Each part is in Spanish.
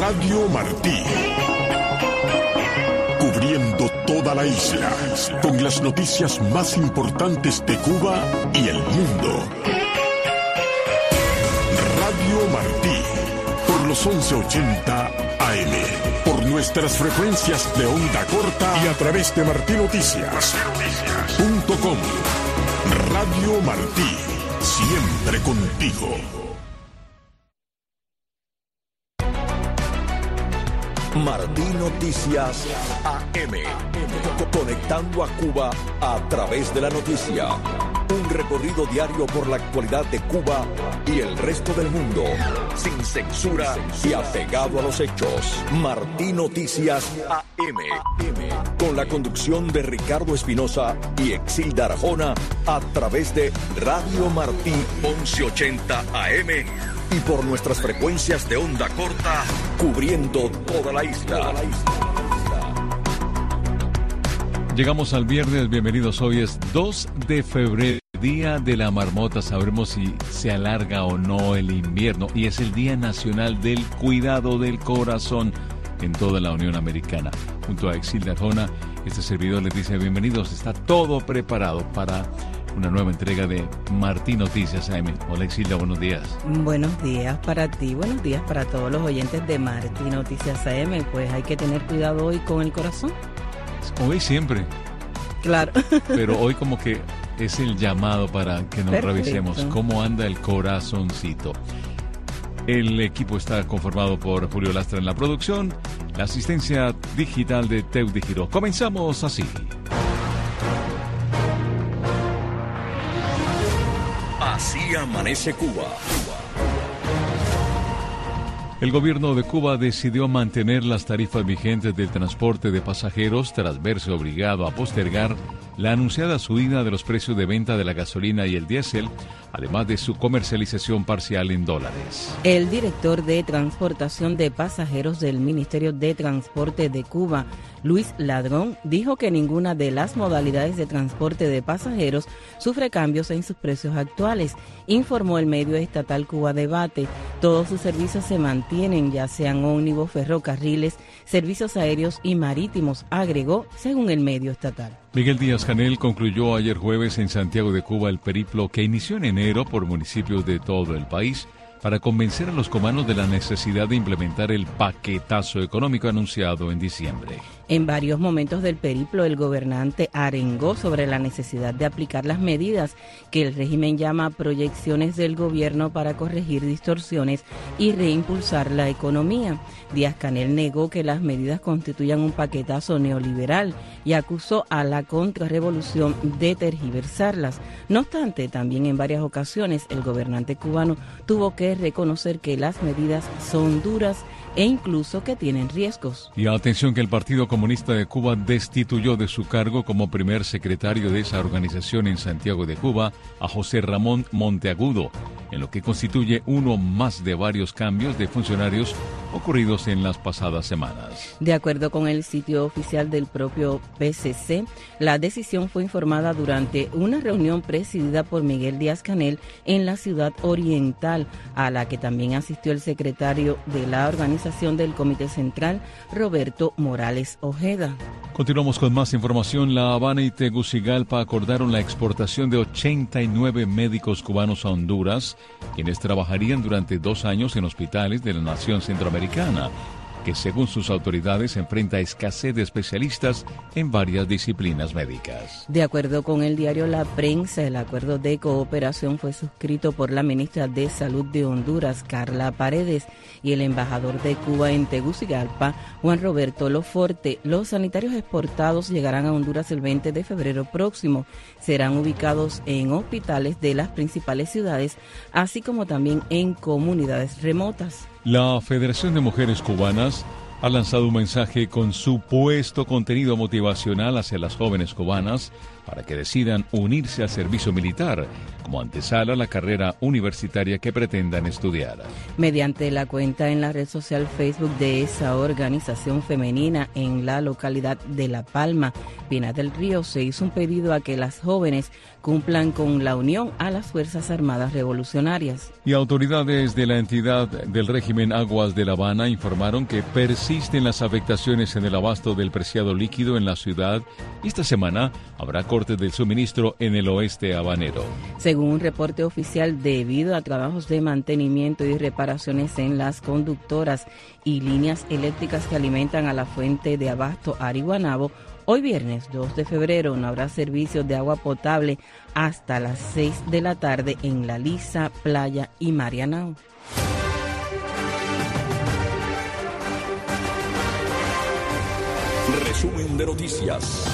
Radio Martí. Cubriendo toda la isla, con las noticias más importantes de Cuba y el mundo. Radio Martí, por los 1180 AM, por nuestras frecuencias de onda corta y a través de martinoticias.com. Radio Martí, siempre contigo. Martí Noticias AM, conectando a Cuba a través de la noticia. Un recorrido diario por la actualidad de Cuba y el resto del mundo, sin censura y apegado a los hechos. Martí Noticias AM, con la conducción de Ricardo Espinosa y Exilda Arjona, a través de Radio Martí 1180 AM y por nuestras frecuencias de onda corta, cubriendo toda la isla. Llegamos al viernes, bienvenidos. Hoy es 2 de febrero, Día de la Marmota. Sabremos si se alarga o no el invierno, y es el Día Nacional del Cuidado del Corazón en toda la Unión Americana. Junto a Exilda Arjona, este servidor les dice bienvenidos. Está todo preparado para una nueva entrega de Martí Noticias AM. Hola Exilda, buenos días. Buenos días para ti, buenos días para todos los oyentes de Martí Noticias AM. Pues hay que tener cuidado hoy con el corazón. Hoy siempre. Claro. Pero hoy como que es el llamado para que nos revisemos cómo anda el corazoncito. El equipo está conformado por Julio Lastra en la producción, la asistencia digital de Teudi Giró. Comenzamos así. Así amanece Cuba. El gobierno de Cuba decidió mantener las tarifas vigentes del transporte de pasajeros tras verse obligado a postergar la anunciada subida de los precios de venta de la gasolina y el diésel, además de su comercialización parcial en dólares. El director de Transportación de Pasajeros del Ministerio de Transporte de Cuba, Luis Ladrón, dijo que ninguna de las modalidades de transporte de pasajeros sufre cambios en sus precios actuales. Informó el medio estatal Cuba Debate. Todos sus servicios se mantienen, ya sean ómnibus, ferrocarriles, servicios aéreos y marítimos, agregó, según el medio estatal. Miguel Díaz-Canel concluyó ayer jueves en Santiago de Cuba el periplo que inició en enero por municipios de todo el país para convencer a los cubanos de la necesidad de implementar el paquetazo económico anunciado en diciembre. En varios momentos del periplo, el gobernante arengó sobre la necesidad de aplicar las medidas que el régimen llama proyecciones del gobierno para corregir distorsiones y reimpulsar la economía. Díaz-Canel negó que las medidas constituyan un paquetazo neoliberal y acusó a la contrarrevolución de tergiversarlas. No obstante, también en varias ocasiones el gobernante cubano tuvo que reconocer que las medidas son duras e incluso que tienen riesgos. Y atención que el Partido Comunista de Cuba destituyó de su cargo como primer secretario de esa organización en Santiago de Cuba a José Ramón Monteagudo, en lo que constituye uno más de varios cambios de funcionarios ocurridos en las pasadas semanas. De acuerdo con el sitio oficial del propio PCC, la decisión fue informada durante una reunión presidida por Miguel Díaz-Canel en la ciudad oriental, a la que también asistió el secretario de la organización del Comité Central, Roberto Morales Ojeda. Continuamos con más información. La Habana y Tegucigalpa acordaron la exportación de 89 médicos cubanos a Honduras, quienes trabajarían durante 2 años en hospitales de la nación centroamericana, que según sus autoridades enfrenta escasez de especialistas en varias disciplinas médicas. De acuerdo con el diario La Prensa, el acuerdo de cooperación fue suscrito por la ministra de Salud de Honduras, Carla Paredes, y el embajador de Cuba en Tegucigalpa, Juan Roberto Loforte. Los sanitarios exportados llegarán a Honduras el 20 de febrero próximo. Serán ubicados en hospitales de las principales ciudades, así como también en comunidades remotas. La Federación de Mujeres Cubanas ha lanzado un mensaje con supuesto contenido motivacional hacia las jóvenes cubanas para que decidan unirse al servicio militar como antesala a la carrera universitaria que pretendan estudiar. Mediante la cuenta en la red social Facebook de esa organización femenina en la localidad de La Palma, Pinar del Río, se hizo un pedido a que las jóvenes cumplan con la unión a las Fuerzas Armadas Revolucionarias. Y autoridades de la entidad del régimen Aguas de La Habana informaron que persisten las afectaciones en el abasto del preciado líquido en la ciudad y esta semana habrá cortes del suministro en el oeste habanero. Según un reporte oficial, debido a trabajos de mantenimiento y reparaciones en las conductoras y líneas eléctricas que alimentan a la fuente de abasto Ariguanabo, hoy viernes 2 de febrero no habrá servicios de agua potable hasta las 6 de la tarde en La Lisa, Playa y Marianao. Resumen de noticias.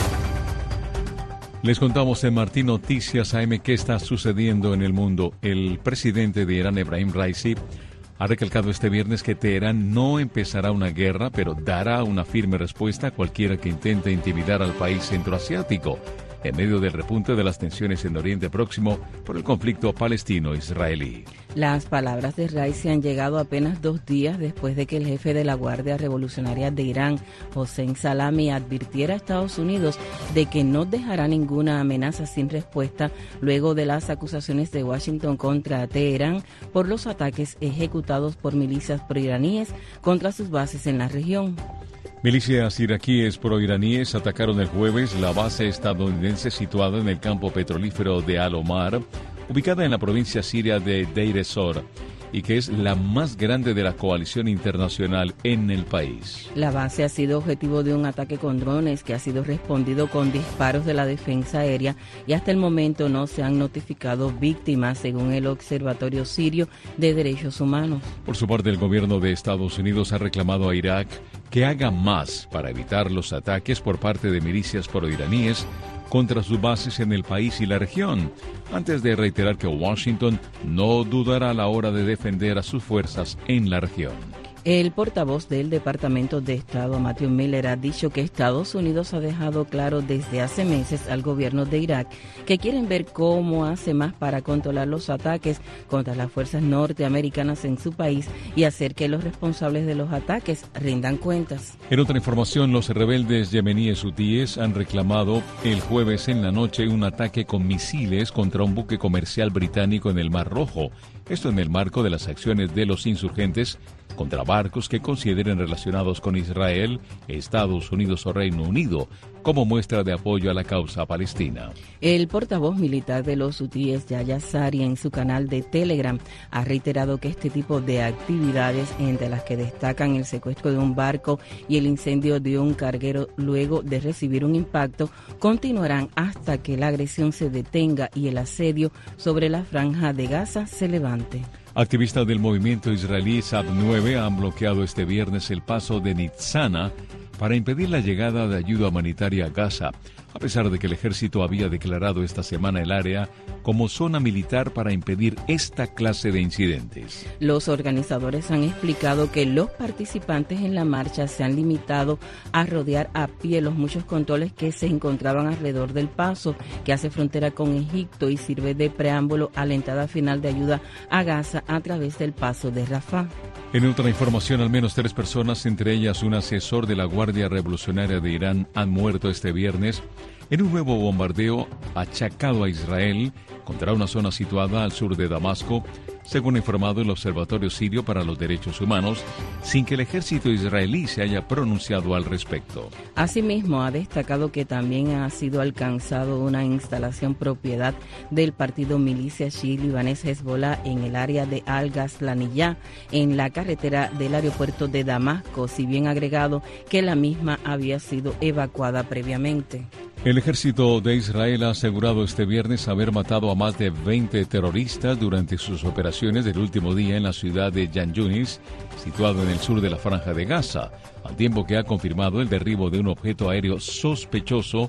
Les contamos en Martín Noticias AM qué está sucediendo en el mundo. El presidente de Irán, Ebrahim Raisi, ha recalcado este viernes que Teherán no empezará una guerra, pero dará una firme respuesta a cualquiera que intente intimidar al país centroasiático, en medio del repunte de las tensiones en Oriente Próximo por el conflicto palestino-israelí. Las palabras de Raisi han llegado apenas 2 días después de que el jefe de la Guardia Revolucionaria de Irán, Hossein Salami, advirtiera a Estados Unidos de que no dejará ninguna amenaza sin respuesta luego de las acusaciones de Washington contra Teherán por los ataques ejecutados por milicias proiraníes contra sus bases en la región. Milicias iraquíes proiraníes atacaron el jueves la base estadounidense situada en el campo petrolífero de Al-Omar, ubicada en la provincia siria de Deir ez-Zor, y que es la más grande de la coalición internacional en el país. La base ha sido objetivo de un ataque con drones que ha sido respondido con disparos de la defensa aérea y hasta el momento no se han notificado víctimas, según el Observatorio Sirio de Derechos Humanos. Por su parte, el gobierno de Estados Unidos ha reclamado a Irak que haga más para evitar los ataques por parte de milicias proiraníes contra sus bases en el país y la región, antes de reiterar que Washington no dudará a la hora de defender a sus fuerzas en la región. El portavoz del Departamento de Estado, Matthew Miller, ha dicho que Estados Unidos ha dejado claro desde hace meses al gobierno de Irak que quieren ver cómo hace más para controlar los ataques contra las fuerzas norteamericanas en su país y hacer que los responsables de los ataques rindan cuentas. En otra información, los rebeldes yemeníes hutíes han reclamado el jueves en la noche un ataque con misiles contra un buque comercial británico en el Mar Rojo. Esto en el marco de las acciones de los insurgentes contra barcos que consideren relacionados con Israel, Estados Unidos o Reino Unido, como muestra de apoyo a la causa palestina. El portavoz militar de los hutíes, Yahya Sari, en su canal de Telegram, ha reiterado que este tipo de actividades, entre las que destacan el secuestro de un barco y el incendio de un carguero luego de recibir un impacto, continuarán hasta que la agresión se detenga y el asedio sobre la franja de Gaza se levante. Activistas del movimiento israelí Sab 9 han bloqueado este viernes el paso de Nitzana para impedir la llegada de ayuda humanitaria a Gaza, a pesar de que el ejército había declarado esta semana el área como zona militar para impedir esta clase de incidentes. Los organizadores han explicado que los participantes en la marcha se han limitado a rodear a pie los muchos controles que se encontraban alrededor del paso, que hace frontera con Egipto y sirve de preámbulo a la entrada final de ayuda a Gaza a través del paso de Rafah. En otra información, al menos 3 personas, entre ellas un asesor de la Guardia Revolucionaria de Irán, han muerto este viernes en un nuevo bombardeo achacado a Israel contra una zona situada al sur de Damasco, según ha informado el Observatorio Sirio para los Derechos Humanos, sin que el ejército israelí se haya pronunciado al respecto. Asimismo, ha destacado que también ha sido alcanzado una instalación propiedad del partido milicia chií libanés Hezbollah en el área de Al-Ghazlaniyah, en la carretera del aeropuerto de Damasco, si bien ha agregado que la misma había sido evacuada previamente. El ejército de Israel ha asegurado este viernes haber matado a más de 20 terroristas durante sus operaciones del último día en la ciudad de Khan Yunis, situado en el sur de la Franja de Gaza, al tiempo que ha confirmado el derribo de un objeto aéreo sospechoso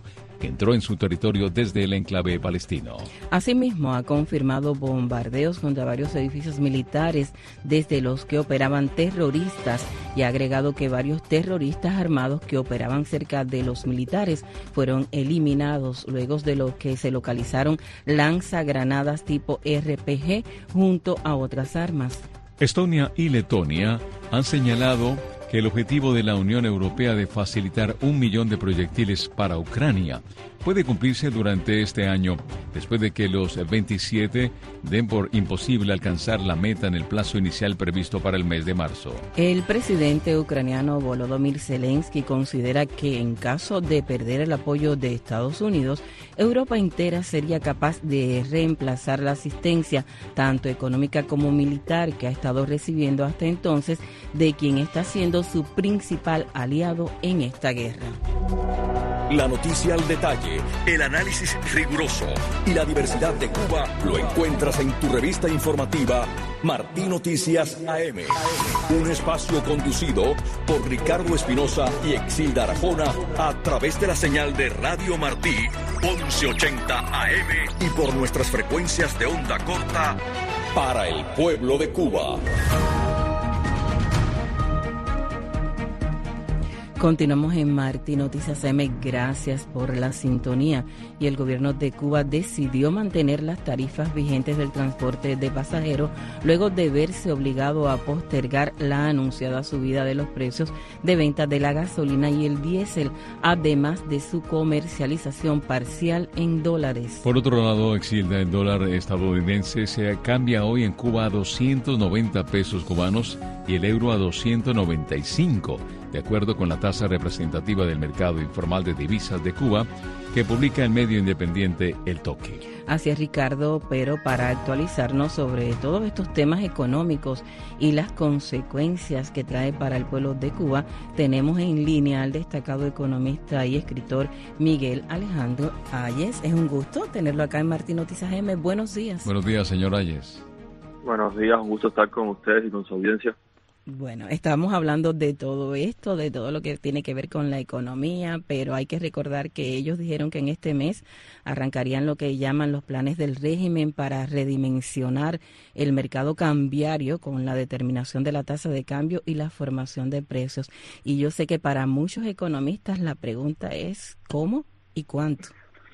que entró en su territorio desde el enclave palestino. Asimismo, ha confirmado bombardeos contra varios edificios militares desde los que operaban terroristas y ha agregado que varios terroristas armados que operaban cerca de los militares fueron eliminados luego de lo que se localizaron lanzagranadas tipo RPG junto a otras armas. Estonia y Letonia han señalado que el objetivo de la Unión Europea de facilitar 1 millón de proyectiles para Ucrania puede cumplirse durante este año, después de que los 27 den por imposible alcanzar la meta en el plazo inicial previsto para el mes de marzo. El presidente ucraniano Volodymyr Zelensky considera que en caso de perder el apoyo de Estados Unidos, Europa entera sería capaz de reemplazar la asistencia, tanto económica como militar, que ha estado recibiendo hasta entonces de quien está siendo su principal aliado en esta guerra. La noticia al detalle, el análisis riguroso y la diversidad de Cuba lo encuentras en tu revista informativa Martí Noticias AM. Un espacio conducido por Ricardo Espinosa y Exilda Arjona a través de la señal de Radio Martí 1180 AM y por nuestras frecuencias de onda corta para el pueblo de Cuba. Continuamos en Martí Noticias AM, gracias por la sintonía. Y el gobierno de Cuba decidió mantener las tarifas vigentes del transporte de pasajeros luego de verse obligado a postergar la anunciada subida de los precios de venta de la gasolina y el diésel, además de su comercialización parcial en dólares. Por otro lado, Exilda, el dólar estadounidense se cambia hoy en Cuba a 290 pesos cubanos y el euro a 295, de acuerdo con la tasa representativa del mercado informal de divisas de Cuba, que publica el medio independiente El Toque. Así es, Ricardo, pero para actualizarnos sobre todos estos temas económicos y las consecuencias que trae para el pueblo de Cuba, tenemos en línea al destacado economista y escritor Miguel Alejandro Ayes. Es un gusto tenerlo acá en Martí Noticias AM. Buenos días. Buenos días, señor Ayes. Buenos días, un gusto estar con ustedes y con su audiencia. Bueno, estamos hablando de todo esto, de todo lo que tiene que ver con la economía, pero hay que recordar que ellos dijeron que en este mes arrancarían lo que llaman los planes del régimen para redimensionar el mercado cambiario con la determinación de la tasa de cambio y la formación de precios. Y yo sé que para muchos economistas la pregunta es ¿cómo y cuánto?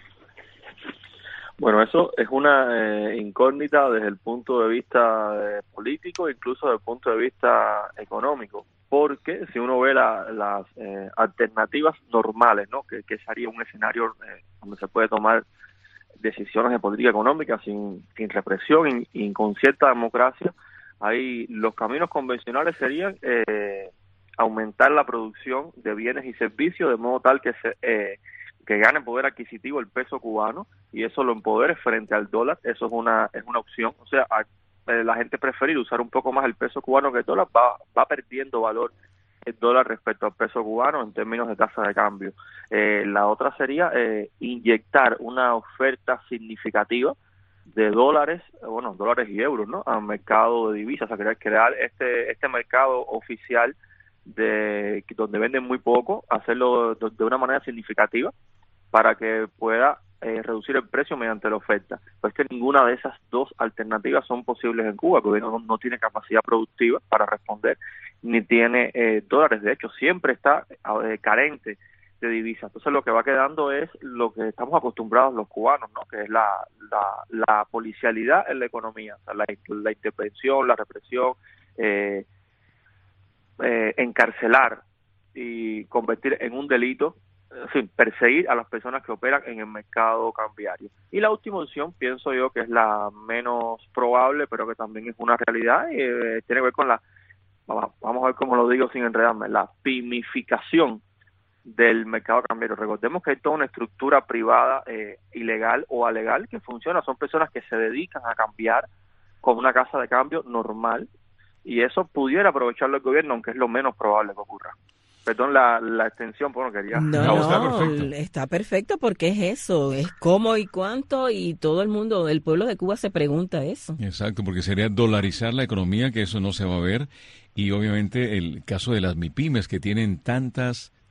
Bueno, eso es una incógnita desde el punto de vista político, incluso desde el punto de vista económico, porque si uno ve las alternativas normales, ¿no? que sería un escenario donde se puede tomar decisiones de política económica sin represión y con cierta democracia, ahí los caminos convencionales serían aumentar la producción de bienes y servicios de modo tal que gane poder adquisitivo el peso cubano y eso lo empodere frente al dólar. Eso es una opción. O sea, la gente preferir usar un poco más el peso cubano que el dólar, va perdiendo valor el dólar respecto al peso cubano en términos de tasa de cambio. La otra sería inyectar una oferta significativa de dólares y euros, ¿no? Al mercado de divisas, o sea, crear este mercado oficial donde venden muy poco, hacerlo de una manera significativa para que pueda reducir el precio mediante la oferta. Pues que ninguna de esas dos alternativas son posibles en Cuba. El gobierno no tiene capacidad productiva para responder, ni tiene dólares. De hecho, siempre está carente de divisas. Entonces, lo que va quedando es lo que estamos acostumbrados los cubanos, ¿no? Que es la policialidad en la economía, o sea, la intervención, la represión, encarcelar y convertir en un delito, en fin, perseguir a las personas que operan en el mercado cambiario. Y la última opción, pienso yo, que es la menos probable, pero que también es una realidad, y tiene que ver con vamos a ver cómo lo digo sin enredarme, la pimificación del mercado cambiario. Recordemos que hay toda una estructura privada ilegal o alegal que funciona. Son personas que se dedican a cambiar con una casa de cambio normal, y eso pudiera aprovecharlo el gobierno, aunque es lo menos probable que ocurra. Perdón la extensión, pero quería... No, está perfecto porque es eso, es cómo y cuánto, y todo el mundo, el pueblo de Cuba se pregunta eso. Exacto, porque sería dolarizar la economía, que eso no se va a ver, y obviamente el caso de las MIPYMES que tienen tantas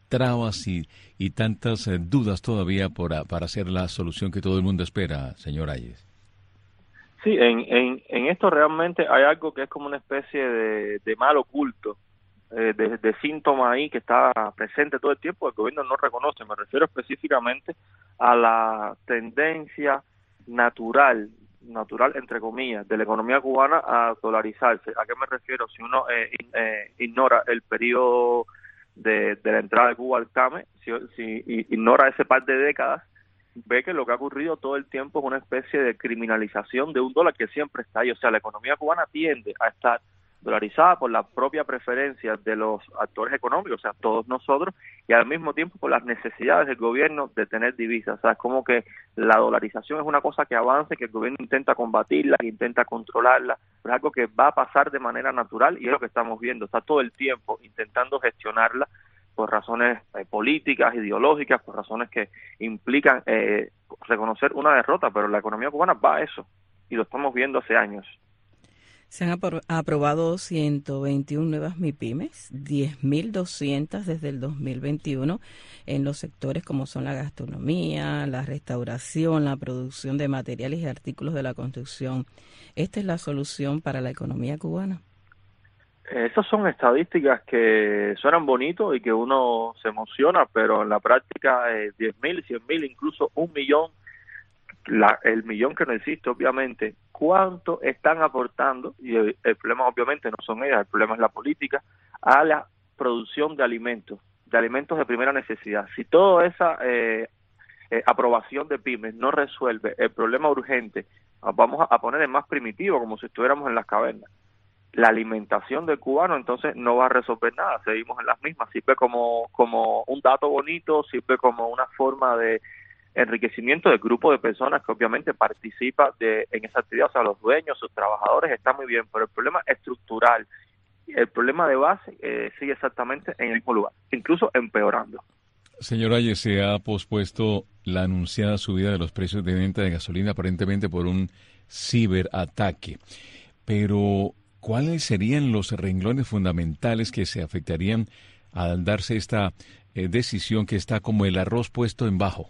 trabas y tantas dudas todavía para hacer la solución que todo el mundo espera, señor Ayes? Sí, en esto realmente hay algo que es como una especie de mal oculto, de síntoma ahí que está presente todo el tiempo, el gobierno no reconoce. Me refiero específicamente a la tendencia natural entre comillas, de la economía cubana a dolarizarse. ¿A qué me refiero? Si uno ignora el periodo de la entrada de Cuba al CAME, si ignora ese par de décadas, ve que lo que ha ocurrido todo el tiempo es una especie de criminalización de un dólar que siempre está ahí. O sea, la economía cubana tiende a estar dolarizada por la propia preferencia de los actores económicos, o sea, todos nosotros, y al mismo tiempo por las necesidades del gobierno de tener divisas. O sea, es como que la dolarización es una cosa que avanza, que el gobierno intenta combatirla, que intenta controlarla, pero es algo que va a pasar de manera natural y es lo que estamos viendo. Está todo el tiempo intentando gestionarla por razones políticas, ideológicas, por razones que implican reconocer una derrota, pero la economía cubana va a eso, y lo estamos viendo hace años. Se han aprobado 121 nuevas MIPYMES, 10.200 desde el 2021 en los sectores como son la gastronomía, la restauración, la producción de materiales y artículos de la construcción. ¿Esta es la solución para la economía cubana? Esas son estadísticas que suenan bonitos y que uno se emociona, pero en la práctica 10.000, 100.000, incluso 1 millón, el millón que no existe, obviamente, ¿cuánto están aportando? Y el problema obviamente no son ellas, el problema es la política, a la producción de alimentos de primera necesidad. Si toda esa aprobación de pymes no resuelve el problema urgente, vamos a poner el más primitivo, como si estuviéramos en las cavernas, la alimentación del cubano, entonces no va a resolver nada, seguimos en las mismas. Sirve como un dato bonito, sirve como una forma de enriquecimiento del grupo de personas que obviamente participa en esa actividad, o sea, los dueños, sus trabajadores, está muy bien, pero el problema estructural, el problema de base sigue exactamente en el mismo lugar, incluso empeorando. Señor Ayes, se ha pospuesto la anunciada subida de los precios de venta de gasolina aparentemente por un ciberataque, pero ¿cuáles serían los renglones fundamentales que se afectarían al darse esta decisión que está como el arroz puesto en bajo?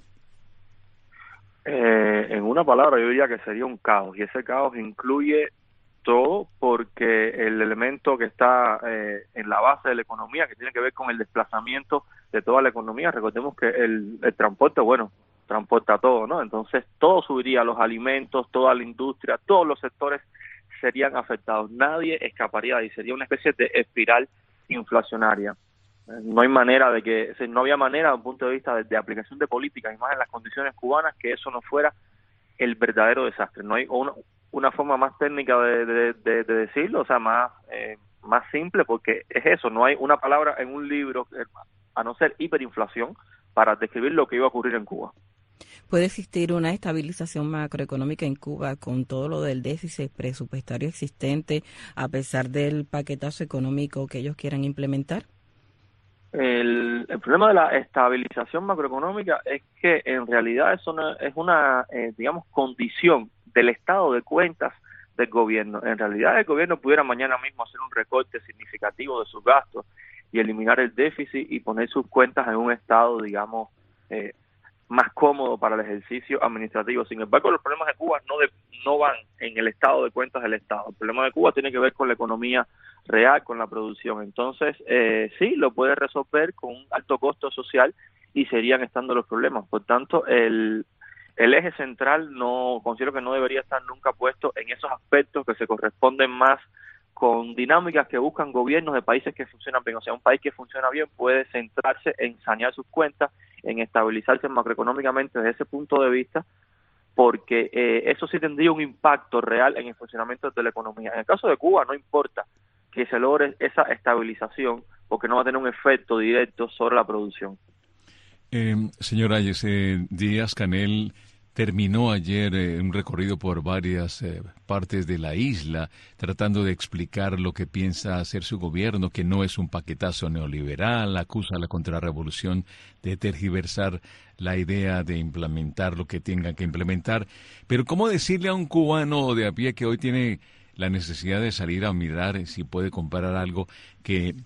En una palabra yo diría que sería un caos, y ese caos incluye todo, porque el elemento que está en la base de la economía, que tiene que ver con el desplazamiento de toda la economía, recordemos que el transporte, bueno, transporta todo, ¿no? Entonces todo subiría, los alimentos, toda la industria, todos los sectores serían afectados, nadie escaparía y sería una especie de espiral inflacionaria. No hay manera de que, no había manera desde un punto de vista de aplicación de políticas y más en las condiciones cubanas que eso no fuera el verdadero desastre. No hay una forma más técnica de decirlo, o sea, más simple, porque es eso, no hay una palabra en un libro, a no ser hiperinflación, para describir lo que iba a ocurrir en Cuba. ¿Puede existir una estabilización macroeconómica en Cuba con todo lo del déficit presupuestario existente, a pesar del paquetazo económico que ellos quieran implementar? El problema de la estabilización macroeconómica es que en realidad eso es una digamos, condición del estado de cuentas del gobierno. En realidad el gobierno pudiera mañana mismo hacer un recorte significativo de sus gastos y eliminar el déficit y poner sus cuentas en un estado, digamos, más cómodo para el ejercicio administrativo. Sin embargo, los problemas de Cuba no van en el estado de cuentas del Estado. El problema de Cuba tiene que ver con la economía real, con la producción. Entonces, sí, lo puede resolver con un alto costo social y seguirían estando los problemas. Por tanto, el eje central considero que no debería estar nunca puesto en esos aspectos que se corresponden más con dinámicas que buscan gobiernos de países que funcionan bien. O sea, un país que funciona bien puede centrarse en sanear sus cuentas, en estabilizarse macroeconómicamente desde ese punto de vista, porque eso sí tendría un impacto real en el funcionamiento de la economía. En el caso de Cuba no importa que se logre esa estabilización, porque no va a tener un efecto directo sobre la producción. Señor Ayes, Díaz-Canel terminó ayer un recorrido por varias partes de la isla, tratando de explicar lo que piensa hacer su gobierno, que no es un paquetazo neoliberal, acusa a la contrarrevolución de tergiversar la idea de implementar lo que tengan que implementar. Pero ¿cómo decirle a un cubano de a pie que hoy tiene la necesidad de salir a mirar si puede comprar algo, que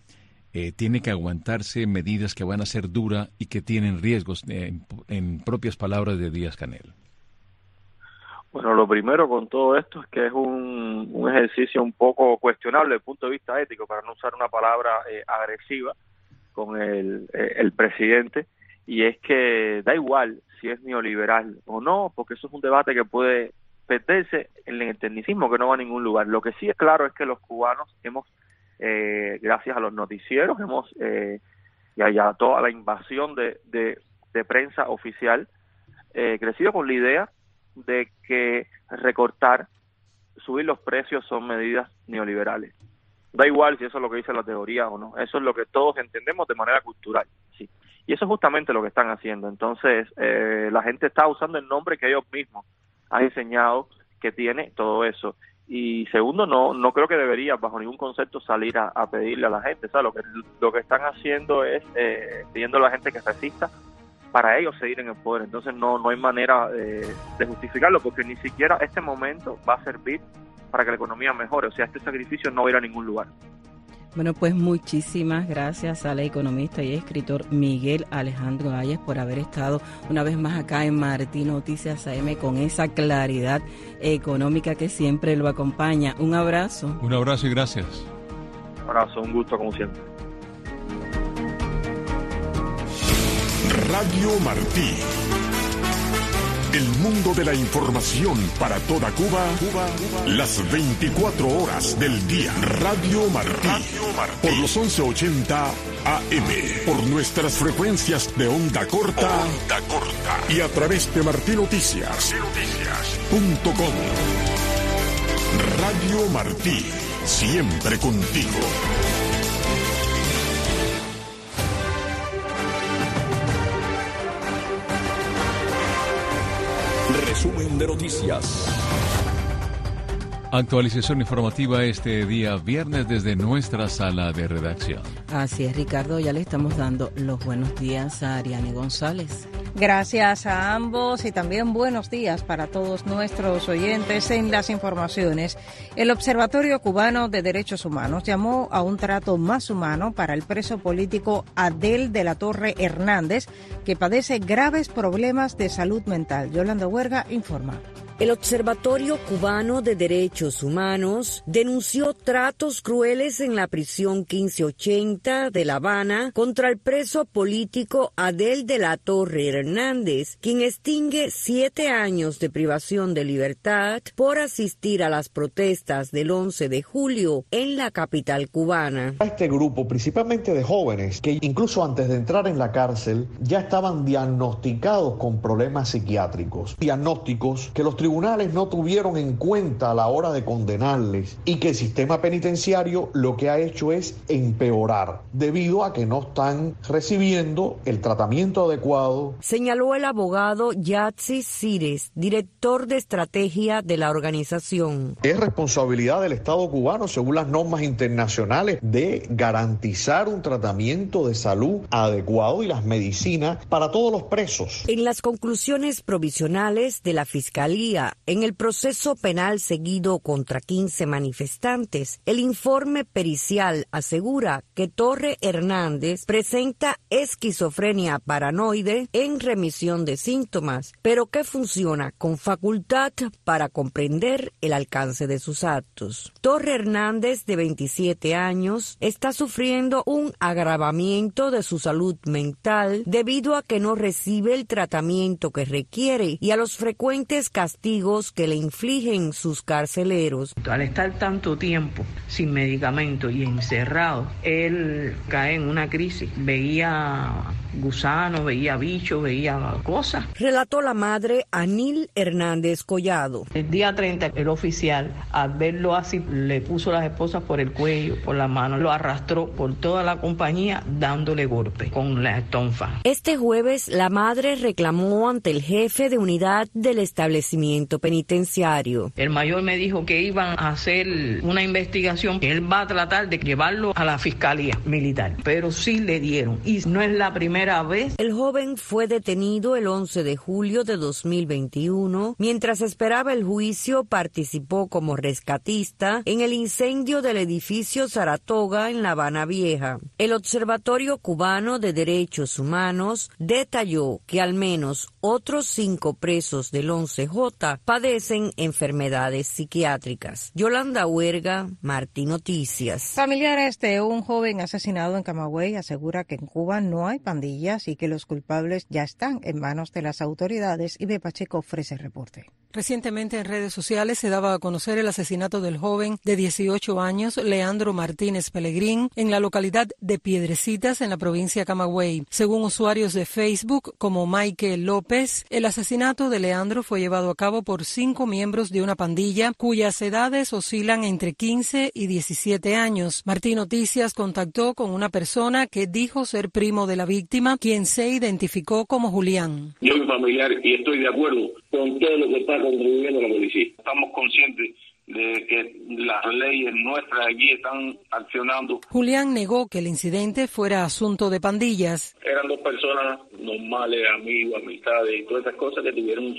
tiene que aguantarse medidas que van a ser duras y que tienen riesgos, en propias palabras de Díaz-Canel? Bueno, lo primero con todo esto es que es un ejercicio un poco cuestionable desde el punto de vista ético, para no usar una palabra agresiva con el presidente, y es que da igual si es neoliberal o no, porque eso es un debate que puede perderse en el tecnicismo que no va a ningún lugar. Lo que sí es claro es que los cubanos hemos, gracias a los noticieros, y a toda la invasión de prensa oficial, crecido con la idea de que recortar, subir los precios son medidas neoliberales. Da igual si eso es lo que dice la teoría o no, eso es lo que todos entendemos de manera cultural, sí. Y eso es justamente lo que están haciendo. Entonces, la gente está usando el nombre que ellos mismos han enseñado que tiene todo eso. Y segundo, no creo que debería, bajo ningún concepto, salir a pedirle a la gente. O sea, lo que están haciendo es pidiendo a la gente que resista para ellos seguir en el poder. Entonces no hay manera de justificarlo, porque ni siquiera este momento va a servir para que la economía mejore. O sea, este sacrificio no va a ir a ningún lugar. Bueno, pues muchísimas gracias al economista y escritor Miguel Alejandro Ayes por haber estado una vez más acá en Martí Noticias AM con esa claridad económica que siempre lo acompaña. Un abrazo. Un abrazo y gracias. Un abrazo, un gusto como siempre. Radio Martí. El mundo de la información para toda Cuba, las 24 horas del día. Radio Martí. Por los 1180 AM. Por nuestras frecuencias de onda corta. Y a través de martinoticias.com. Radio Martí. Siempre contigo. Resumen de noticias. Actualización informativa este día viernes desde nuestra sala de redacción. Así es, Ricardo, ya le estamos dando los buenos días a Ariane González. Gracias a ambos y también buenos días para todos nuestros oyentes. En las informaciones, el Observatorio Cubano de Derechos Humanos llamó a un trato más humano para el preso político Adel de la Torre Hernández, que padece graves problemas de salud mental. Yolanda Huerga informa. El Observatorio Cubano de Derechos Humanos denunció tratos crueles en la prisión 1580 de La Habana contra el preso político Adel de la Torre Hernández, quien extingue 7 años de privación de libertad por asistir a las protestas del 11 de julio en la capital cubana. Este grupo, principalmente de jóvenes, que incluso antes de entrar en la cárcel ya estaban diagnosticados con problemas psiquiátricos, diagnósticos que los tribunales no tuvieron en cuenta a la hora de condenarles y que el sistema penitenciario lo que ha hecho es empeorar debido a que no están recibiendo el tratamiento adecuado. Señaló el abogado Yatsi Cires, director de estrategia de la organización. Es responsabilidad del Estado cubano, según las normas internacionales, de garantizar un tratamiento de salud adecuado y las medicinas para todos los presos. En las conclusiones provisionales de la Fiscalía en el proceso penal seguido contra 15 manifestantes, el informe pericial asegura que Torre Hernández presenta esquizofrenia paranoide en remisión de síntomas, pero que funciona con facultad para comprender el alcance de sus actos. Torre Hernández, de 27 años, está sufriendo un agravamiento de su salud mental debido a que no recibe el tratamiento que requiere y a los frecuentes castigos que le infligen sus carceleros. Al estar tanto tiempo sin medicamento y encerrado, él cae en una crisis. Veía gusanos, veía bichos, veía cosas. Relató la madre Anil Hernández Collado. El día 30, el oficial, al verlo así, le puso las esposas por el cuello, por la mano, lo arrastró por toda la compañía dándole golpe con la estonfa. Este jueves, la madre reclamó ante el jefe de unidad del establecimiento penitenciario. El mayor me dijo que iban a hacer una investigación, que él va a tratar de llevarlo a la fiscalía militar, pero sí le dieron. Y no es la primera primera vez. El joven fue detenido el 11 de julio de 2021. Mientras esperaba el juicio, participó como rescatista en el incendio del edificio Saratoga en La Habana Vieja. El Observatorio Cubano de Derechos Humanos detalló que al menos otros 5 presos del 11J padecen enfermedades psiquiátricas. Yolanda Huerga, Martí Noticias. Familiares de un joven asesinado en Camagüey asegura que en Cuba no hay pandillas y que los culpables ya están en manos de las autoridades. Ibe Pacheco ofrece el reporte. Recientemente en redes sociales se daba a conocer el asesinato del joven de 18 años, Leandro Martínez Pelegrín, en la localidad de Piedrecitas, en la provincia de Camagüey. Según usuarios de Facebook como Michael López, el asesinato de Leandro fue llevado a cabo por 5 miembros de una pandilla cuyas edades oscilan entre 15 y 17 años. Martí Noticias contactó con una persona que dijo ser primo de la víctima, quien se identificó como Julián. Yo soy familiar y estoy de acuerdo con todo lo que está contribuyendo la policía. Estamos conscientes de que las leyes nuestras aquí están accionando. Julián negó que el incidente fuera asunto de pandillas. Eran 2 personas normales, amigos, amistades y todas esas cosas que tuvieron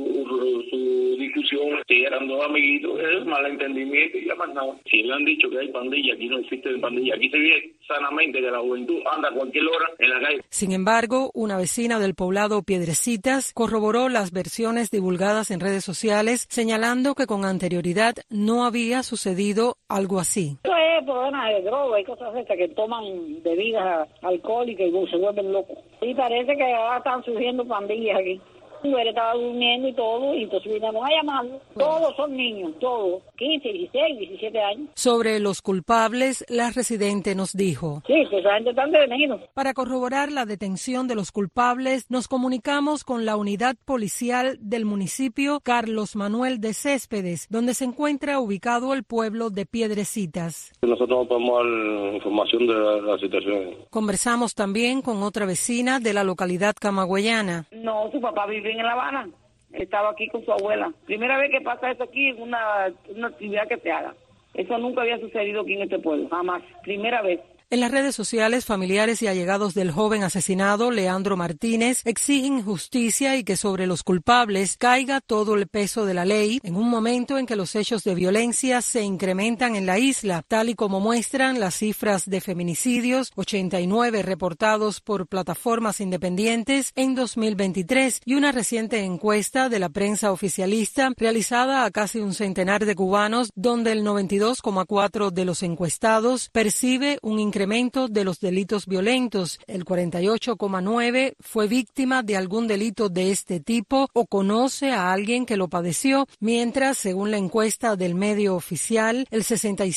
su discusión. Si eran 2 amiguitos, es malentendimiento y ya más nada. Si le han dicho que hay pandilla, aquí no existe pandilla. Aquí se vive sanamente que la juventud anda a cualquier hora en la calle. Sin embargo, una vecina del poblado Piedrecitas corroboró las versiones divulgadas en redes sociales, señalando que con anterioridad no había sucedido algo así. Eso es problemas de droga y cosas estas que toman bebidas alcohólicas y se vuelven locos. Y parece que ahora están surgiendo pandillas aquí. Él estaba durmiendo y todo, y entonces vinimos a llamarlo. Todos son niños, todos, 15, 16, 17 años. Sobre los culpables, la residente nos dijo: sí, que esa gente está detenidos. Para corroborar la detención de los culpables, nos comunicamos con la unidad policial del municipio Carlos Manuel de Céspedes, donde se encuentra ubicado el pueblo de Piedrecitas. Nosotros no podemos dar información de la situación. Conversamos también con otra vecina de la localidad camagüeyana. No, su papá vive en La Habana. Estaba aquí con su abuela. Primera vez que pasa esto aquí en una actividad que se haga. Eso nunca había sucedido aquí en este pueblo, jamás. Primera vez. En las redes sociales, familiares y allegados del joven asesinado, Leandro Martínez, exigen justicia y que sobre los culpables caiga todo el peso de la ley en un momento en que los hechos de violencia se incrementan en la isla, tal y como muestran las cifras de feminicidios, 89 reportados por plataformas independientes en 2023 y una reciente encuesta de la prensa oficialista realizada a casi un centenar de cubanos, donde el 92,4% de los encuestados percibe un incremento de los delitos violentos. El 48,9% fue víctima de algún delito de este tipo o conoce a alguien que lo padeció, mientras, según la encuesta del medio oficial, el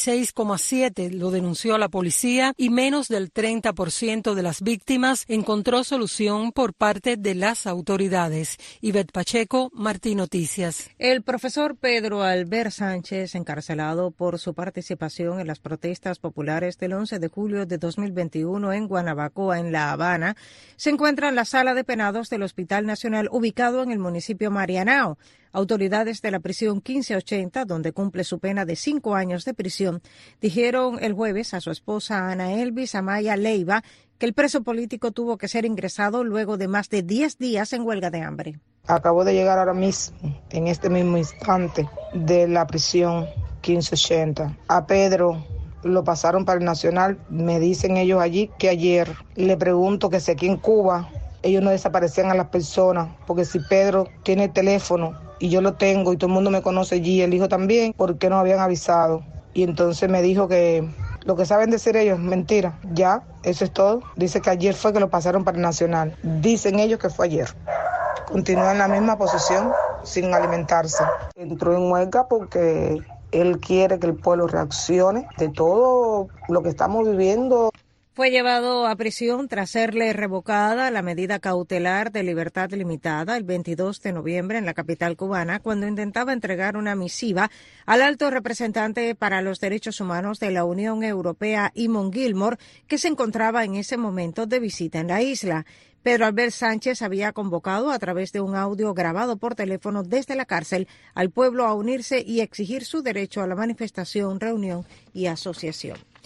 66,7% lo denunció a la policía y menos del 30% de las víctimas encontró solución por parte de las autoridades. Ivette Pacheco, Martí Noticias. El profesor Pedro Albert Sánchez, encarcelado por su participación en las protestas populares del 11 de julio de 2021 en Guanabacoa, en La Habana, se encuentra en la sala de penados del Hospital Nacional ubicado en el municipio Marianao. Autoridades de la prisión 1580, donde cumple su pena de 5 años de prisión, dijeron el jueves a su esposa Ana Elvis Amaya Leiva que el preso político tuvo que ser ingresado luego de más de 10 días en huelga de hambre. Acabo de llegar ahora mismo, en este mismo instante, de la prisión 1580. A Pedro lo pasaron para el Nacional. Me dicen ellos allí que ayer le pregunto que si aquí en Cuba ellos no desaparecían a las personas, porque si Pedro tiene teléfono y yo lo tengo y todo el mundo me conoce allí, el hijo también, ¿por qué no habían avisado? Y entonces me dijo que lo que saben decir ellos, mentira, ya, eso es todo. Dice que ayer fue que lo pasaron para el Nacional. Dicen ellos que fue ayer. Continúa en la misma posición, sin alimentarse. Entró en huelga porque él quiere que el pueblo reaccione de todo lo que estamos viviendo. Fue llevado a prisión tras serle revocada la medida cautelar de libertad limitada el 22 de noviembre en la capital cubana, cuando intentaba entregar una misiva al alto representante para los derechos humanos de la Unión Europea, Eamon Gilmore, que se encontraba en ese momento de visita en la isla. Pedro Albert Sánchez había convocado a través de un audio grabado por teléfono desde la cárcel al pueblo a unirse y exigir su derecho a la manifestación, reunión y asociación.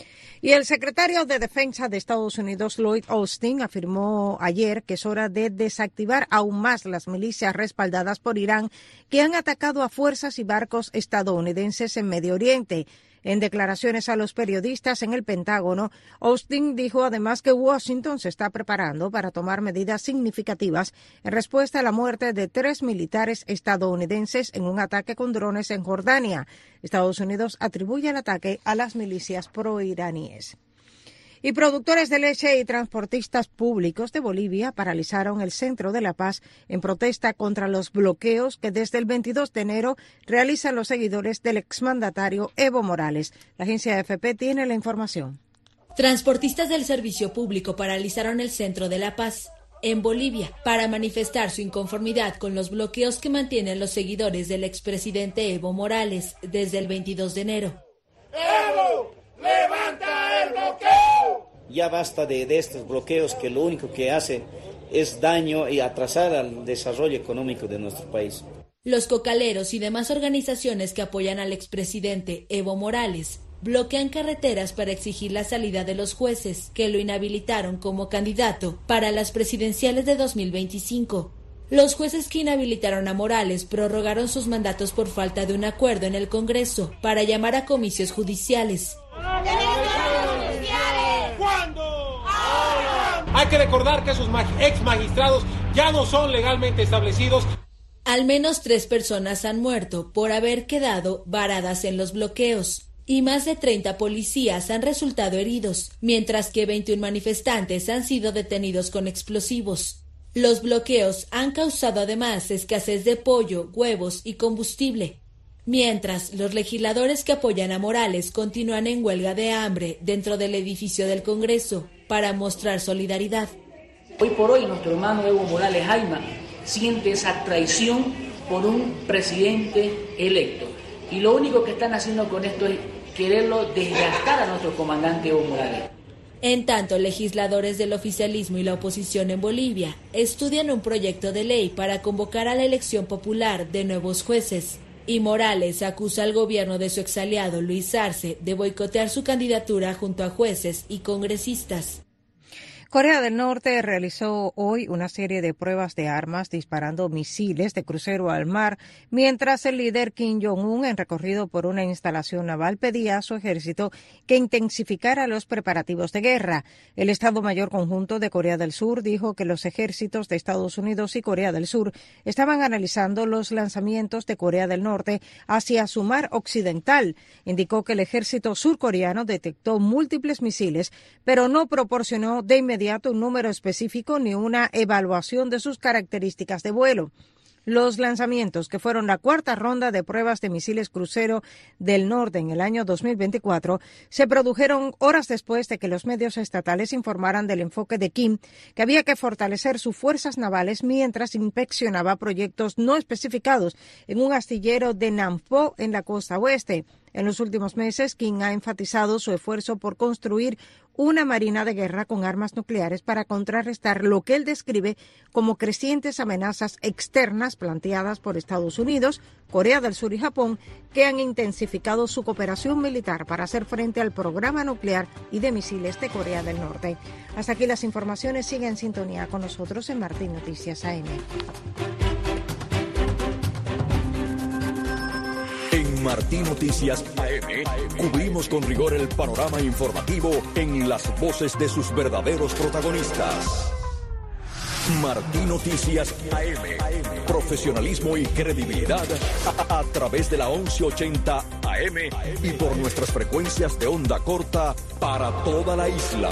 Y el secretario de Defensa de Estados Unidos, Lloyd Austin, afirmó ayer que es hora de desactivar aún más las milicias respaldadas por Irán que han atacado a fuerzas y barcos estadounidenses en Medio Oriente. En declaraciones a los periodistas en el Pentágono, Austin dijo además que Washington se está preparando para tomar medidas significativas en respuesta a la muerte de 3 militares estadounidenses en un ataque con drones en Jordania. Estados Unidos atribuye el ataque a las milicias proiraníes. Y productores de leche y transportistas públicos de Bolivia paralizaron el centro de La Paz en protesta contra los bloqueos que desde el 22 de enero realizan los seguidores del exmandatario Evo Morales. La agencia AFP tiene la información. Transportistas del servicio público paralizaron el centro de La Paz, en Bolivia, para manifestar su inconformidad con los bloqueos que mantienen los seguidores del expresidente Evo Morales desde el 22 de enero. ¡Evo! ¡Levanta el bloqueo! Ya basta de estos bloqueos que lo único que hacen es daño y atrasar al desarrollo económico de nuestro país. Los cocaleros y demás organizaciones que apoyan al expresidente Evo Morales bloquean carreteras para exigir la salida de los jueces que lo inhabilitaron como candidato para las presidenciales de 2025. Los jueces que inhabilitaron a Morales prorrogaron sus mandatos por falta de un acuerdo en el Congreso para llamar a comicios judiciales. ¿Cuándo? ¡Ahora! Hay que recordar que esos ex magistrados ya no son legalmente establecidos. Al menos 3 personas han muerto por haber quedado varadas en los bloqueos y más de 30 policías han resultado heridos, mientras que 21 manifestantes han sido detenidos con explosivos. Los bloqueos han causado además escasez de pollo, huevos y combustible. Mientras, los legisladores que apoyan a Morales continúan en huelga de hambre dentro del edificio del Congreso para mostrar solidaridad. Hoy por hoy nuestro hermano Evo Morales Jaima siente esa traición por un presidente electo. Y lo único que están haciendo con esto es quererlo desgastar a nuestro comandante Evo Morales. En tanto, legisladores del oficialismo y la oposición en Bolivia estudian un proyecto de ley para convocar a la elección popular de nuevos jueces. Y Morales acusa al gobierno de su exaliado Luis Arce de boicotear su candidatura junto a jueces y congresistas. Corea del Norte realizó hoy una serie de pruebas de armas disparando misiles de crucero al mar, mientras el líder Kim Jong-un, en recorrido por una instalación naval, pedía a su ejército que intensificara los preparativos de guerra. El Estado Mayor Conjunto de Corea del Sur dijo que los ejércitos de Estados Unidos y Corea del Sur estaban analizando los lanzamientos de Corea del Norte hacia su mar occidental. Indicó que el ejército surcoreano detectó múltiples misiles, pero no proporcionó de inmediato un número específico ni una evaluación de sus características de vuelo. Los lanzamientos, que fueron la 4ª ronda de pruebas de misiles crucero del norte en el año 2024, se produjeron horas después de que los medios estatales informaran del enfoque de Kim, que había que fortalecer sus fuerzas navales mientras inspeccionaba proyectos no especificados en un astillero de Nampo en la costa oeste. En los últimos meses, Kim ha enfatizado su esfuerzo por construir una marina de guerra con armas nucleares para contrarrestar lo que él describe como crecientes amenazas externas planteadas por Estados Unidos, Corea del Sur y Japón, que han intensificado su cooperación militar para hacer frente al programa nuclear y de misiles de Corea del Norte. Hasta aquí las informaciones. Sigue en sintonía con nosotros en Martín Noticias AM. En Martín Noticias AM cubrimos con rigor el panorama informativo en las voces de sus verdaderos protagonistas. Martín Noticias AM. Profesionalismo y credibilidad a través de la 1180 AM y por nuestras frecuencias de onda corta para toda la isla.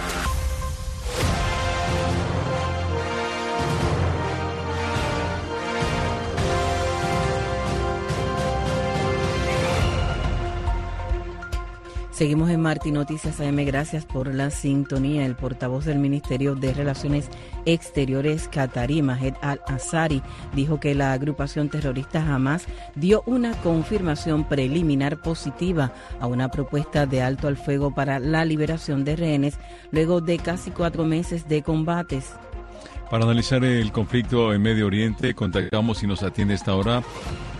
Seguimos en Martín Noticias AM. Gracias por la sintonía. El portavoz del Ministerio de Relaciones Exteriores qatarí, Mahed al-Ansari, dijo que la agrupación terrorista Hamas dio una confirmación preliminar positiva a una propuesta de alto al fuego para la liberación de rehenes luego de casi 4 meses de combates. Para analizar el conflicto en Medio Oriente, contactamos y nos atiende a esta hora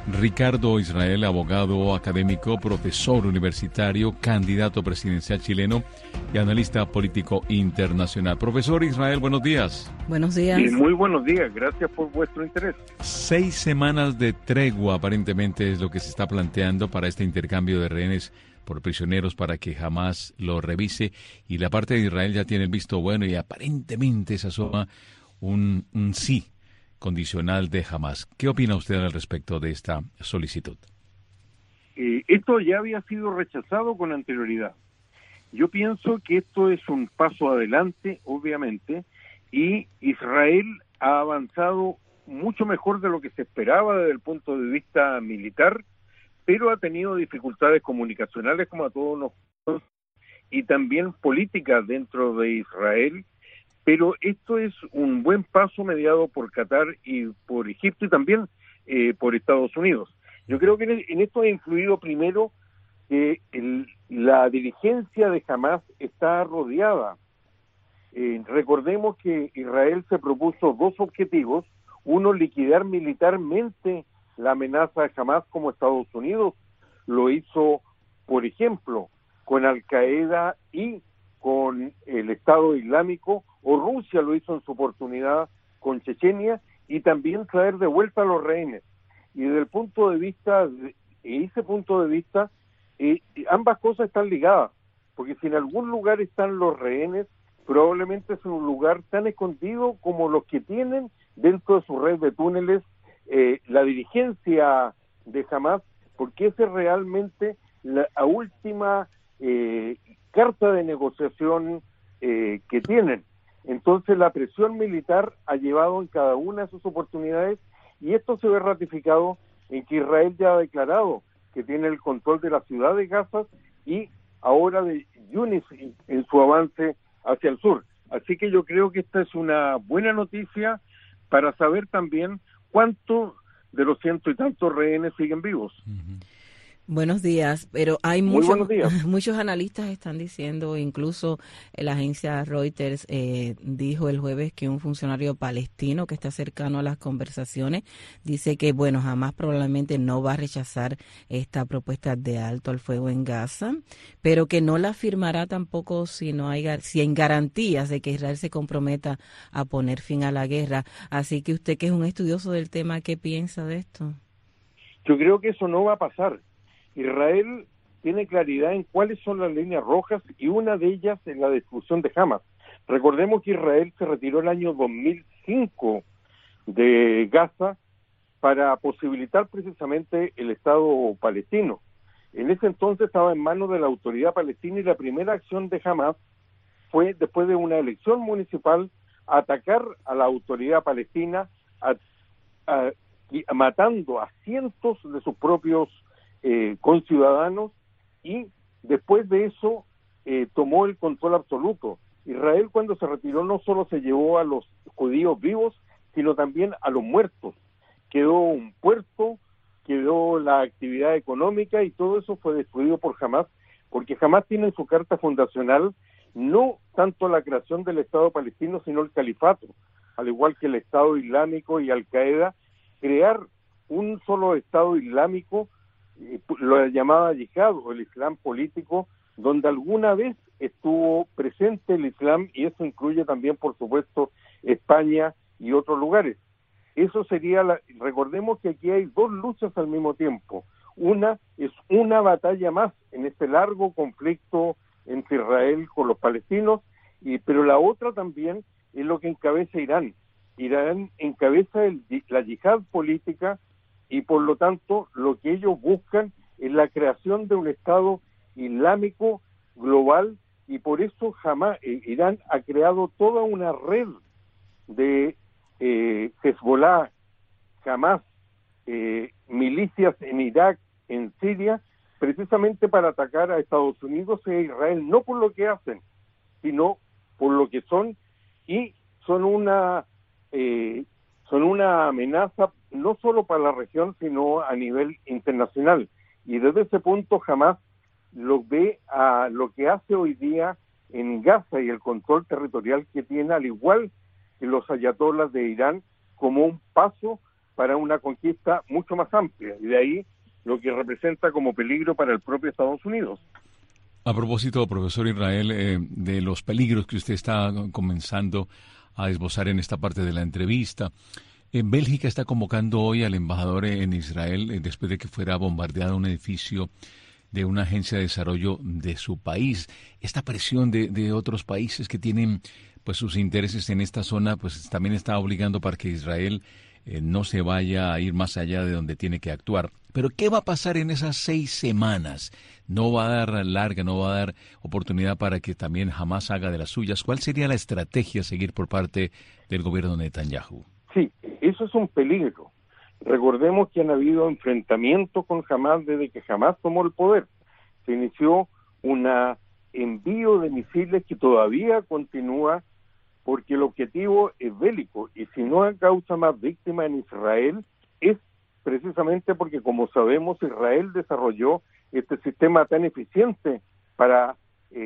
Ricardo Israel, abogado, académico, profesor universitario, candidato presidencial chileno y analista político internacional. Profesor Israel, buenos días. Buenos días. Sí, muy buenos días, gracias por vuestro interés. 6 semanas de tregua aparentemente es lo que se está planteando para este intercambio de rehenes por prisioneros para que Hamás lo revise, y la parte de Israel ya tiene el visto bueno y aparentemente se asoma un sí condicional de Hamás. ¿Qué opina usted al respecto de esta solicitud? Esto ya había sido rechazado con anterioridad. Yo pienso que esto es un paso adelante, obviamente, y Israel ha avanzado mucho mejor de lo que se esperaba desde el punto de vista militar, pero ha tenido dificultades comunicacionales, como a todos nosotros, y también políticas dentro de Israel. Pero esto es un buen paso mediado por Qatar y por Egipto y también por Estados Unidos. Yo creo que en esto ha influido primero que la dirigencia de Hamás está rodeada. Recordemos que Israel se propuso 2 objetivos: uno, liquidar militarmente la amenaza de Hamás, como Estados Unidos lo hizo, por ejemplo, con Al-Qaeda y con el Estado Islámico, o Rusia lo hizo en su oportunidad con Chechenia, y también traer de vuelta a los rehenes. Y desde el punto de vista, ambas cosas están ligadas, porque si en algún lugar están los rehenes, probablemente es un lugar tan escondido como los que tienen dentro de su red de túneles la dirigencia de Hamás, porque esa es realmente la última carta de negociación que tienen. Entonces la presión militar ha llevado en cada una de sus oportunidades, y esto se ve ratificado en que Israel ya ha declarado que tiene el control de la ciudad de Gaza y ahora de Yunis en su avance hacia el sur. Así que yo creo que esta es una buena noticia para saber también cuántos de los 100 y tantos rehenes siguen vivos. Buenos días, pero hay muchos analistas están diciendo, incluso la agencia Reuters dijo el jueves que un funcionario palestino que está cercano a las conversaciones dice que, bueno, Hamás probablemente no va a rechazar esta propuesta de alto al fuego en Gaza, pero que no la firmará tampoco si hay garantías de que Israel se comprometa a poner fin a la guerra. Así que usted, que es un estudioso del tema, ¿qué piensa de esto? Yo creo que eso no va a pasar. Israel tiene claridad en cuáles son las líneas rojas, y una de ellas es la destrucción de Hamás. Recordemos que Israel se retiró el año 2005 de Gaza para posibilitar precisamente el Estado palestino. En ese entonces estaba en manos de la autoridad palestina, y la primera acción de Hamás fue, después de una elección municipal, atacar a la autoridad palestina, matando a cientos de sus propios conciudadanos, y después de eso tomó el control absoluto. Israel, cuando se retiró, no solo se llevó a los judíos vivos, sino también a los muertos. Quedó un puerto, quedó la actividad económica, y todo eso fue destruido por Hamás, porque Hamás tiene en su carta fundacional no tanto la creación del Estado palestino, sino el califato, al igual que el Estado Islámico y Al-Qaeda, crear un solo Estado Islámico, lo llamaba yihad o el Islam político, donde alguna vez estuvo presente el Islam, y eso incluye también, por supuesto, España y otros lugares. Eso sería recordemos que aquí hay 2 luchas al mismo tiempo. Una es una batalla más en este largo conflicto entre Israel con los palestinos, pero la otra también es lo que encabeza Irán. Irán encabeza la yihad política, y por lo tanto lo que ellos buscan es la creación de un Estado islámico global, y por eso Irán ha creado toda una red de Hezbollah, Hamás, milicias en Irak, en Siria, precisamente para atacar a Estados Unidos e Israel, no por lo que hacen, sino por lo que son, y son una amenaza no solo para la región, sino a nivel internacional. Y desde ese punto Hamás lo ve a lo que hace hoy día en Gaza y el control territorial que tiene, al igual que los ayatolás de Irán, como un paso para una conquista mucho más amplia, y de ahí lo que representa como peligro para el propio Estados Unidos. A propósito, profesor Israel, de los peligros que usted está comenzando a esbozar en esta parte de la entrevista, Bélgica está convocando hoy al embajador en Israel después de que fuera bombardeado un edificio de una agencia de desarrollo de su país. Esta presión de otros países que tienen pues sus intereses en esta zona, pues también está obligando para que Israel no se vaya a ir más allá de donde tiene que actuar. Pero ¿qué va a pasar en esas 6 semanas? ¿No va a dar larga, no va a dar oportunidad para que también Hamás haga de las suyas? ¿Cuál sería la estrategia a seguir por parte del gobierno de Netanyahu? Sí, eso es un peligro. Recordemos que han habido enfrentamientos con Hamás desde que Hamás tomó el poder. Se inició un envío de misiles que todavía continúa, porque el objetivo es bélico, y si no causa más víctimas en Israel, es precisamente porque, como sabemos, Israel desarrolló este sistema tan eficiente para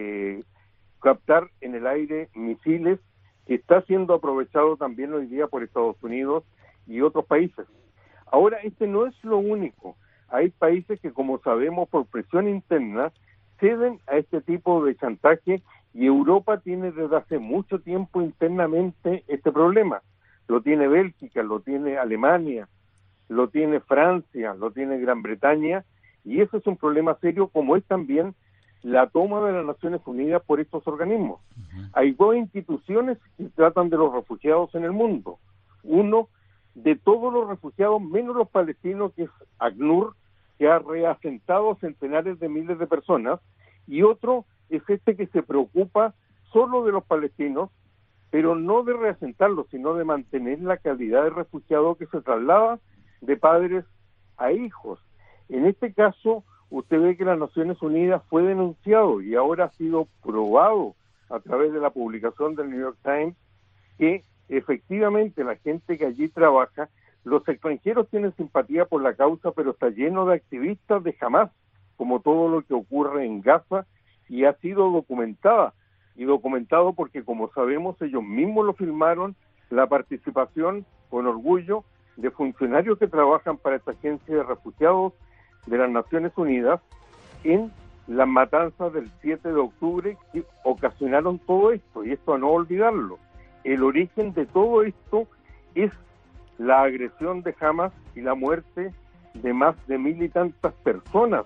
captar en el aire misiles, que está siendo aprovechado también hoy día por Estados Unidos y otros países. Ahora, este no es lo único. Hay países que, como sabemos, por presión interna, ceden a este tipo de chantaje, y Europa tiene desde hace mucho tiempo internamente este problema. Lo tiene Bélgica, lo tiene Alemania, lo tiene Francia, lo tiene Gran Bretaña, y eso es un problema serio, como es también la toma de las Naciones Unidas por estos organismos. Hay 2 instituciones que tratan de los refugiados en el mundo. Uno, de todos los refugiados, menos los palestinos, que es ACNUR, que ha reasentado centenares de miles de personas, y otro es este que se preocupa solo de los palestinos, pero no de reasentarlos, sino de mantener la calidad de refugiado que se traslada de padres a hijos. En este caso, usted ve que las Naciones Unidas fue denunciado, y ahora ha sido probado a través de la publicación del New York Times, que efectivamente la gente que allí trabaja, los extranjeros tienen simpatía por la causa, pero está lleno de activistas de Hamás, como todo lo que ocurre en Gaza, y ha sido documentado porque, como sabemos, ellos mismos lo filmaron, la participación con orgullo de funcionarios que trabajan para esta agencia de refugiados de las Naciones Unidas en las matanzas del 7 de octubre que ocasionaron todo esto, y esto a no olvidarlo. El origen de todo esto es la agresión de Hamás y la muerte de más de 1,000 y tantas personas,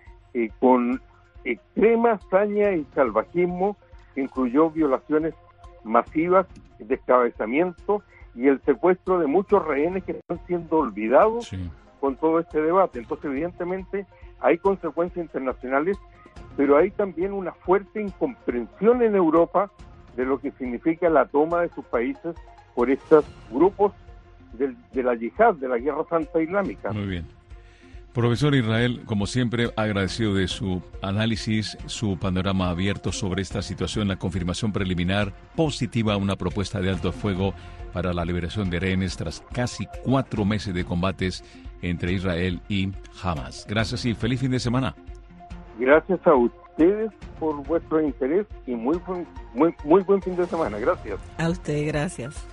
con extrema hazaña y salvajismo, que incluyó violaciones masivas, descabezamiento y el secuestro de muchos rehenes que están siendo olvidados con todo este debate. Entonces, evidentemente, hay consecuencias internacionales, pero hay también una fuerte incomprensión en Europa de lo que significa la toma de sus países por estos grupos de la yihad, de la Guerra Santa Islámica. Muy bien. Profesor Israel, como siempre, agradecido de su análisis, su panorama abierto sobre esta situación, la confirmación preliminar positiva a una propuesta de alto fuego para la liberación de rehenes tras casi 4 meses de combates entre Israel y Hamás. Gracias y feliz fin de semana. Gracias a ustedes por vuestro interés y muy buen fin de semana. Gracias. A usted, gracias.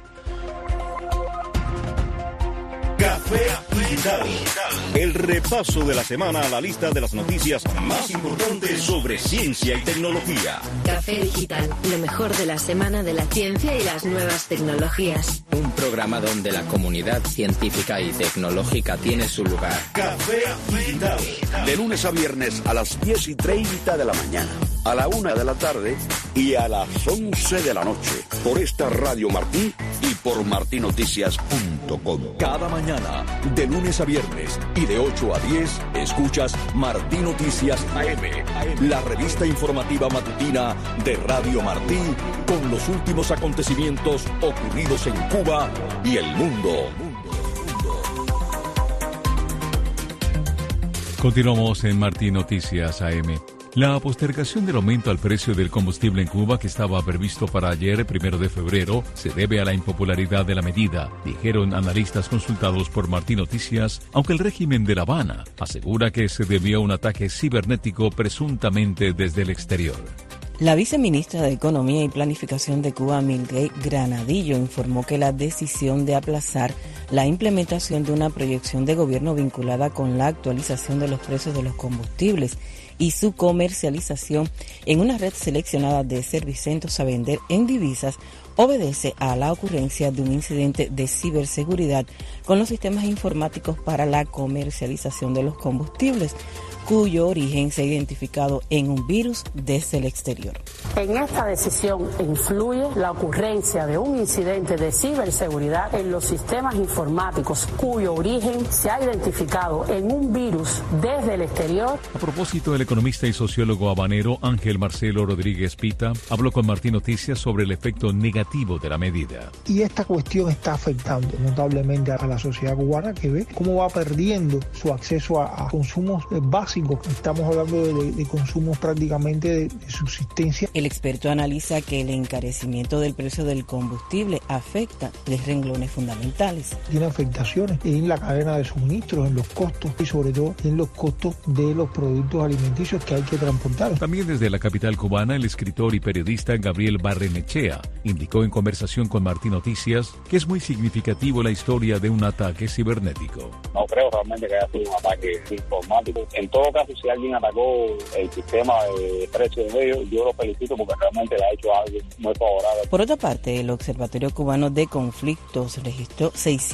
Café Digital. El repaso de la semana a la lista de las noticias más importantes sobre ciencia y tecnología. Café Digital, lo mejor de la semana de la ciencia y las nuevas tecnologías. Un programa donde la comunidad científica y tecnológica tiene su lugar. Café Digital. De lunes a viernes a las 10:30 de la mañana, a la 1 de la tarde y a las 11 de la noche. Por esta Radio Martí y por martinoticias.com. Cada mañana, de lunes a viernes y de 8 a 10, escuchas Martí Noticias AM, la revista informativa matutina de Radio Martí, con los últimos acontecimientos ocurridos en Cuba y el mundo. Continuamos en Martí Noticias AM. La postergación del aumento al precio del combustible en Cuba, que estaba previsto para ayer, 1 de febrero, se debe a la impopularidad de la medida, dijeron analistas consultados por Martí Noticias, aunque el régimen de La Habana asegura que se debió a un ataque cibernético presuntamente desde el exterior. La viceministra de Economía y Planificación de Cuba, Mildred Granadillo, informó que la decisión de aplazar la implementación de una proyección de gobierno vinculada con la actualización de los precios de los combustibles y su comercialización en una red seleccionada de servicentros a vender en divisas obedece a la ocurrencia de un incidente de ciberseguridad con los sistemas informáticos para la comercialización de los combustibles, cuyo origen se ha identificado en un virus desde el exterior. En esta decisión influye la ocurrencia de un incidente de ciberseguridad en los sistemas informáticos, cuyo origen se ha identificado en un virus desde el exterior. A propósito, el economista y sociólogo habanero Ángel Marcelo Rodríguez Pita habló con Martín Noticias sobre el efecto negativo de la medida. Y esta cuestión está afectando notablemente a la sociedad cubana, que ve cómo va perdiendo su acceso a consumos básicos. Estamos hablando de consumos prácticamente de subsistencia. El experto analiza que el encarecimiento del precio del combustible afecta los renglones fundamentales. Tiene afectaciones en la cadena de suministros, en los costos y sobre todo en los costos de los productos alimenticios que hay que transportar. También desde la capital cubana, el escritor y periodista Gabriel Barrenechea indicó en conversación con Martín Noticias que es muy significativo la historia de un ataque cibernético. No creo realmente que haya sido un ataque informático. En todo caso, si alguien atacó el sistema de precios de ellos, yo lo felicito porque realmente le ha hecho algo muy favorable. Por otra parte, el Observatorio Cubano de Conflictos registró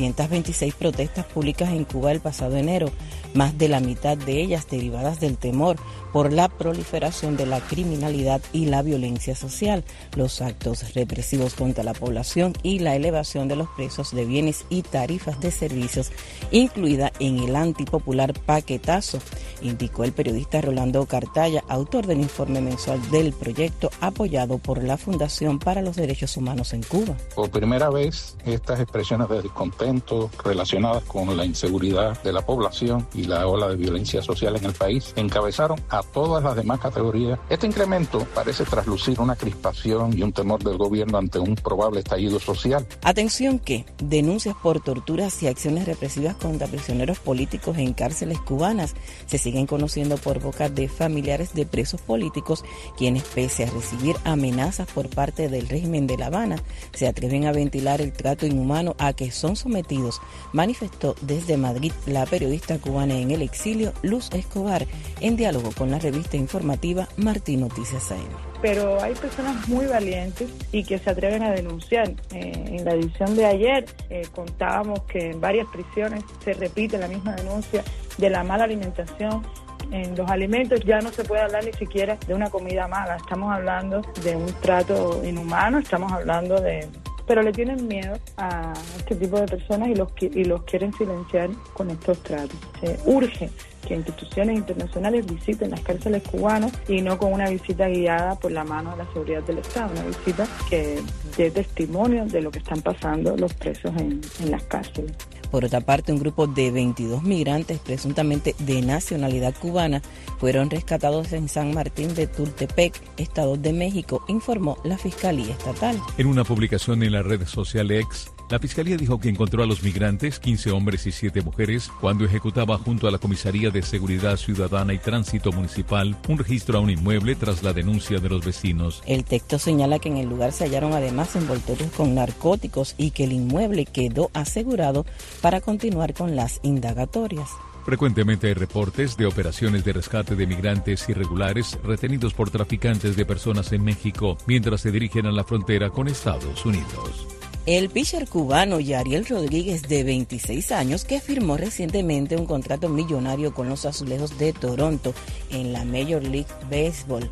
626 protestas públicas en Cuba el pasado enero, más de la mitad de ellas derivadas del temor por la proliferación de la criminalidad y la violencia social, los actos represivos contra la población y la elevación de los precios de bienes y tarifas de servicios, incluida en el antipopular paquetazo, indicó el periodista Rolando Cartaya, autor del informe mensual del proyecto apoyado por la Fundación para los Derechos Humanos en Cuba. Por primera vez, estas expresiones de descontento relacionadas con la inseguridad de la población y la ola de violencia social en el país encabezaron a todas las demás categorías. Este incremento parece traslucir una crispación y un temor del gobierno ante un probable estallido social. Atención que denuncias por torturas y acciones represivas contra prisioneros políticos en cárceles cubanas se siguen conociendo por boca de familiares de presos políticos, quienes pese a recibir amenazas por parte del régimen de La Habana, se atreven a ventilar el trato inhumano a que son sometidos, manifestó desde Madrid la periodista cubana en el exilio Luz Escobar, en diálogo con la revista informativa Martín Noticias AM. Pero hay personas muy valientes y que se atreven a denunciar. En la edición de ayer contábamos que en varias prisiones se repite la misma denuncia de la mala alimentación. En los alimentos ya no se puede hablar ni siquiera de una comida mala, estamos hablando de un trato inhumano, estamos hablando de... Pero le tienen miedo a este tipo de personas y los quieren silenciar con estos tratos. Se urge que instituciones internacionales visiten las cárceles cubanas y no con una visita guiada por la mano de la seguridad del Estado, una visita que dé testimonio de lo que están pasando los presos en las cárceles. Por otra parte, un grupo de 22 migrantes presuntamente de nacionalidad cubana fueron rescatados en San Martín de Tultepec, Estado de México, informó la Fiscalía Estatal. En una publicación en la red social X, la Fiscalía dijo que encontró a los migrantes, 15 hombres y 7 mujeres, cuando ejecutaba junto a la Comisaría de Seguridad Ciudadana y Tránsito Municipal un registro a un inmueble tras la denuncia de los vecinos. El texto señala que en el lugar se hallaron además envoltorios con narcóticos y que el inmueble quedó asegurado para continuar con las indagatorias. Frecuentemente hay reportes de operaciones de rescate de migrantes irregulares retenidos por traficantes de personas en México mientras se dirigen a la frontera con Estados Unidos. El pitcher cubano Yariel Rodríguez, de 26 años, que firmó recientemente un contrato millonario con los Azulejos de Toronto en la Major League Baseball,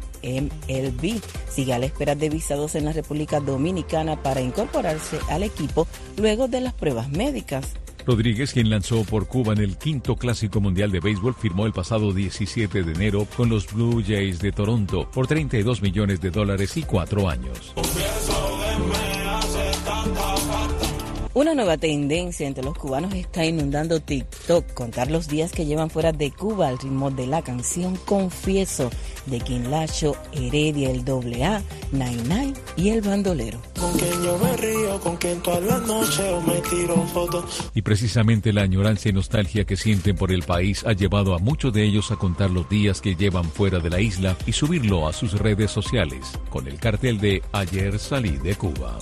MLB, sigue a la espera de visados en la República Dominicana para incorporarse al equipo luego de las pruebas médicas. Rodríguez, quien lanzó por Cuba en el 5º Clásico Mundial de Béisbol, firmó el pasado 17 de enero con los Blue Jays de Toronto por $32 millones y 4 años. Una nueva tendencia entre los cubanos está inundando TikTok. Contar los días que llevan fuera de Cuba al ritmo de la canción Confieso de Quinlacho, Heredia, el AA, Nai Nai y el Bandolero. con quien yo me río, con quien todas las noches me tiro fotos. Y precisamente la añoranza y nostalgia que sienten por el país ha llevado a muchos de ellos a contar los días que llevan fuera de la isla y subirlo a sus redes sociales, con el cartel de Ayer salí de Cuba.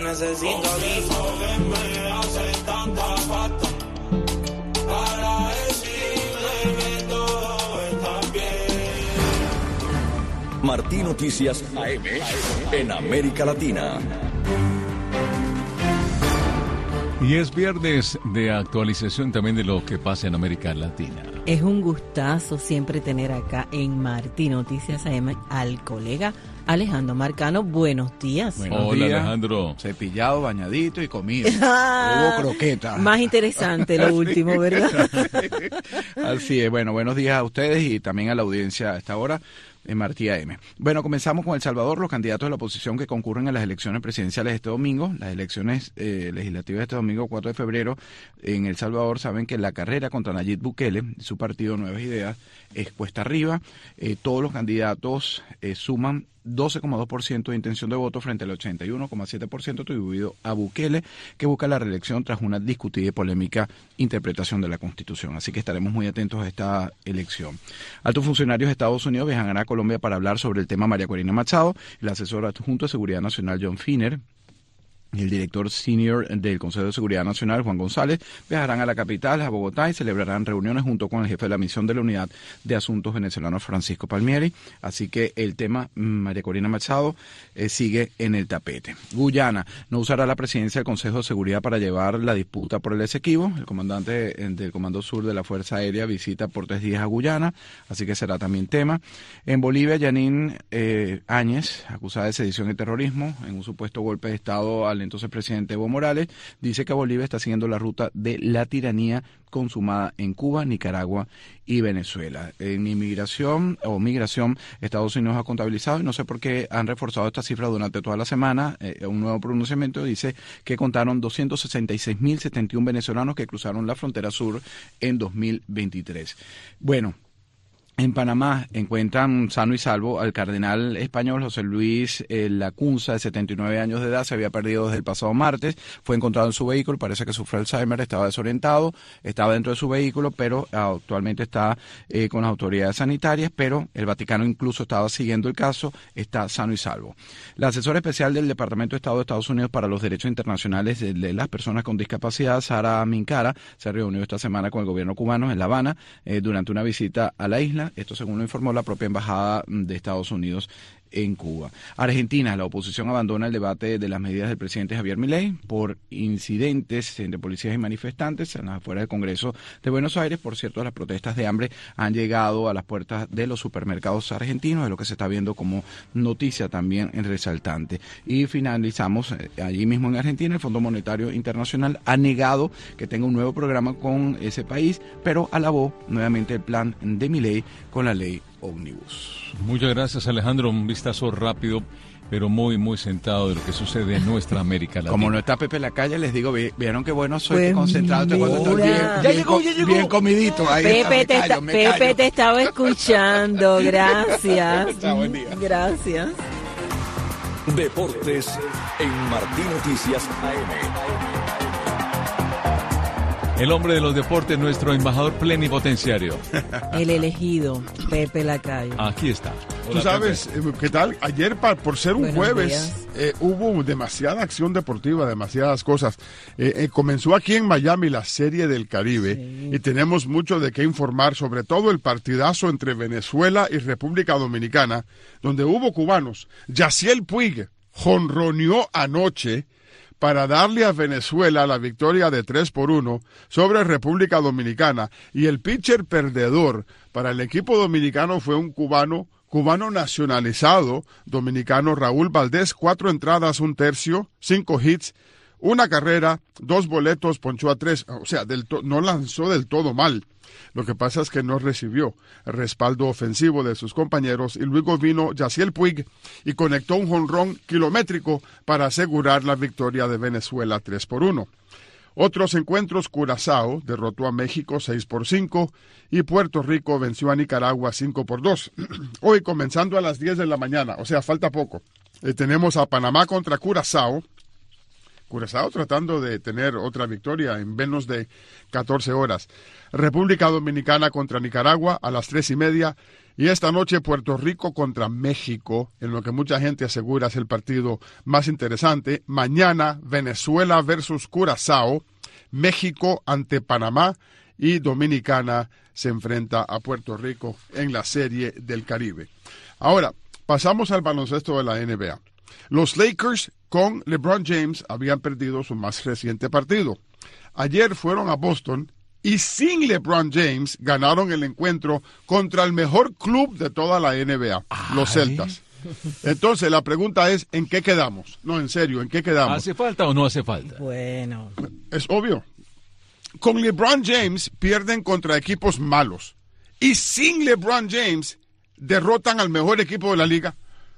Martín Noticias AM en América Latina. Y es viernes de actualización también de lo que pasa en América Latina. Es un gustazo siempre tener acá en Martín Noticias AM al colega Alejandro Marcano. Buenos días. Hola, Alejandro. Cepillado, bañadito y comido. Hubo croqueta. Más interesante lo último, ¿verdad? Así es. Bueno, buenos días a ustedes y también a la audiencia a esta hora en Martí AM. Bueno, comenzamos con El Salvador. Los candidatos de la oposición que concurren a las elecciones presidenciales este domingo, las elecciones legislativas de este domingo 4 de febrero en El Salvador, saben que la carrera contra Nayib Bukele y su partido Nuevas Ideas es cuesta arriba. Todos los candidatos suman 12,2% de intención de voto frente al 81,7% atribuido a Bukele, que busca la reelección tras una discutida y polémica interpretación de la Constitución. Así que estaremos muy atentos a esta elección. Altos funcionarios de Estados Unidos viajarán a Colombia para hablar sobre el tema María Corina Machado. El asesor adjunto de Seguridad Nacional, John Finner, y el director senior del Consejo de Seguridad Nacional, Juan González, viajarán a la capital, a Bogotá, y celebrarán reuniones junto con el jefe de la misión de la Unidad de Asuntos Venezolanos, Francisco Palmieri. Así que el tema María Corina Machado sigue en el tapete. Guyana no usará la presidencia del Consejo de Seguridad para llevar la disputa por el Esequibo. El comandante del Comando Sur de la Fuerza Aérea visita por 3 días a Guyana, así que será también tema. En Bolivia, Yanín Áñez, acusada de sedición y terrorismo en un supuesto golpe de Estado al entonces presidente Evo Morales, dice que Bolivia está siguiendo la ruta de la tiranía consumada en Cuba, Nicaragua y Venezuela. En migración, Estados Unidos ha contabilizado, y no sé por qué han reforzado esta cifra durante toda la semana, un nuevo pronunciamiento dice que contaron 266.071 venezolanos que cruzaron la frontera sur en 2023. Bueno, en Panamá encuentran sano y salvo al cardenal español José Luis Lacunza, de 79 años de edad. Se había perdido desde el pasado martes, fue encontrado en su vehículo, parece que sufre Alzheimer, estaba desorientado, estaba dentro de su vehículo, pero actualmente está con las autoridades sanitarias, pero el Vaticano incluso estaba siguiendo el caso, está sano y salvo. La asesora especial del Departamento de Estado de Estados Unidos para los Derechos Internacionales de las Personas con Discapacidad, Sara Mincara, se reunió esta semana con el gobierno cubano en La Habana durante una visita a la isla. Esto según lo informó la propia Embajada de Estados Unidos en Cuba. Argentina, la oposición abandona el debate de las medidas del presidente Javier Milei por incidentes entre policías y manifestantes en las afueras del Congreso de Buenos Aires. Por cierto, las protestas de hambre han llegado a las puertas de los supermercados argentinos, es lo que se está viendo como noticia también resaltante. Y finalizamos allí mismo en Argentina. El Fondo Monetario Internacional ha negado que tenga un nuevo programa con ese país, pero alabó nuevamente el plan de Milei con la ley Omnibus. Muchas gracias, Alejandro. Un vistazo rápido, pero muy, muy sentado de lo que sucede en nuestra América Latina. Como no está Pepe Lacalle, les digo, vieron que bueno soy, que concentrado cuando estoy bien comidito. Ahí Pepe, te estaba escuchando. Gracias. Buen día. Gracias. Deportes en Martín Noticias AM. El hombre de los deportes, nuestro embajador plenipotenciario. El elegido, Pepe Lacayo. Aquí está. Hola, tú sabes, ¿qué tal? Ayer, por ser un jueves, hubo demasiada acción deportiva, demasiadas cosas. Comenzó aquí en Miami la Serie del Caribe, sí, y tenemos mucho de qué informar, sobre todo el partidazo entre Venezuela y República Dominicana, donde hubo cubanos. Yasiel Puig jonroneó anoche para darle a Venezuela la victoria de 3-1 sobre República Dominicana. Y el pitcher perdedor para el equipo dominicano fue un cubano nacionalizado dominicano, Raúl Valdés. 4 entradas, 1/3, 5 hits, 1 carrera, 2 boletos, ponchó a 3. O sea, no lanzó del todo mal. Lo que pasa es que no recibió el respaldo ofensivo de sus compañeros, y luego vino Yasiel Puig y conectó un jonrón kilométrico para asegurar la victoria de Venezuela 3-1. Otros encuentros: Curazao derrotó a México 6-5 y Puerto Rico venció a Nicaragua 5-2. Hoy, comenzando a las 10 de la mañana, o sea, falta poco, Tenemos a Panamá contra Curazao. Curazao tratando de tener otra victoria en menos de 14 horas. República Dominicana contra Nicaragua a las 3:30. Y esta noche Puerto Rico contra México, en lo que mucha gente asegura es el partido más interesante. Mañana Venezuela versus Curazao, México ante Panamá y Dominicana se enfrenta a Puerto Rico en la Serie del Caribe. Ahora, pasamos al baloncesto de la NBA. Los Lakers con LeBron James habían perdido su más reciente partido. Ayer fueron a Boston y sin LeBron James ganaron el encuentro contra el mejor club de toda la NBA, los Celtas. Entonces la pregunta es, ¿en qué quedamos? No, en serio, ¿en qué quedamos? ¿Hace falta o no hace falta? Bueno. Es obvio. Con LeBron James pierden contra equipos malos. Y sin LeBron James derrotan al mejor equipo de la liga.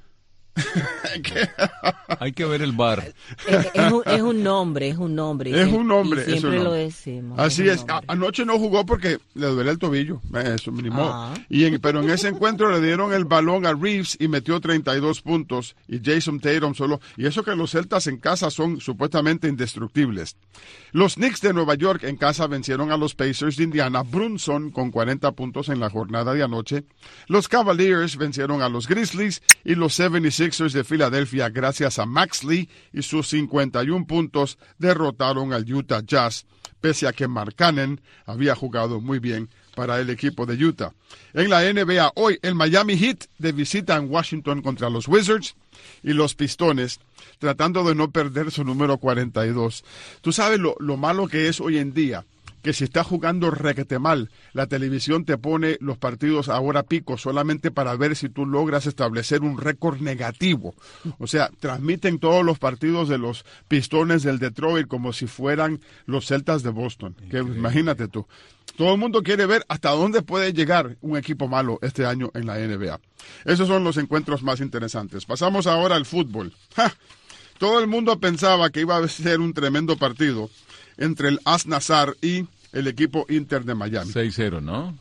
Hay que ver el VAR. Es un nombre. Es un nombre. Y siempre lo decimos. Así es. Anoche no jugó porque le duele el tobillo. Eso mínimo. Pero en ese encuentro le dieron el balón a Reeves y metió 32 puntos. Y Jason Tatum solo. Y eso que los Celtas en casa son supuestamente indestructibles. Los Knicks de Nueva York en casa vencieron a los Pacers de Indiana. Brunson con 40 puntos en la jornada de anoche. Los Cavaliers vencieron a los Grizzlies y los 76ers de Filadelfia, gracias a Max Lee y sus 51 puntos, derrotaron al Utah Jazz, pese a que Mark Cannon había jugado muy bien para el equipo de Utah. En la NBA hoy, el Miami Heat de visita en Washington contra los Wizards y los Pistones, tratando de no perder su número 42. Tú sabes lo malo que es hoy en día, que si estás jugando requete mal, la televisión te pone los partidos a hora pico solamente para ver si tú logras establecer un récord negativo. O sea, transmiten todos los partidos de los Pistones del Detroit como si fueran los Celtas de Boston. Que imagínate tú. Todo el mundo quiere ver hasta dónde puede llegar un equipo malo este año en la NBA. Esos son los encuentros más interesantes. Pasamos ahora al fútbol. ¡Ja! Todo el mundo pensaba que iba a ser un tremendo partido entre el Al-Nassr y el equipo Inter de Miami. 6-0, ¿no?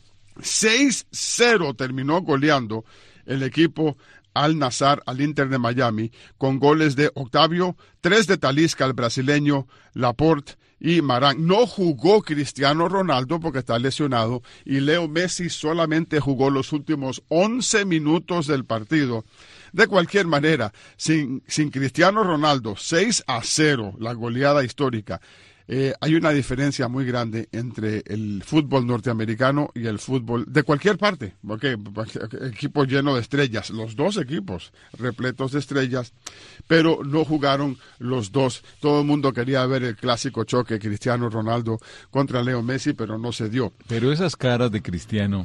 6-0 terminó goleando el equipo Al-Nassr al Inter de Miami con goles de Octavio, 3 de Talisca, el brasileño, Laporte y Marán. No jugó Cristiano Ronaldo porque está lesionado y Leo Messi solamente jugó los últimos 11 minutos del partido. De cualquier manera, sin Cristiano Ronaldo, 6-0, la goleada histórica. Hay una diferencia muy grande entre el fútbol norteamericano y el fútbol de cualquier parte, porque equipo lleno de estrellas, los dos equipos repletos de estrellas, pero no jugaron los dos. Todo el mundo quería ver el clásico choque Cristiano Ronaldo contra Leo Messi, pero no se dio. Pero esas caras de Cristiano...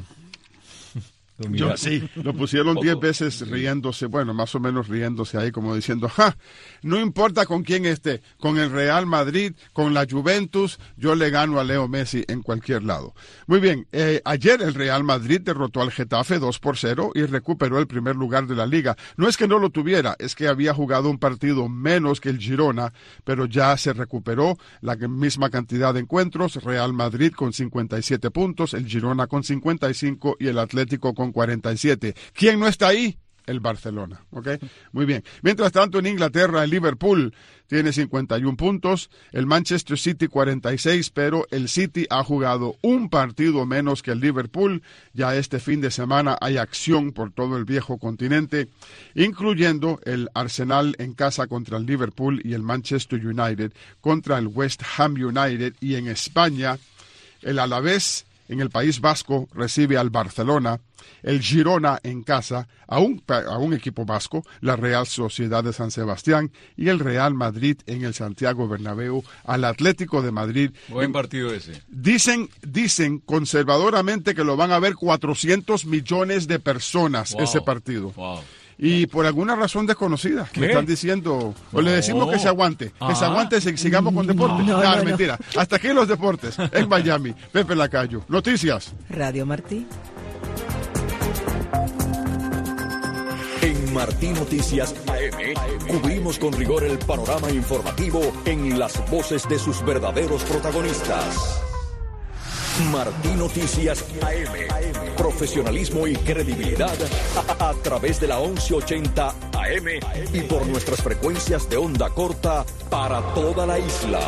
Sí, lo pusieron 10 veces riéndose, bueno, más o menos riéndose ahí como diciendo, no importa con quién esté, con el Real Madrid, con la Juventus, yo le gano a Leo Messi en cualquier lado. Muy bien, ayer el Real Madrid derrotó al Getafe 2-0 y recuperó el primer lugar de la liga. No es que no lo tuviera, es que había jugado un partido menos que el Girona, pero ya se recuperó la misma cantidad de encuentros, Real Madrid con 57 puntos, el Girona con 55 y el Atlético con 47. ¿Quién no está ahí? El Barcelona, ¿ok? Muy bien. Mientras tanto, en Inglaterra, el Liverpool tiene 51 puntos, el Manchester City 46, pero el City ha jugado un partido menos que el Liverpool. Ya este fin de semana hay acción por todo el viejo continente, incluyendo el Arsenal en casa contra el Liverpool y el Manchester United contra el West Ham United. Y en España, el Alavés en el País Vasco recibe al Barcelona, el Girona en casa a un equipo vasco, la Real Sociedad de San Sebastián, y el Real Madrid en el Santiago Bernabéu al Atlético de Madrid. Buen partido ese. Dicen conservadoramente que lo van a ver 400 millones de personas ese partido. Wow. Y por alguna razón desconocida, me están diciendo, o le decimos que se aguante, sigamos con deportes. No, mentira. Hasta aquí los deportes, en Miami. Pepe Lacayo. Noticias. Radio Martí. En Martí Noticias AM, cubrimos con rigor el panorama informativo en las voces de sus verdaderos protagonistas. Martí Noticias AM. Profesionalismo y credibilidad a través de la 1180 AM. AM y por nuestras frecuencias de onda corta para toda la isla.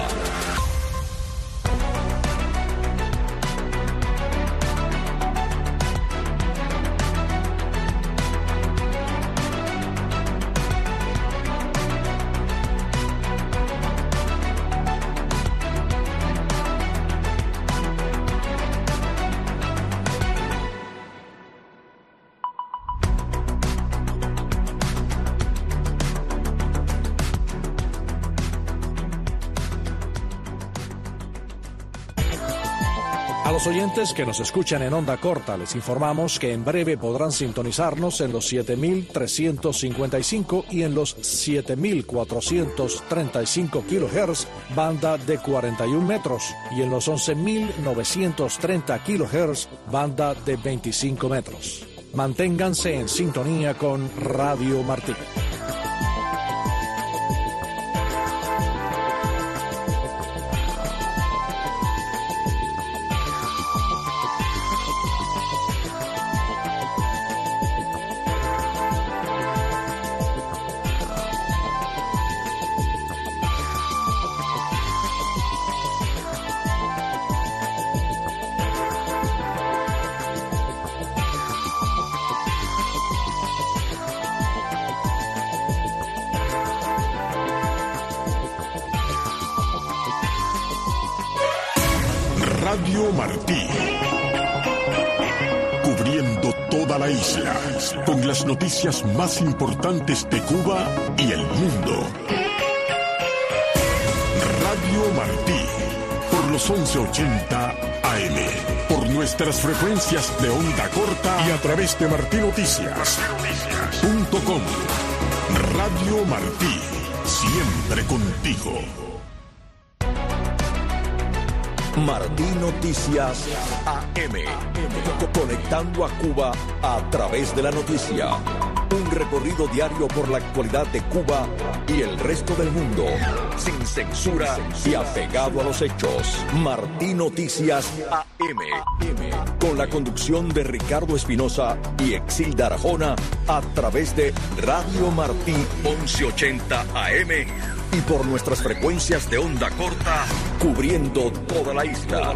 A los oyentes que nos escuchan en onda corta, les informamos que en breve podrán sintonizarnos en los 7.355 y en los 7.435 kHz, banda de 41 metros, y en los 11.930 kHz, banda de 25 metros. Manténganse en sintonía con Radio Martí. Radio Martí, cubriendo toda la isla, con las noticias más importantes de Cuba y el mundo. Radio Martí, por los 1180 AM, por nuestras frecuencias de onda corta y a través de martinoticias.com. Radio Martí, siempre contigo. Martí Noticias AM, conectando a Cuba a través de la noticia. Un recorrido diario por la actualidad de Cuba y el resto del mundo, sin censura y apegado a los hechos. Martí Noticias AM, con la conducción de Ricardo Espinosa y Exilda Arjona, a través de Radio Martí 1180 AM y por nuestras frecuencias de onda corta, cubriendo toda la isla.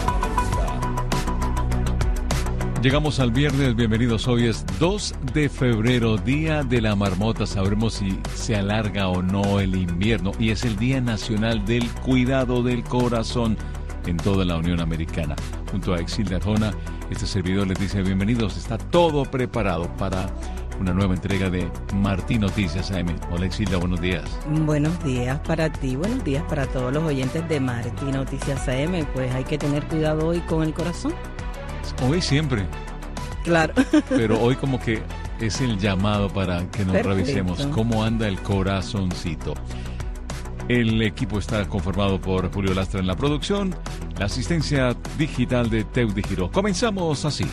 Llegamos al viernes, bienvenidos. Hoy es 2 de febrero, Día de la Marmota. Sabremos si se alarga o no el invierno. Y es el Día Nacional del Cuidado del Corazón en toda la Unión Americana. Junto a Exilda Arjona, este servidor les dice bienvenidos. Está todo preparado para una nueva entrega de Martí Noticias AM. Hola Exilda, buenos días. Buenos días para ti, buenos días para todos los oyentes de Martí Noticias AM. Pues hay que tener cuidado hoy con el corazón. Hoy siempre. Claro. Pero hoy como que es el llamado para que nos revisemos cómo anda el corazoncito. El equipo está conformado por Julio Lastra en la producción, la asistencia digital de Teudi Giró. Comenzamos así.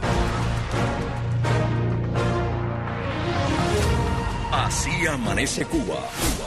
Así amanece Cuba.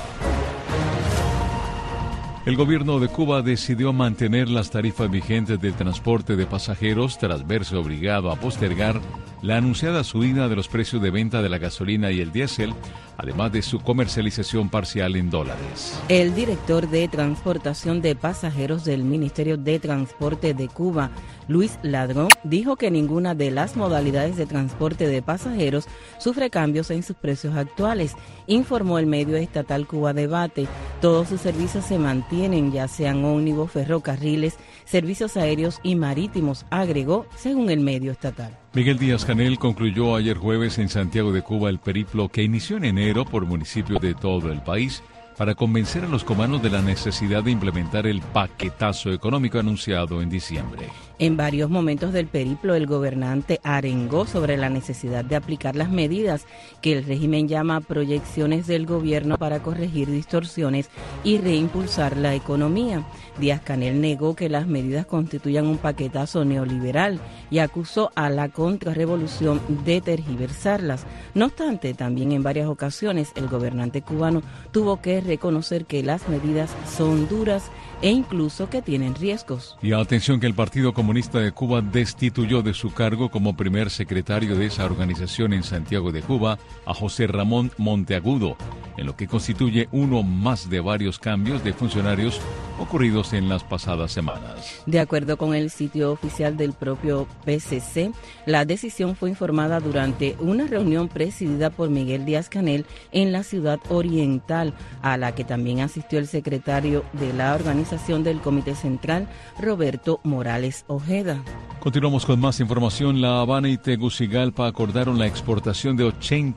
El gobierno de Cuba decidió mantener las tarifas vigentes del transporte de pasajeros tras verse obligado a postergar la anunciada subida de los precios de venta de la gasolina y el diésel, además de su comercialización parcial en dólares. El director de Transportación de Pasajeros del Ministerio de Transporte de Cuba, Luis Ladrón, dijo que ninguna de las modalidades de transporte de pasajeros sufre cambios en sus precios actuales. Informó el medio estatal Cuba Debate. Todos sus servicios se mantienen, ya sean ómnibus, ferrocarriles, servicios aéreos y marítimos, agregó, según el medio estatal. Miguel Díaz-Canel concluyó ayer jueves en Santiago de Cuba el periplo que inició en enero por municipios de todo el país para convencer a los cubanos de la necesidad de implementar el paquetazo económico anunciado en diciembre. En varios momentos del periplo, el gobernante arengó sobre la necesidad de aplicar las medidas que el régimen llama proyecciones del gobierno para corregir distorsiones y reimpulsar la economía. Díaz-Canel negó que las medidas constituyan un paquetazo neoliberal y acusó a la contrarrevolución de tergiversarlas. No obstante, también en varias ocasiones el gobernante cubano tuvo que reconocer que las medidas son duras e incluso que tienen riesgos. Y atención que el Partido Comunista de Cuba destituyó de su cargo como primer secretario de esa organización en Santiago de Cuba a José Ramón Monteagudo, en lo que constituye uno más de varios cambios de funcionarios ocurridos en las pasadas semanas. De acuerdo con el sitio oficial del propio PCC, la decisión fue informada durante una reunión presidida por Miguel Díaz-Canel en la Ciudad Oriental, a la que también asistió el secretario de la organización del Comité Central, Roberto Morales Ojeda. Continuamos con más información. La Habana y Tegucigalpa acordaron la exportación de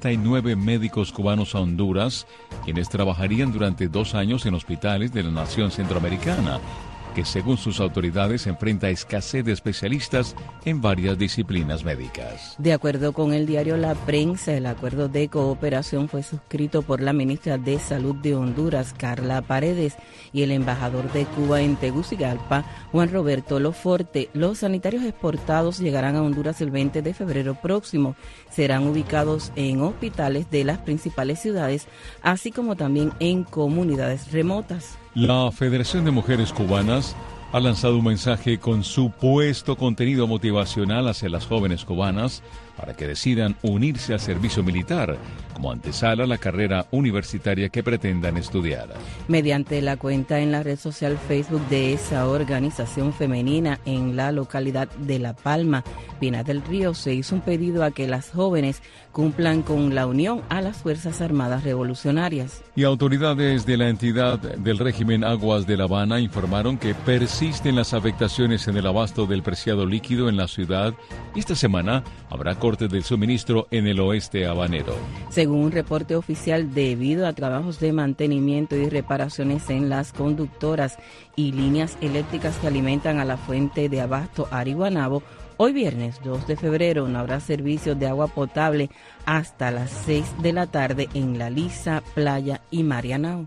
89 médicos cubanos a Honduras, quienes trabajarían durante 2 años en hospitales de la nación centroamericana, que según sus autoridades enfrenta escasez de especialistas en varias disciplinas médicas. De acuerdo con el diario La Prensa, el acuerdo de cooperación fue suscrito por la ministra de Salud de Honduras, Carla Paredes, y el embajador de Cuba en Tegucigalpa, Juan Roberto Loforte. Los sanitarios exportados llegarán a Honduras el 20 de febrero próximo. Serán ubicados en hospitales de las principales ciudades, así como también en comunidades remotas. La Federación de Mujeres Cubanas ha lanzado un mensaje con supuesto contenido motivacional hacia las jóvenes cubanas para que decidan unirse al servicio militar como antesala a la carrera universitaria que pretendan estudiar. Mediante la cuenta en la red social Facebook de esa organización femenina en la localidad de La Palma, Pinar del Río, se hizo un pedido a que las jóvenes cumplan con la unión a las Fuerzas Armadas Revolucionarias. Y autoridades de la entidad del régimen Aguas de La Habana informaron que persisten las afectaciones en el abasto del preciado líquido en la ciudad y esta semana habrá cortes del suministro en el oeste habanero. Según un reporte oficial, debido a trabajos de mantenimiento y reparaciones en las conductoras y líneas eléctricas que alimentan a la fuente de abasto Ariguanabo, hoy viernes 2 de febrero no habrá servicios de agua potable hasta las 6 de la tarde en La Lisa, Playa y Marianao.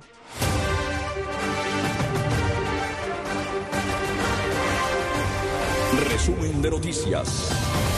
Resumen de noticias.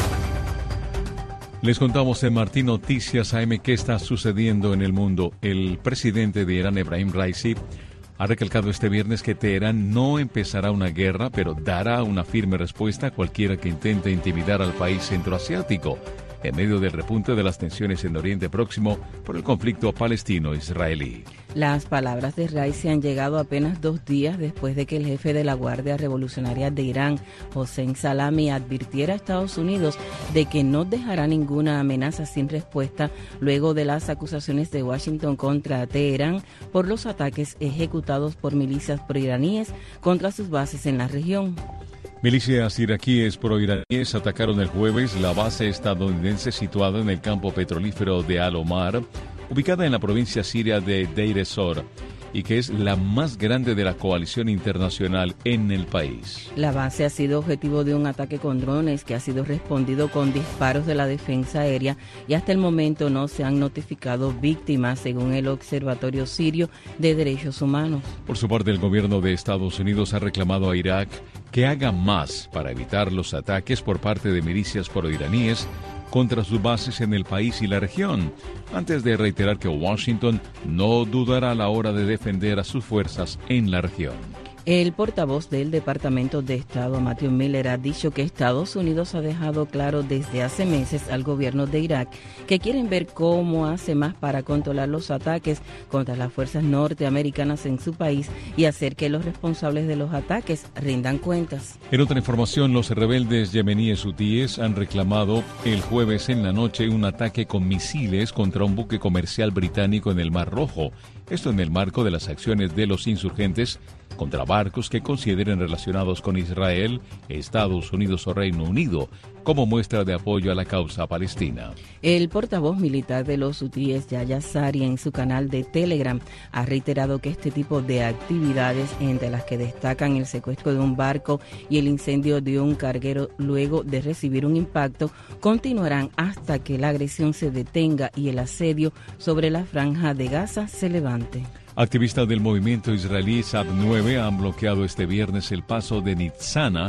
Les contamos en Martín Noticias AM qué está sucediendo en el mundo. El presidente de Irán, Ebrahim Raisi, ha recalcado este viernes que Teherán no empezará una guerra, pero dará una firme respuesta a cualquiera que intente intimidar al país centroasiático, en medio del repunte de las tensiones en Oriente Próximo por el conflicto palestino-israelí. Las palabras de Raisi han llegado apenas 2 días después de que el jefe de la Guardia Revolucionaria de Irán, Hossein Salami, advirtiera a Estados Unidos de que no dejará ninguna amenaza sin respuesta luego de las acusaciones de Washington contra Teherán por los ataques ejecutados por milicias proiraníes contra sus bases en la región. Milicias iraquíes proiraníes atacaron el jueves la base estadounidense situada en el campo petrolífero de Al-Omar, ubicada en la provincia siria de Deir ez-Zor, y que es la más grande de la coalición internacional en el país. La base ha sido objetivo de un ataque con drones que ha sido respondido con disparos de la defensa aérea y hasta el momento no se han notificado víctimas, según el Observatorio Sirio de Derechos Humanos. Por su parte, el gobierno de Estados Unidos ha reclamado a Irak que haga más para evitar los ataques por parte de milicias proiraníes contra sus bases en el país y la región, antes de reiterar que Washington no dudará a la hora de defender a sus fuerzas en la región. El portavoz del Departamento de Estado, Matthew Miller, ha dicho que Estados Unidos ha dejado claro desde hace meses al gobierno de Irak que quieren ver cómo hace más para controlar los ataques contra las fuerzas norteamericanas en su país y hacer que los responsables de los ataques rindan cuentas. En otra información, los rebeldes yemeníes hutíes han reclamado el jueves en la noche un ataque con misiles contra un buque comercial británico en el Mar Rojo. Esto en el marco de las acciones de los insurgentes contra barcos que consideren relacionados con Israel, Estados Unidos o Reino Unido, como muestra de apoyo a la causa palestina. El portavoz militar de los hutíes, Yahya Sari, en su canal de Telegram, ha reiterado que este tipo de actividades, entre las que destacan el secuestro de un barco y el incendio de un carguero luego de recibir un impacto, continuarán hasta que la agresión se detenga y el asedio sobre la franja de Gaza se levante. Activistas del movimiento israelí SAB 9 han bloqueado este viernes el paso de Nitzana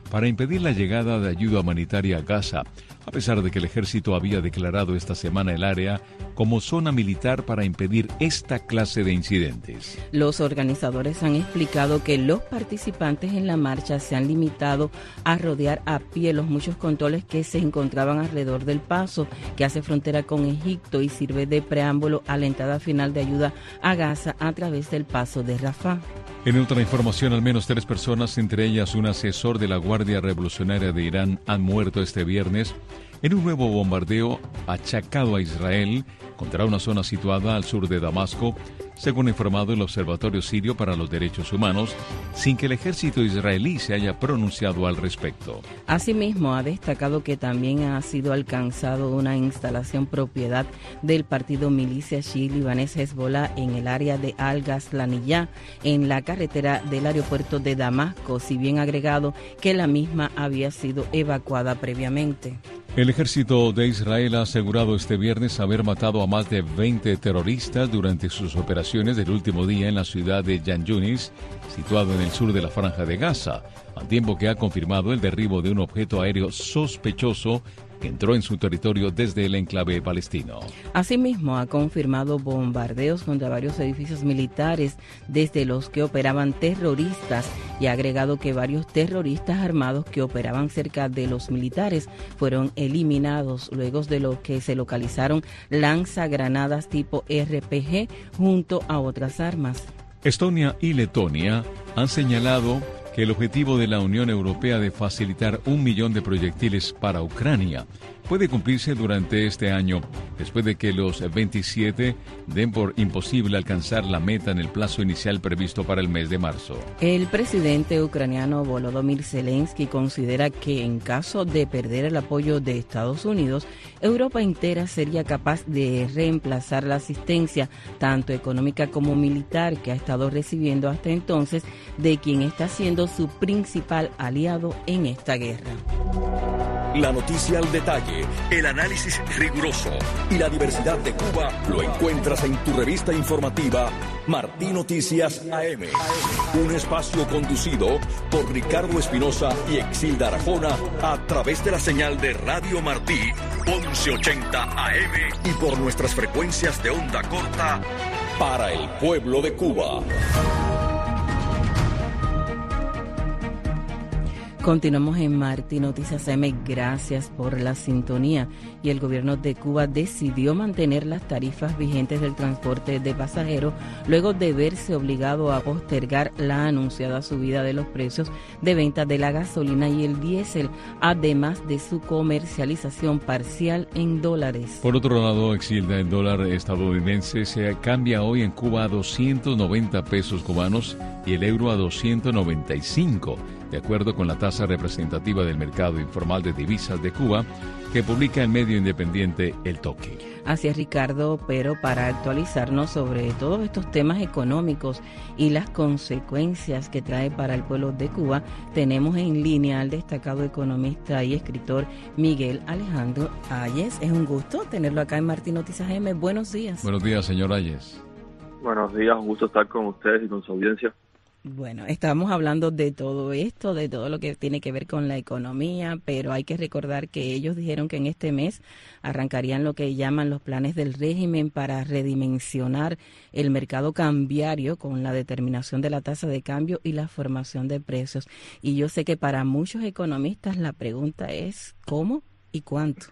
para impedir la llegada de ayuda humanitaria a Gaza, a pesar de que el ejército había declarado esta semana el área como zona militar para impedir esta clase de incidentes. Los organizadores han explicado que los participantes en la marcha se han limitado a rodear a pie los muchos controles que se encontraban alrededor del paso, que hace frontera con Egipto y sirve de preámbulo a la entrada final de ayuda a Gaza a través del paso de Rafah. En otra información, al menos 3 personas, entre ellas un asesor de la Guardia Revolucionaria de Irán, han muerto este viernes en un nuevo bombardeo achacado a Israel contra una zona situada al sur de Damasco, según ha informado el Observatorio Sirio para los Derechos Humanos, sin que el ejército israelí se haya pronunciado al respecto. Asimismo, ha destacado que también ha sido alcanzado una instalación propiedad del partido milicia chií libanés Hezbollah en el área de Al-Ghazlaniyah, en la carretera del aeropuerto de Damasco, si bien agregado que la misma había sido evacuada previamente. El ejército de Israel ha asegurado este viernes haber matado a más de 20 terroristas durante sus operaciones del último día en la ciudad de Khan Yunis, situado en el sur de la Franja de Gaza, al tiempo que ha confirmado el derribo de un objeto aéreo sospechoso que entró en su territorio desde el enclave palestino. Asimismo, ha confirmado bombardeos contra varios edificios militares desde los que operaban terroristas y ha agregado que varios terroristas armados que operaban cerca de los militares fueron eliminados luego de lo que se localizaron lanzagranadas tipo RPG junto a otras armas. Estonia y Letonia han señalado que el objetivo de la Unión Europea de facilitar 1 millón de proyectiles para Ucrania puede cumplirse durante este año, después de que los 27 den por imposible alcanzar la meta en el plazo inicial previsto para el mes de marzo. El presidente ucraniano Volodymyr Zelensky considera que en caso de perder el apoyo de Estados Unidos, Europa entera sería capaz de reemplazar la asistencia, tanto económica como militar, que ha estado recibiendo hasta entonces de quien está siendo su principal aliado en esta guerra. La noticia al detalle, el análisis riguroso y la diversidad de Cuba lo encuentras en tu revista informativa Martí Noticias AM. Un espacio conducido por Ricardo Espinosa y Exilda Arjona a través de la señal de Radio Martí 1180 AM y por nuestras frecuencias de onda corta para el pueblo de Cuba. Continuamos en Martí Noticias AM, gracias por la sintonía. Y el gobierno de Cuba decidió mantener las tarifas vigentes del transporte de pasajeros luego de verse obligado a postergar la anunciada subida de los precios de venta de la gasolina y el diésel, además de su comercialización parcial en dólares. Por otro lado, Exilda, el dólar estadounidense se cambia hoy en Cuba a 290 pesos cubanos y el euro a 295, de acuerdo con la tasa representativa del mercado informal de divisas de Cuba, que publica el medio independiente El Toque. Así es, Ricardo, pero para actualizarnos sobre todos estos temas económicos y las consecuencias que trae para el pueblo de Cuba, tenemos en línea al destacado economista y escritor Miguel Alejandro Ayes. Es un gusto tenerlo acá en Martí Noticias AM. Buenos días. Buenos días, señor Ayes. Buenos días, un gusto estar con ustedes y con su audiencia. Bueno, estamos hablando de todo esto, de todo lo que tiene que ver con la economía, pero hay que recordar que ellos dijeron que en este mes arrancarían lo que llaman los planes del régimen para redimensionar el mercado cambiario con la determinación de la tasa de cambio y la formación de precios. Y yo sé que para muchos economistas la pregunta es ¿cómo y cuánto?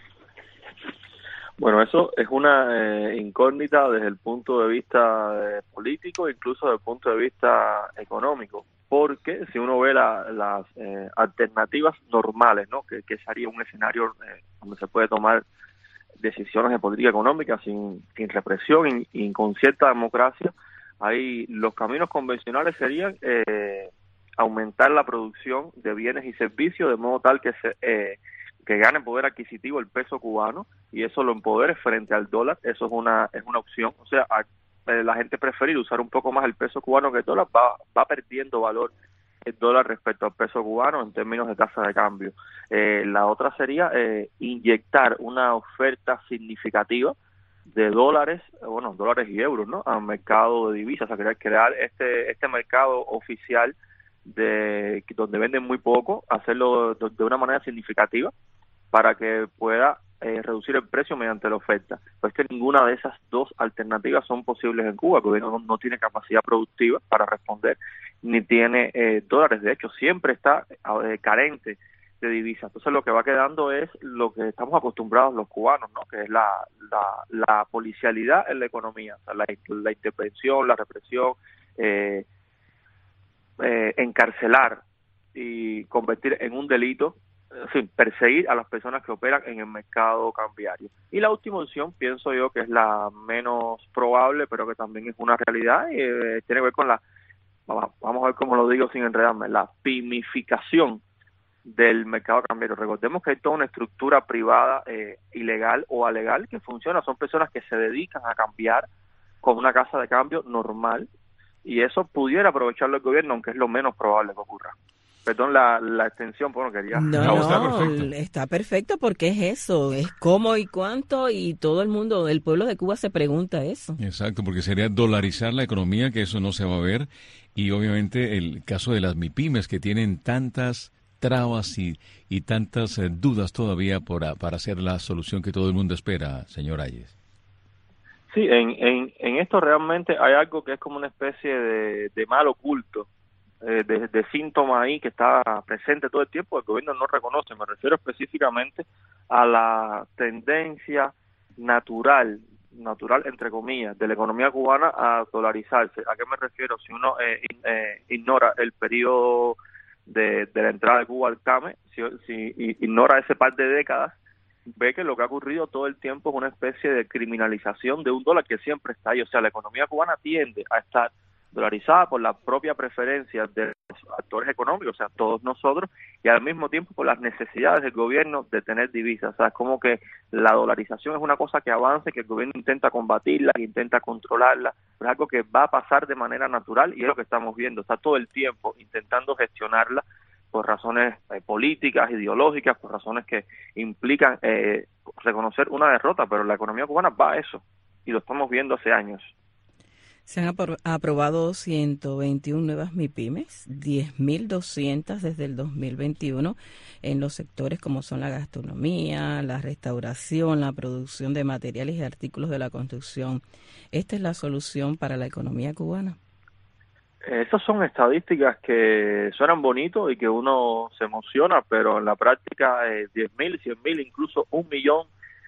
Bueno, eso es una incógnita desde el punto de vista político, incluso desde el punto de vista económico, porque si uno ve las alternativas normales, ¿no? que sería un escenario donde se puede tomar decisiones de política económica sin represión y con cierta democracia, ahí los caminos convencionales serían aumentar la producción de bienes y servicios de modo tal que gane poder adquisitivo el peso cubano y eso lo empodere frente al dólar. Eso es una opción. O sea, la gente preferir usar un poco más el peso cubano que el dólar, va perdiendo valor el dólar respecto al peso cubano en términos de tasa de cambio. La otra sería inyectar una oferta significativa de dólares y euros, ¿no? Al mercado de divisas, o sea, crear este mercado oficial donde venden muy poco, hacerlo de una manera significativa para que pueda reducir el precio mediante la oferta. Pues que ninguna de esas dos alternativas son posibles en Cuba. El gobierno no tiene capacidad productiva para responder, ni tiene dólares. De hecho, siempre está carente de divisas. Entonces lo que va quedando es lo que estamos acostumbrados los cubanos, ¿no? Que es la policialidad en la economía, o sea, la intervención, la represión, encarcelar y convertir en un delito, en fin, perseguir a las personas que operan en el mercado cambiario. Y la última opción, pienso yo, que es la menos probable, pero que también es una realidad, y tiene que ver con vamos a ver cómo lo digo sin enredarme, la pimificación del mercado cambiario. Recordemos que hay toda una estructura privada ilegal o alegal que funciona. Son personas que se dedican a cambiar con una casa de cambio normal, y eso pudiera aprovecharlo el gobierno, aunque es lo menos probable que ocurra. Perdón la extensión, bueno, quería... Está perfecto, porque es eso, es cómo y cuánto, y todo el mundo, el pueblo de Cuba se pregunta eso. Exacto, porque sería dolarizar la economía, que eso no se va a ver, y obviamente el caso de las MIPYMES, que tienen tantas trabas y tantas dudas todavía para hacer la solución que todo el mundo espera, señor Ayes. Sí, en esto realmente hay algo que es como una especie de mal oculto, de síntoma ahí que está presente todo el tiempo, el gobierno no reconoce. Me refiero específicamente a la tendencia natural entre comillas, de la economía cubana a dolarizarse. ¿A qué me refiero? Si uno ignora el periodo de la entrada de Cuba al CAME, si ignora ese par de décadas, ve que lo que ha ocurrido todo el tiempo es una especie de criminalización de un dólar que siempre está ahí. O sea, la economía cubana tiende a estar dolarizada por la propia preferencia de los actores económicos, o sea, todos nosotros, y al mismo tiempo por las necesidades del gobierno de tener divisas. O sea, es como que la dolarización es una cosa que avanza, que el gobierno intenta combatirla, que intenta controlarla, pero es algo que va a pasar de manera natural, y es lo que estamos viendo. Está todo el tiempo intentando gestionarla por razones políticas, ideológicas, por razones que implican reconocer una derrota, pero la economía cubana va a eso, y lo estamos viendo hace años. Se han aprobado 121 nuevas MIPYMES, 10.200 desde el 2021 en los sectores como son la gastronomía, la restauración, la producción de materiales y artículos de la construcción. ¿Esta es la solución para la economía cubana? Esas son estadísticas que suenan bonitos y que uno se emociona, pero en la práctica 10.000, 100.000, incluso 1 millón,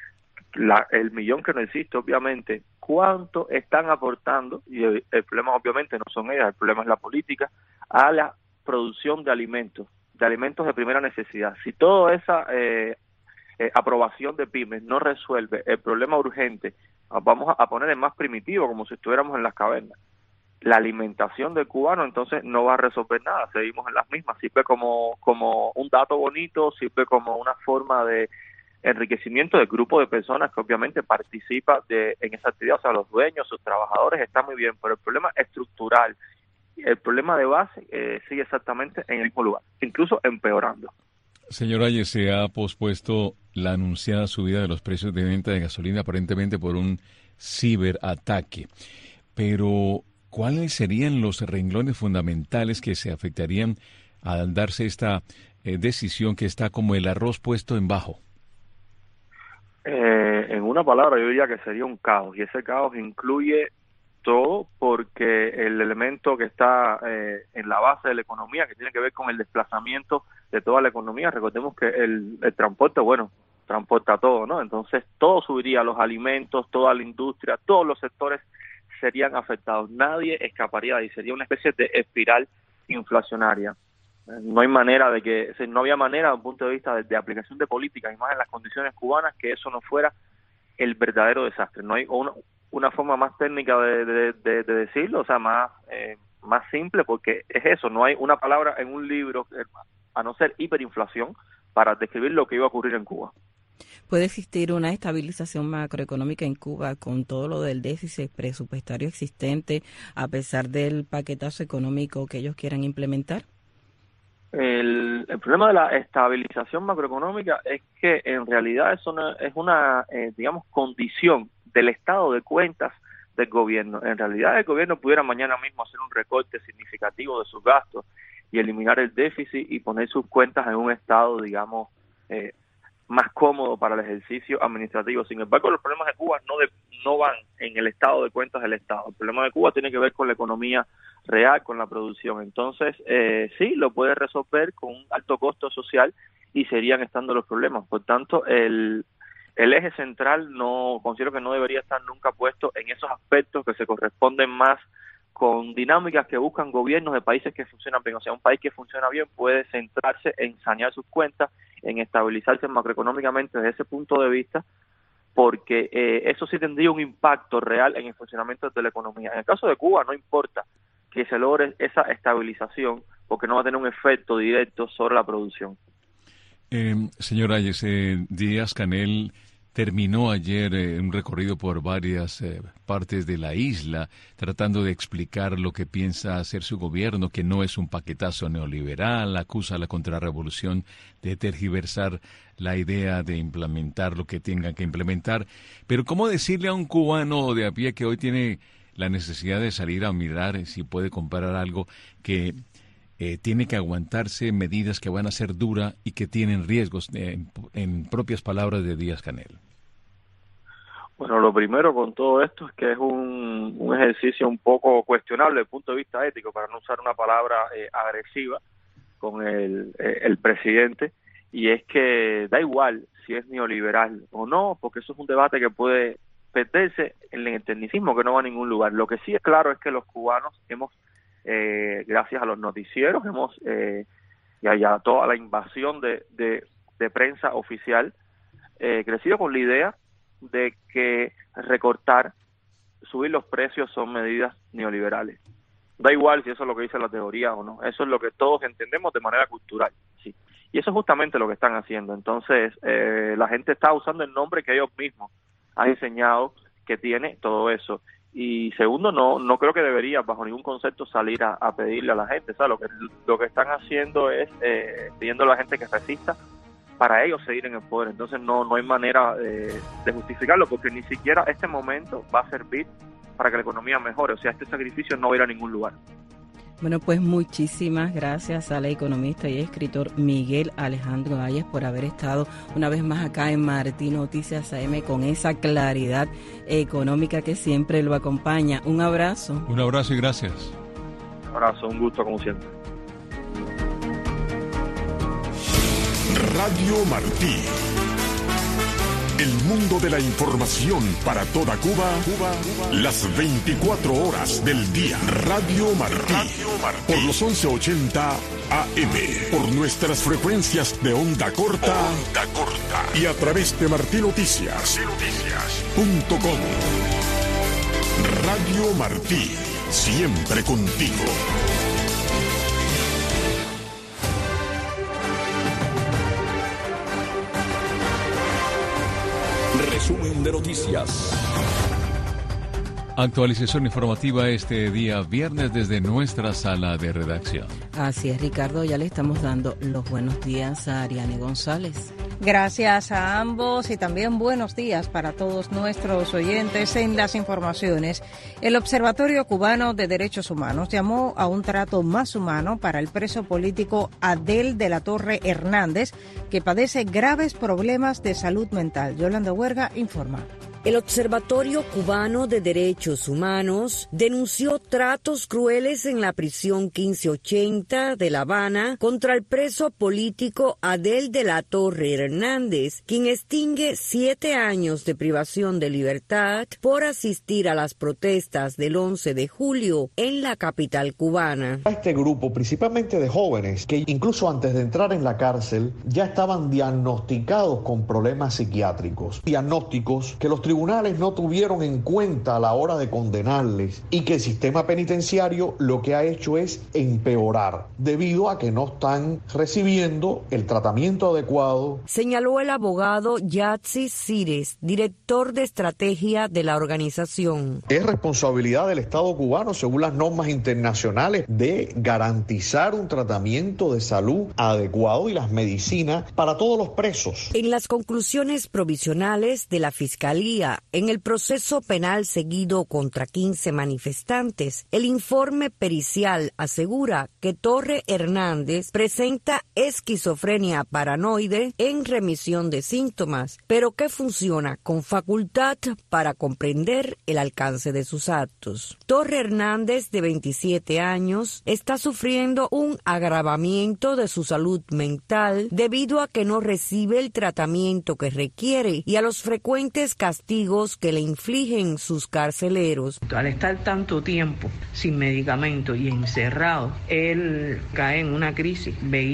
el millón que no existe, obviamente, ¿cuánto están aportando? Y el problema obviamente no son ellas, el problema es la política, a la producción de alimentos de primera necesidad. Si toda esa aprobación de pymes no resuelve el problema urgente, vamos a poner el más primitivo, como si estuviéramos en las cavernas, la alimentación del cubano, entonces no va a resolver nada, seguimos en las mismas. Sirve como un dato bonito, sirve como una forma de enriquecimiento del grupo de personas que obviamente participa en esa actividad, o sea, los dueños, sus trabajadores, está muy bien, pero el problema estructural, el problema de base sigue exactamente en el mismo lugar, incluso empeorando. Señor Ayes, se ha pospuesto la anunciada subida de los precios de venta de gasolina aparentemente por un ciberataque, pero ¿cuáles serían los renglones fundamentales que se afectarían al darse esta decisión que está como el arroz puesto en bajo? En una palabra yo diría que sería un caos, y ese caos incluye todo, porque el elemento que está en la base de la economía, que tiene que ver con el desplazamiento de toda la economía, recordemos que el transporte, bueno, transporta todo, ¿no? Entonces todo subiría, los alimentos, toda la industria, todos los sectores serían afectados, nadie escaparía y sería una especie de espiral inflacionaria. No hay manera no había manera desde un punto de vista de aplicación de políticas y más en las condiciones cubanas que eso no fuera el verdadero desastre. No hay una forma más técnica de decirlo, o sea, más simple, porque es eso, no hay una palabra en un libro, a no ser hiperinflación, para describir lo que iba a ocurrir en Cuba. ¿Puede existir una estabilización macroeconómica en Cuba con todo lo del déficit presupuestario existente, a pesar del paquetazo económico que ellos quieran implementar? El problema de la estabilización macroeconómica es que en realidad eso es una digamos, condición del estado de cuentas del gobierno. En realidad el gobierno pudiera mañana mismo hacer un recorte significativo de sus gastos y eliminar el déficit y poner sus cuentas en un estado, digamos, más cómodo para el ejercicio administrativo. Sin embargo, los problemas de Cuba no van en el estado de cuentas del Estado. El problema de Cuba tiene que ver con la economía real, con la producción. Entonces, sí, lo puede resolver con un alto costo social y seguirían estando los problemas. Por tanto, el eje central considero que no debería estar nunca puesto en esos aspectos que se corresponden más con dinámicas que buscan gobiernos de países que funcionan bien. O sea, un país que funciona bien puede centrarse en sanear sus cuentas, en estabilizarse macroeconómicamente desde ese punto de vista, porque eso sí tendría un impacto real en el funcionamiento de la economía. En el caso de Cuba no importa que se logre esa estabilización, porque no va a tener un efecto directo sobre la producción. Señor Ayes, Díaz-Canel terminó ayer un recorrido por varias partes de la isla, tratando de explicar lo que piensa hacer su gobierno, que no es un paquetazo neoliberal, acusa a la contrarrevolución de tergiversar la idea de implementar lo que tengan que implementar. Pero ¿cómo decirle a un cubano de a pie que hoy tiene la necesidad de salir a mirar si puede comprar algo, que tiene que aguantarse medidas que van a ser duras y que tienen riesgos, en propias palabras de Díaz-Canel? Bueno, lo primero con todo esto es que es un ejercicio un poco cuestionable desde el punto de vista ético, para no usar una palabra agresiva con el presidente, y es que da igual si es neoliberal o no, porque eso es un debate que puede perderse en el tecnicismo que no va a ningún lugar. Lo que sí es claro es que los cubanos hemos, gracias a los noticieros, y a toda la invasión de prensa oficial, crecido con la idea de que recortar, subir los precios son medidas neoliberales. Da igual si eso es lo que dice la teoría o no, eso es lo que todos entendemos de manera cultural, sí. Y eso es justamente lo que están haciendo. Entonces, la gente está usando el nombre que ellos mismos han enseñado que tiene todo eso. Y segundo, no creo que debería, bajo ningún concepto, salir a pedirle a la gente. O sea, lo que están haciendo es pidiendo a la gente que resista para ellos seguir en el poder. Entonces no hay manera de justificarlo, porque ni siquiera este momento va a servir para que la economía mejore. O sea, este sacrificio no va a ir a ningún lugar. Bueno, pues muchísimas gracias al economista y escritor Miguel Alejandro Ayes por haber estado una vez más acá en Martí Noticias AM con esa claridad económica que siempre lo acompaña. Un abrazo. Un abrazo y gracias. Un abrazo, un gusto como siempre. Radio Martí. El mundo de la información para toda Cuba, las 24 horas del día. Radio Martí. Por los 1180 AM. Por nuestras frecuencias de onda corta. Y a través de martinoticias.com. Radio Martí. Siempre contigo. Resumen de noticias. Actualización informativa este día viernes desde nuestra sala de redacción. Así es, Ricardo, ya le estamos dando los buenos días a Ariane González. Gracias a ambos y también buenos días para todos nuestros oyentes. En las informaciones, el Observatorio Cubano de Derechos Humanos llamó a un trato más humano para el preso político Adel de la Torre Hernández, que padece graves problemas de salud mental. Yolanda Huerga informa. El Observatorio Cubano de Derechos Humanos denunció tratos crueles en la prisión 1580 de La Habana contra el preso político Adel de la Torre Hernández, quien extingue 7 años de privación de libertad por asistir a las protestas del 11 de julio en la capital cubana. Este grupo, principalmente de jóvenes, que incluso antes de entrar en la cárcel ya estaban diagnosticados con problemas psiquiátricos, diagnósticos que los tribunales no tuvieron en cuenta a la hora de condenarles y que el sistema penitenciario lo que ha hecho es empeorar debido a que no están recibiendo el tratamiento adecuado. Señaló el abogado Yatsi Cires, director de estrategia de la organización. Es responsabilidad del Estado cubano, según las normas internacionales, de garantizar un tratamiento de salud adecuado y las medicinas para todos los presos. En las conclusiones provisionales de la Fiscalía Fiscalía en el proceso penal seguido contra 15 manifestantes. El informe pericial asegura que Torre Hernández presenta esquizofrenia paranoide en remisión de síntomas, pero que funciona con facultad para comprender el alcance de sus actos. Torre Hernández, de 27 años, está sufriendo un agravamiento de su salud mental debido a que no recibe el tratamiento que requiere y a los frecuentes castigos que le infligen sus carceleros. Al estar tanto tiempo sin medicamento y encerrado, él cae en una crisis.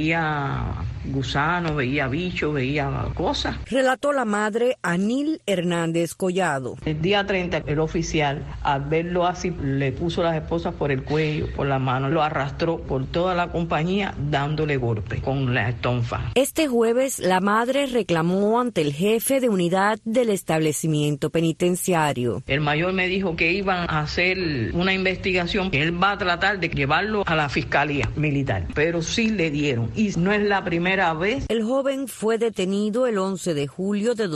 Veía gusanos, veía bichos, veía cosas. Relató la madre Anil Hernández Collado. El día 30, el oficial, al verlo así, le puso las esposas por el cuello, por la mano, lo arrastró por toda la compañía dándole golpes con la estonfa. Este jueves, la madre reclamó ante el jefe de unidad del establecimiento penitenciario. El mayor me dijo que iban a hacer una investigación, que él va a tratar de llevarlo a la fiscalía militar, pero sí le dieron, y no es la primera vez. El joven fue detenido el 11 de julio de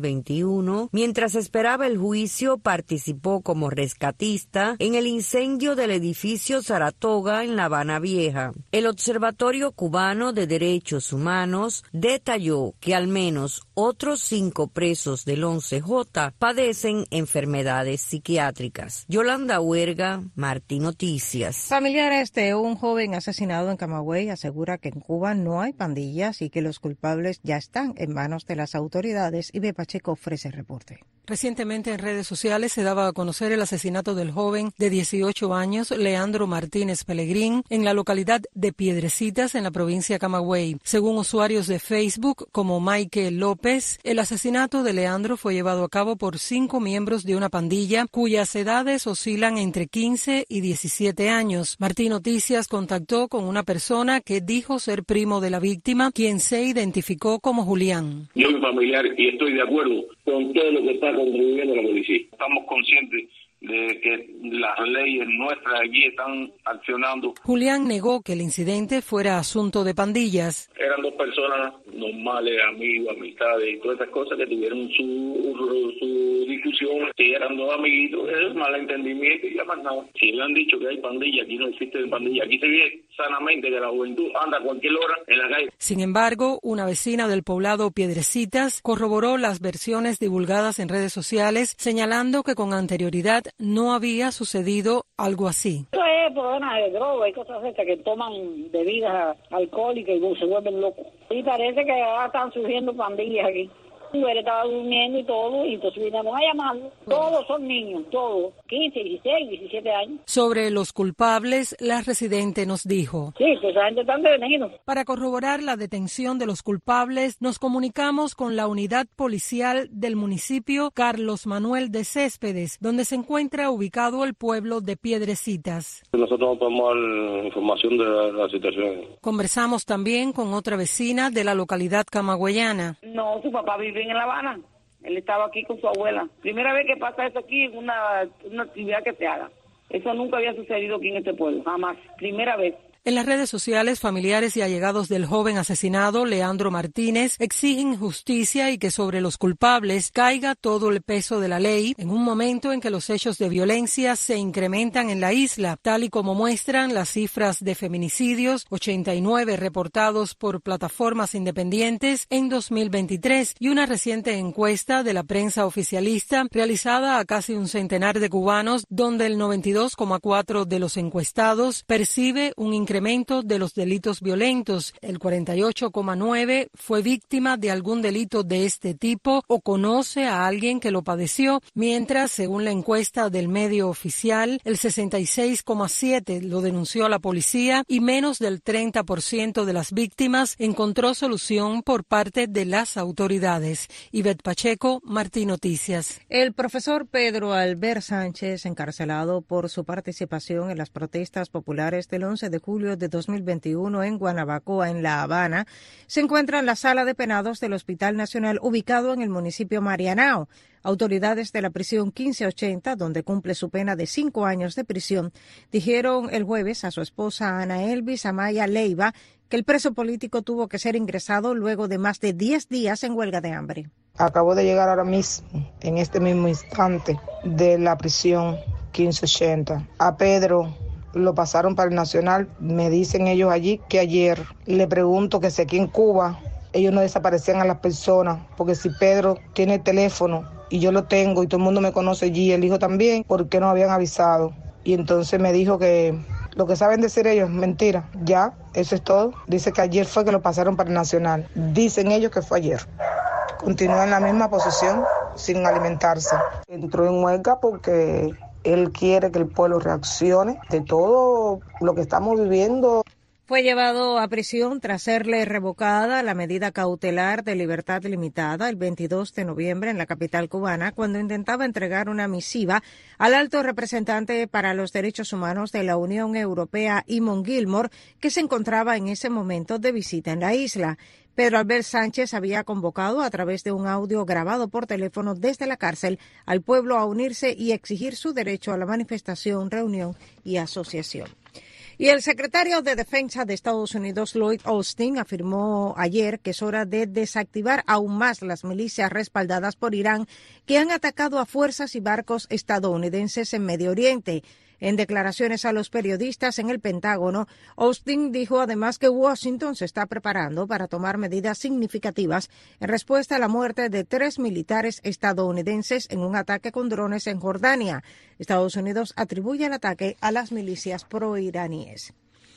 2021. Mientras esperaba el juicio, participó como rescatista en el incendio del edificio Saratoga en La Habana Vieja. El Observatorio Cubano de Derechos Humanos detalló que al menos otros 5 presos del 11J padecen enfermedades psiquiátricas. Yolanda Huerga, Martí Noticias. Familiares de un joven asesinado en Camagüey asegura que en Cuba no hay pandillas y que los culpables ya están en manos de las autoridades. Ibe Pacheco ofrece el reporte. Recientemente en redes sociales se daba a conocer el asesinato del joven de 18 años, Leandro Martínez Pelegrín, en la localidad de Piedrecitas, en la provincia de Camagüey. Según usuarios de Facebook como Michael López, el asesinato de Leandro fue llevado a cabo por 5 miembros de una pandilla cuyas edades oscilan entre 15 y 17 años. Martí Noticias contactó con una persona que dijo ser primo de la víctima, quien se identificó como Julián. Yo soy familiar y estoy de acuerdo con todo lo que está contribuyendo la policía. Estamos conscientes de que las leyes nuestras aquí están accionando. Julián negó que el incidente fuera asunto de pandillas. Eran 2 personas normales, amigos, amistades y todas esas cosas que tuvieron su discusión, que eran 2 amiguitos, es un malentendimiento y ya más nada. Si le han dicho que hay pandilla, aquí no existe pandilla, aquí se vive sanamente que la juventud anda a cualquier hora en la calle. Sin embargo, una vecina del poblado Piedrecitas corroboró las versiones divulgadas en redes sociales, señalando que con anterioridad no había sucedido algo así. Eso es problema de droga y cosas estas que toman bebidas alcohólicas y se vuelven locos. Y parece que ahora están surgiendo pandillas aquí. Él estaba durmiendo y todo, y entonces vinimos a llamarlo. Todos son niños, todos, 15, 16, 17 años. Sobre los culpables, la residente nos dijo: sí, pues esa gente está detenidos. Para corroborar la detención de los culpables, nos comunicamos con la unidad policial del municipio Carlos Manuel de Céspedes, donde se encuentra ubicado el pueblo de Piedrecitas. Nosotros no podemos dar información de la situación. Conversamos también con otra vecina de la localidad camagüeyana. No, su papá vive en La Habana. Él estaba aquí con su abuela. Primera vez que pasa eso aquí, una actividad que se haga. Eso nunca había sucedido aquí en este pueblo, jamás. Primera vez. En las redes sociales, familiares y allegados del joven asesinado, Leandro Martínez, exigen justicia y que sobre los culpables caiga todo el peso de la ley en un momento en que los hechos de violencia se incrementan en la isla, tal y como muestran las cifras de feminicidios, 89 reportados por plataformas independientes en 2023 y una reciente encuesta de la prensa oficialista realizada a casi un centenar de cubanos, donde el 92,4% de los encuestados percibe un incremento de los delitos violentos. El 48,9% fue víctima de algún delito de este tipo o conoce a alguien que lo padeció, mientras, según la encuesta del medio oficial, el 66,7% lo denunció a la policía y menos del 30% de las víctimas encontró solución por parte de las autoridades. Ivette Pacheco, Martí Noticias. El profesor Pedro Albert Sánchez, encarcelado por su participación en las protestas populares del 11 de julio de 2021 en Guanabacoa, en La Habana, se encuentra en la sala de penados del Hospital Nacional ubicado en el municipio Marianao. Autoridades de la prisión 1580, donde cumple su pena de 5 años de prisión, dijeron el jueves a su esposa Ana Elvis Amaya Leiva que el preso político tuvo que ser ingresado luego de más de 10 días en huelga de hambre. Acabo de llegar ahora mismo, en este mismo instante, de la prisión 1580. A Pedro lo pasaron para el Nacional. Me dicen ellos allí que ayer le pregunto que si aquí en Cuba ellos no desaparecían a las personas, porque si Pedro tiene teléfono y yo lo tengo y todo el mundo me conoce allí, el hijo también, ¿por qué no habían avisado? Y entonces me dijo que lo que saben decir ellos es mentira. Ya, eso es todo. Dice que ayer fue que lo pasaron para el Nacional. Dicen ellos que fue ayer. Continúa en la misma posición, sin alimentarse. Entró en huelga porque él quiere que el pueblo reaccione de todo lo que estamos viviendo. Fue llevado a prisión tras serle revocada la medida cautelar de libertad limitada el 22 de noviembre en la capital cubana, cuando intentaba entregar una misiva al alto representante para los derechos humanos de la Unión Europea, Eamon Gilmore, que se encontraba en ese momento de visita en la isla. Pedro Albert Sánchez había convocado a través de un audio grabado por teléfono desde la cárcel al pueblo a unirse y exigir su derecho a la manifestación, reunión y asociación. Y el secretario de Defensa de Estados Unidos, Lloyd Austin, afirmó ayer que es hora de desactivar aún más las milicias respaldadas por Irán que han atacado a fuerzas y barcos estadounidenses en Medio Oriente. En declaraciones a los periodistas en el Pentágono, Austin dijo además que Washington se está preparando para tomar medidas significativas en respuesta a la muerte de 3 militares estadounidenses en un ataque con drones en Jordania. Estados Unidos atribuye el ataque a las milicias proiraníes.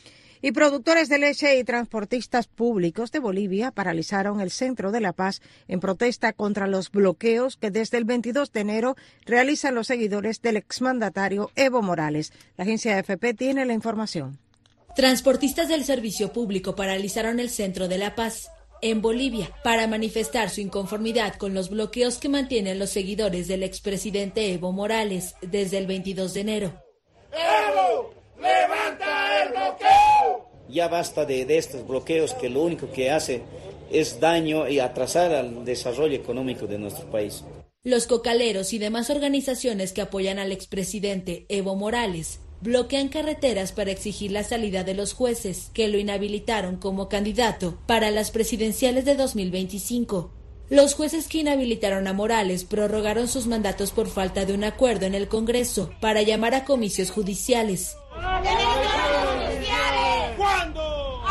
Y productores de leche y transportistas públicos de Bolivia paralizaron el centro de La Paz en protesta contra los bloqueos que desde el 22 de enero realizan los seguidores del exmandatario Evo Morales. La agencia AFP tiene la información. Transportistas del servicio público paralizaron el centro de La Paz en Bolivia para manifestar su inconformidad con los bloqueos que mantienen los seguidores del expresidente Evo Morales desde el 22 de enero. ¡Evo! ¡Levanta el bloqueo! Ya basta de estos bloqueos que lo único que hace es daño y atrasar al desarrollo económico de nuestro país. Los cocaleros y demás organizaciones que apoyan al expresidente Evo Morales bloquean carreteras para exigir la salida de los jueces que lo inhabilitaron como candidato para las presidenciales de 2025. Los jueces que inhabilitaron a Morales prorrogaron sus mandatos por falta de un acuerdo en el Congreso para llamar a comicios judiciales. ¿Cuándo?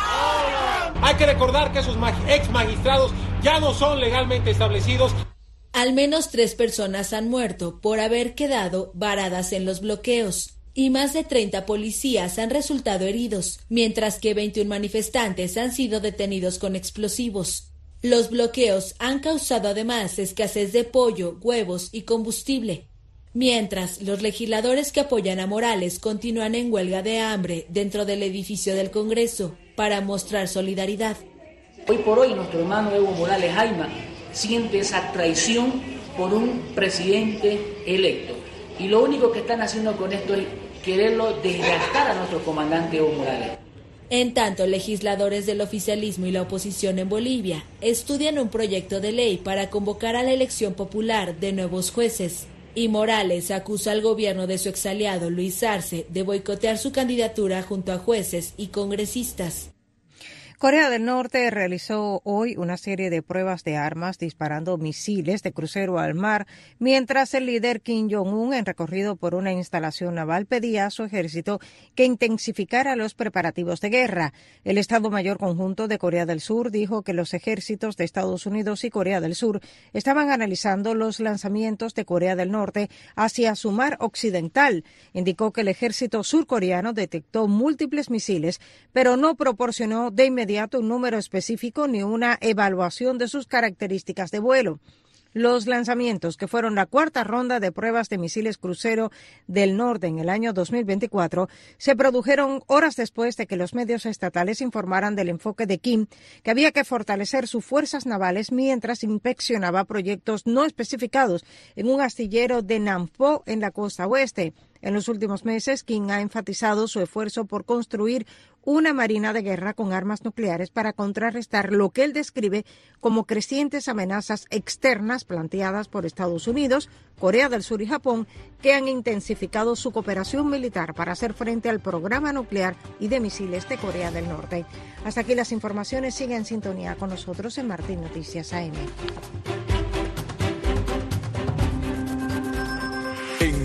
¡Ahora! Hay que recordar que esos ex magistrados ya no son legalmente establecidos. Al menos 3 personas han muerto por haber quedado varadas en los bloqueos y más de 30 policías han resultado heridos, mientras que 21 manifestantes han sido detenidos con explosivos. Los bloqueos han causado además escasez de pollo, huevos y combustible. Mientras, los legisladores que apoyan a Morales continúan en huelga de hambre dentro del edificio del Congreso para mostrar solidaridad. Hoy por hoy nuestro hermano Evo Morales Jaima siente esa traición por un presidente electo. Y lo único que están haciendo con esto es quererlo desgastar a nuestro comandante Evo Morales. En tanto, legisladores del oficialismo y la oposición en Bolivia estudian un proyecto de ley para convocar a la elección popular de nuevos jueces. Y Morales acusa al gobierno de su exaliado Luis Arce de boicotear su candidatura junto a jueces y congresistas. Corea del Norte realizó hoy una serie de pruebas de armas disparando misiles de crucero al mar, mientras el líder Kim Jong-un, en recorrido por una instalación naval, pedía a su ejército que intensificara los preparativos de guerra. El Estado Mayor Conjunto de Corea del Sur dijo que los ejércitos de Estados Unidos y Corea del Sur estaban analizando los lanzamientos de Corea del Norte hacia su mar occidental. Indicó que el ejército surcoreano detectó múltiples misiles, pero no proporcionó de inmediato un número específico ni una evaluación de sus características de vuelo. Los lanzamientos, que fueron la 4ª ronda de pruebas de misiles crucero del norte en el año 2024, se produjeron horas después de que los medios estatales informaran del enfoque de Kim, que había que fortalecer sus fuerzas navales mientras inspeccionaba proyectos no especificados en un astillero de Nampo en la costa oeste. En los últimos meses, Kim ha enfatizado su esfuerzo por construir una marina de guerra con armas nucleares para contrarrestar lo que él describe como crecientes amenazas externas planteadas por Estados Unidos, Corea del Sur y Japón, que han intensificado su cooperación militar para hacer frente al programa nuclear y de misiles de Corea del Norte. Hasta aquí las informaciones. Sigue en sintonía con nosotros en Martín Noticias AM.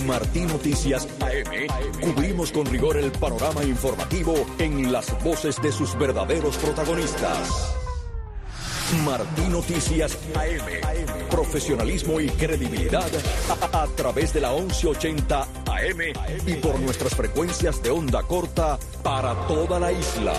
En Martí Noticias AM cubrimos con rigor el panorama informativo en las voces de sus verdaderos protagonistas. Martí Noticias AM. Profesionalismo y credibilidad a través de la 1180 AM y por nuestras frecuencias de onda corta para toda la isla.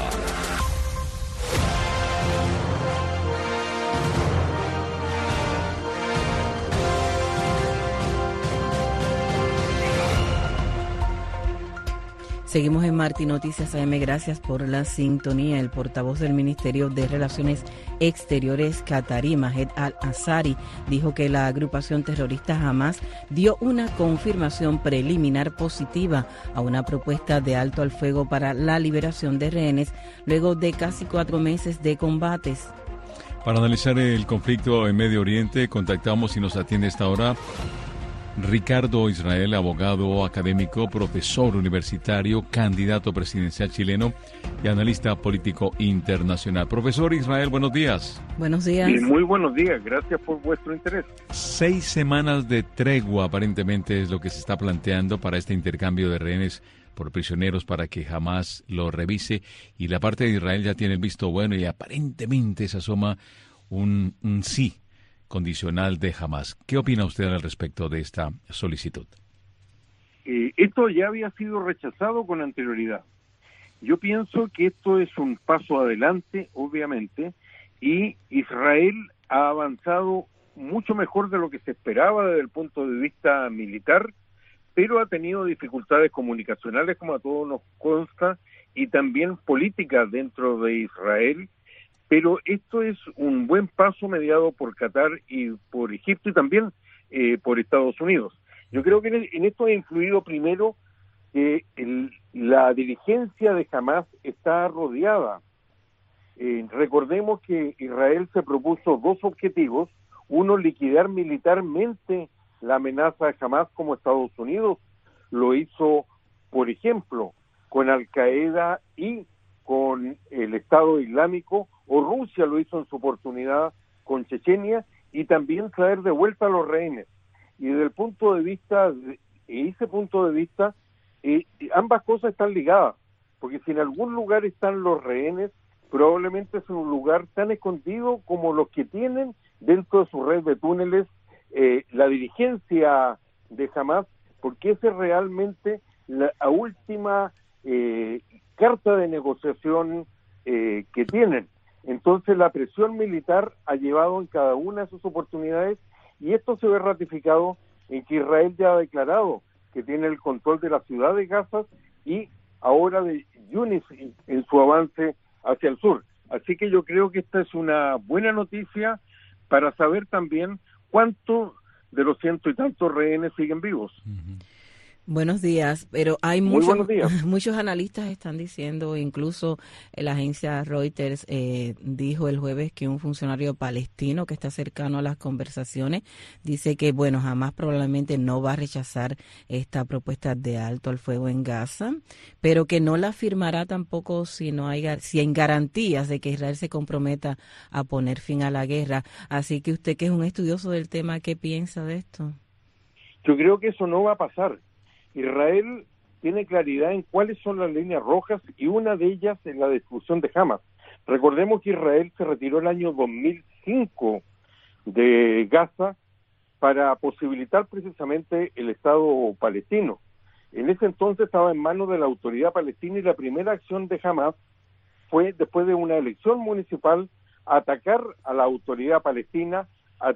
Seguimos en Martí Noticias AM. Gracias por la sintonía. El portavoz del Ministerio de Relaciones Exteriores qatarí, Mahed al-Ansari, dijo que la agrupación terrorista Hamas dio una confirmación preliminar positiva a una propuesta de alto al fuego para la liberación de rehenes luego de casi 4 meses de combates. Para analizar el conflicto en Medio Oriente, contactamos y nos atiende a esta hora Ricardo Israel, abogado, académico, profesor universitario, candidato presidencial chileno y analista político internacional. Profesor Israel, buenos días. Buenos días. Muy buenos días, gracias por vuestro interés. 6 semanas de tregua aparentemente es lo que se está planteando para este intercambio de rehenes por prisioneros para que Hamas lo revise, y la parte de Israel ya tiene el visto bueno y aparentemente se asoma un sí condicional de Hamas. ¿Qué opina usted al respecto de esta solicitud? Esto ya había sido rechazado con anterioridad. Yo pienso que esto es un paso adelante, obviamente, y Israel ha avanzado mucho mejor de lo que se esperaba desde el punto de vista militar, pero ha tenido dificultades comunicacionales, como a todos nos consta, y también políticas dentro de Israel. Pero esto es un buen paso mediado por Qatar y por Egipto y también por Estados Unidos. Yo creo que en esto ha influido primero que la dirigencia de Hamas está rodeada. Recordemos que Israel se propuso 2 objetivos. Uno, liquidar militarmente la amenaza de Hamas, como Estados Unidos lo hizo, por ejemplo, con Al-Qaeda y con el Estado Islámico, o Rusia lo hizo en su oportunidad con Chechenia, y también traer de vuelta a los rehenes. Y desde el punto de vista, ambas cosas están ligadas, porque si en algún lugar están los rehenes, probablemente es un lugar tan escondido como los que tienen dentro de su red de túneles la dirigencia de Hamas, porque esa es realmente la última carta de negociación que tienen. Entonces la presión militar ha llevado en cada una de sus oportunidades, y esto se ve ratificado en que Israel ya ha declarado que tiene el control de la ciudad de Gaza y ahora de Yunis en su avance hacia el sur. Así que yo creo que esta es una buena noticia para saber también cuántos de los 100 y tantos rehenes siguen vivos. Buenos días, pero hay muchos analistas están diciendo, incluso la agencia Reuters dijo el jueves que un funcionario palestino que está cercano a las conversaciones dice que, bueno, Hamas probablemente no va a rechazar esta propuesta de alto al fuego en Gaza, pero que no la firmará tampoco si hay garantías de que Israel se comprometa a poner fin a la guerra. Así que usted, que es un estudioso del tema, ¿qué piensa de esto? Yo creo que eso no va a pasar. Israel tiene claridad en cuáles son las líneas rojas, y una de ellas es la destrucción de Hamas. Recordemos que Israel se retiró el año 2005 de Gaza para posibilitar precisamente el Estado palestino. En ese entonces estaba en manos de la autoridad palestina, y la primera acción de Hamas fue, después de una elección municipal, atacar a la autoridad palestina,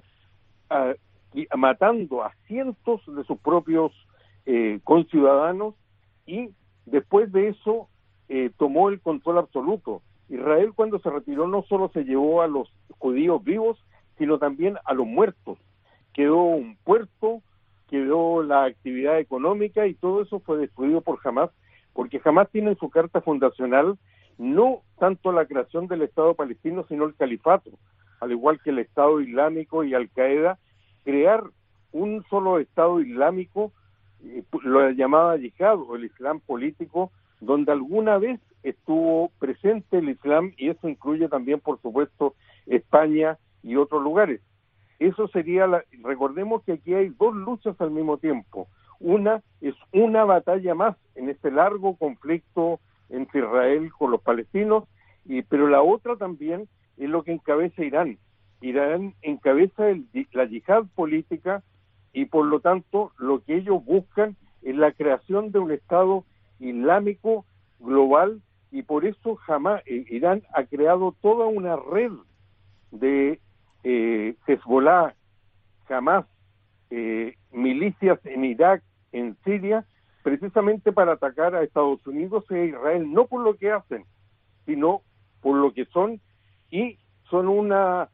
matando a cientos de sus propios conciudadanos, y después de eso tomó el control absoluto. Israel, cuando se retiró, no solo se llevó a los judíos vivos, sino también a los muertos. Quedó un puerto, quedó la actividad económica, y todo eso fue destruido por Hamas, porque Hamas tiene en su carta fundacional no tanto la creación del Estado palestino, sino el califato, al igual que el Estado Islámico y Al-Qaeda, crear un solo Estado Islámico, lo llamaba yihad, o el Islam político, donde alguna vez estuvo presente el Islam, y eso incluye también, por supuesto, España y otros lugares. Eso sería recordemos que aquí hay 2 luchas al mismo tiempo, Una es una batalla más en este largo conflicto entre Israel con los palestinos, pero la otra también es lo que encabeza Irán. Irán encabeza la yihad política y por lo tanto lo que ellos buscan es la creación de un Estado islámico global, y por eso Irán ha creado toda una red de Hezbollah, Hamas, milicias en Irak, en Siria, precisamente para atacar a Estados Unidos e Israel, no por lo que hacen, sino por lo que son, y son una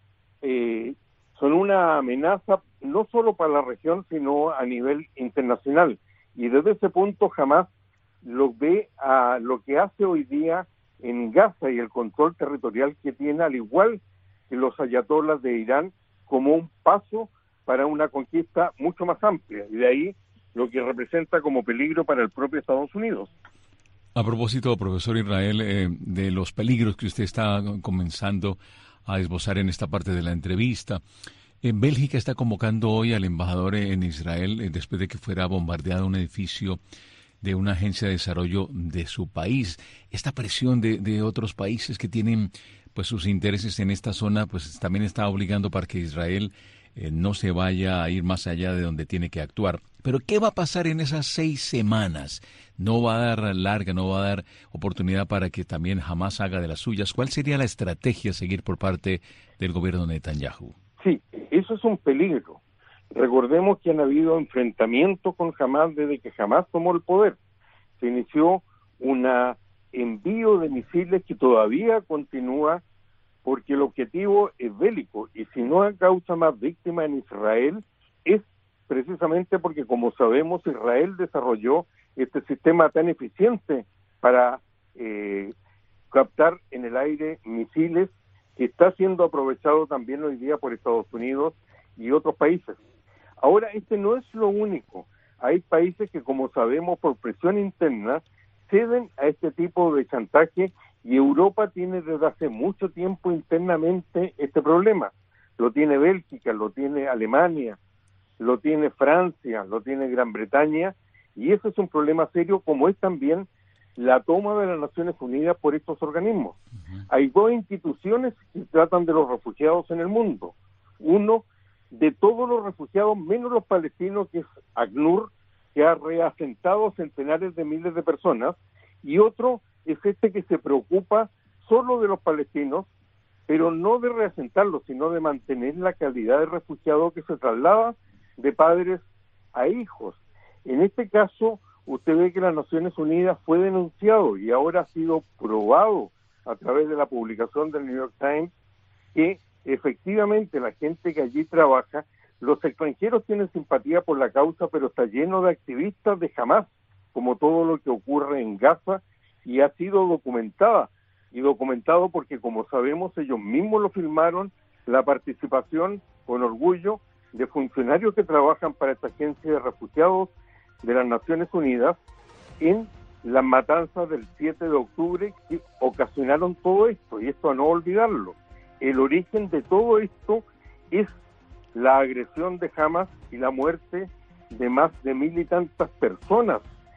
amenaza no solo para la región, sino a nivel internacional. Y desde ese punto jamás lo ve a lo que hace hoy día en Gaza y el control territorial que tiene, al igual que los ayatolás de Irán, como un paso para una conquista mucho más amplia, y de ahí lo que representa como peligro para el propio Estados Unidos. A propósito, profesor Israel, de los peligros que usted está comenzando a esbozar en esta parte de la entrevista, Bélgica está convocando hoy al embajador en Israel después de que fuera bombardeado un edificio de una agencia de desarrollo de su país. Esta presión de otros países que tienen pues sus intereses en esta zona, pues también está obligando para que Israel no se vaya a ir más allá de donde tiene que actuar. Pero ¿qué va a pasar en esas 6 semanas? No va a dar larga, no va a dar oportunidad para que también Hamas haga de las suyas. ¿Cuál sería la estrategia a seguir por parte del gobierno de Netanyahu? Sí, eso es un peligro. Recordemos que han habido enfrentamientos con Hamas desde que Hamas tomó el poder. Se inició un envío de misiles que todavía continúa, porque el objetivo es bélico, y si no causa más víctimas en Israel, es precisamente porque, como sabemos, Israel desarrolló este sistema tan eficiente para captar en el aire misiles, que está siendo aprovechado también hoy día por Estados Unidos y otros países. Ahora, este no es lo único. Hay países que, como sabemos, por presión interna, ceden a este tipo de chantaje, y Europa tiene desde hace mucho tiempo internamente este problema. Lo tiene Bélgica, lo tiene Alemania, lo tiene Francia, lo tiene Gran Bretaña, y eso es un problema serio, como es también la toma de las Naciones Unidas por estos organismos. Hay 2 instituciones que tratan de los refugiados en el mundo. Uno, de todos los refugiados, menos los palestinos, que es ACNUR, que ha reasentado centenares de miles de personas, y otro es este que se preocupa solo de los palestinos, pero no de reasentarlos, sino de mantener la calidad de refugiado que se traslada de padres a hijos. En este caso, usted ve que las Naciones Unidas fue denunciado y ahora ha sido probado a través de la publicación del New York Times que efectivamente la gente que allí trabaja, los extranjeros tienen simpatía por la causa, pero está lleno de activistas de Hamas, como todo lo que ocurre en Gaza, y ha sido documentado porque, como sabemos, ellos mismos lo filmaron, la participación con orgullo de funcionarios que trabajan para esta agencia de refugiados de las Naciones Unidas en las matanzas del 7 de octubre que ocasionaron todo esto, y esto a no olvidarlo. El origen de todo esto es la agresión de Hamas y la muerte de más de 1,000 y tantas personas,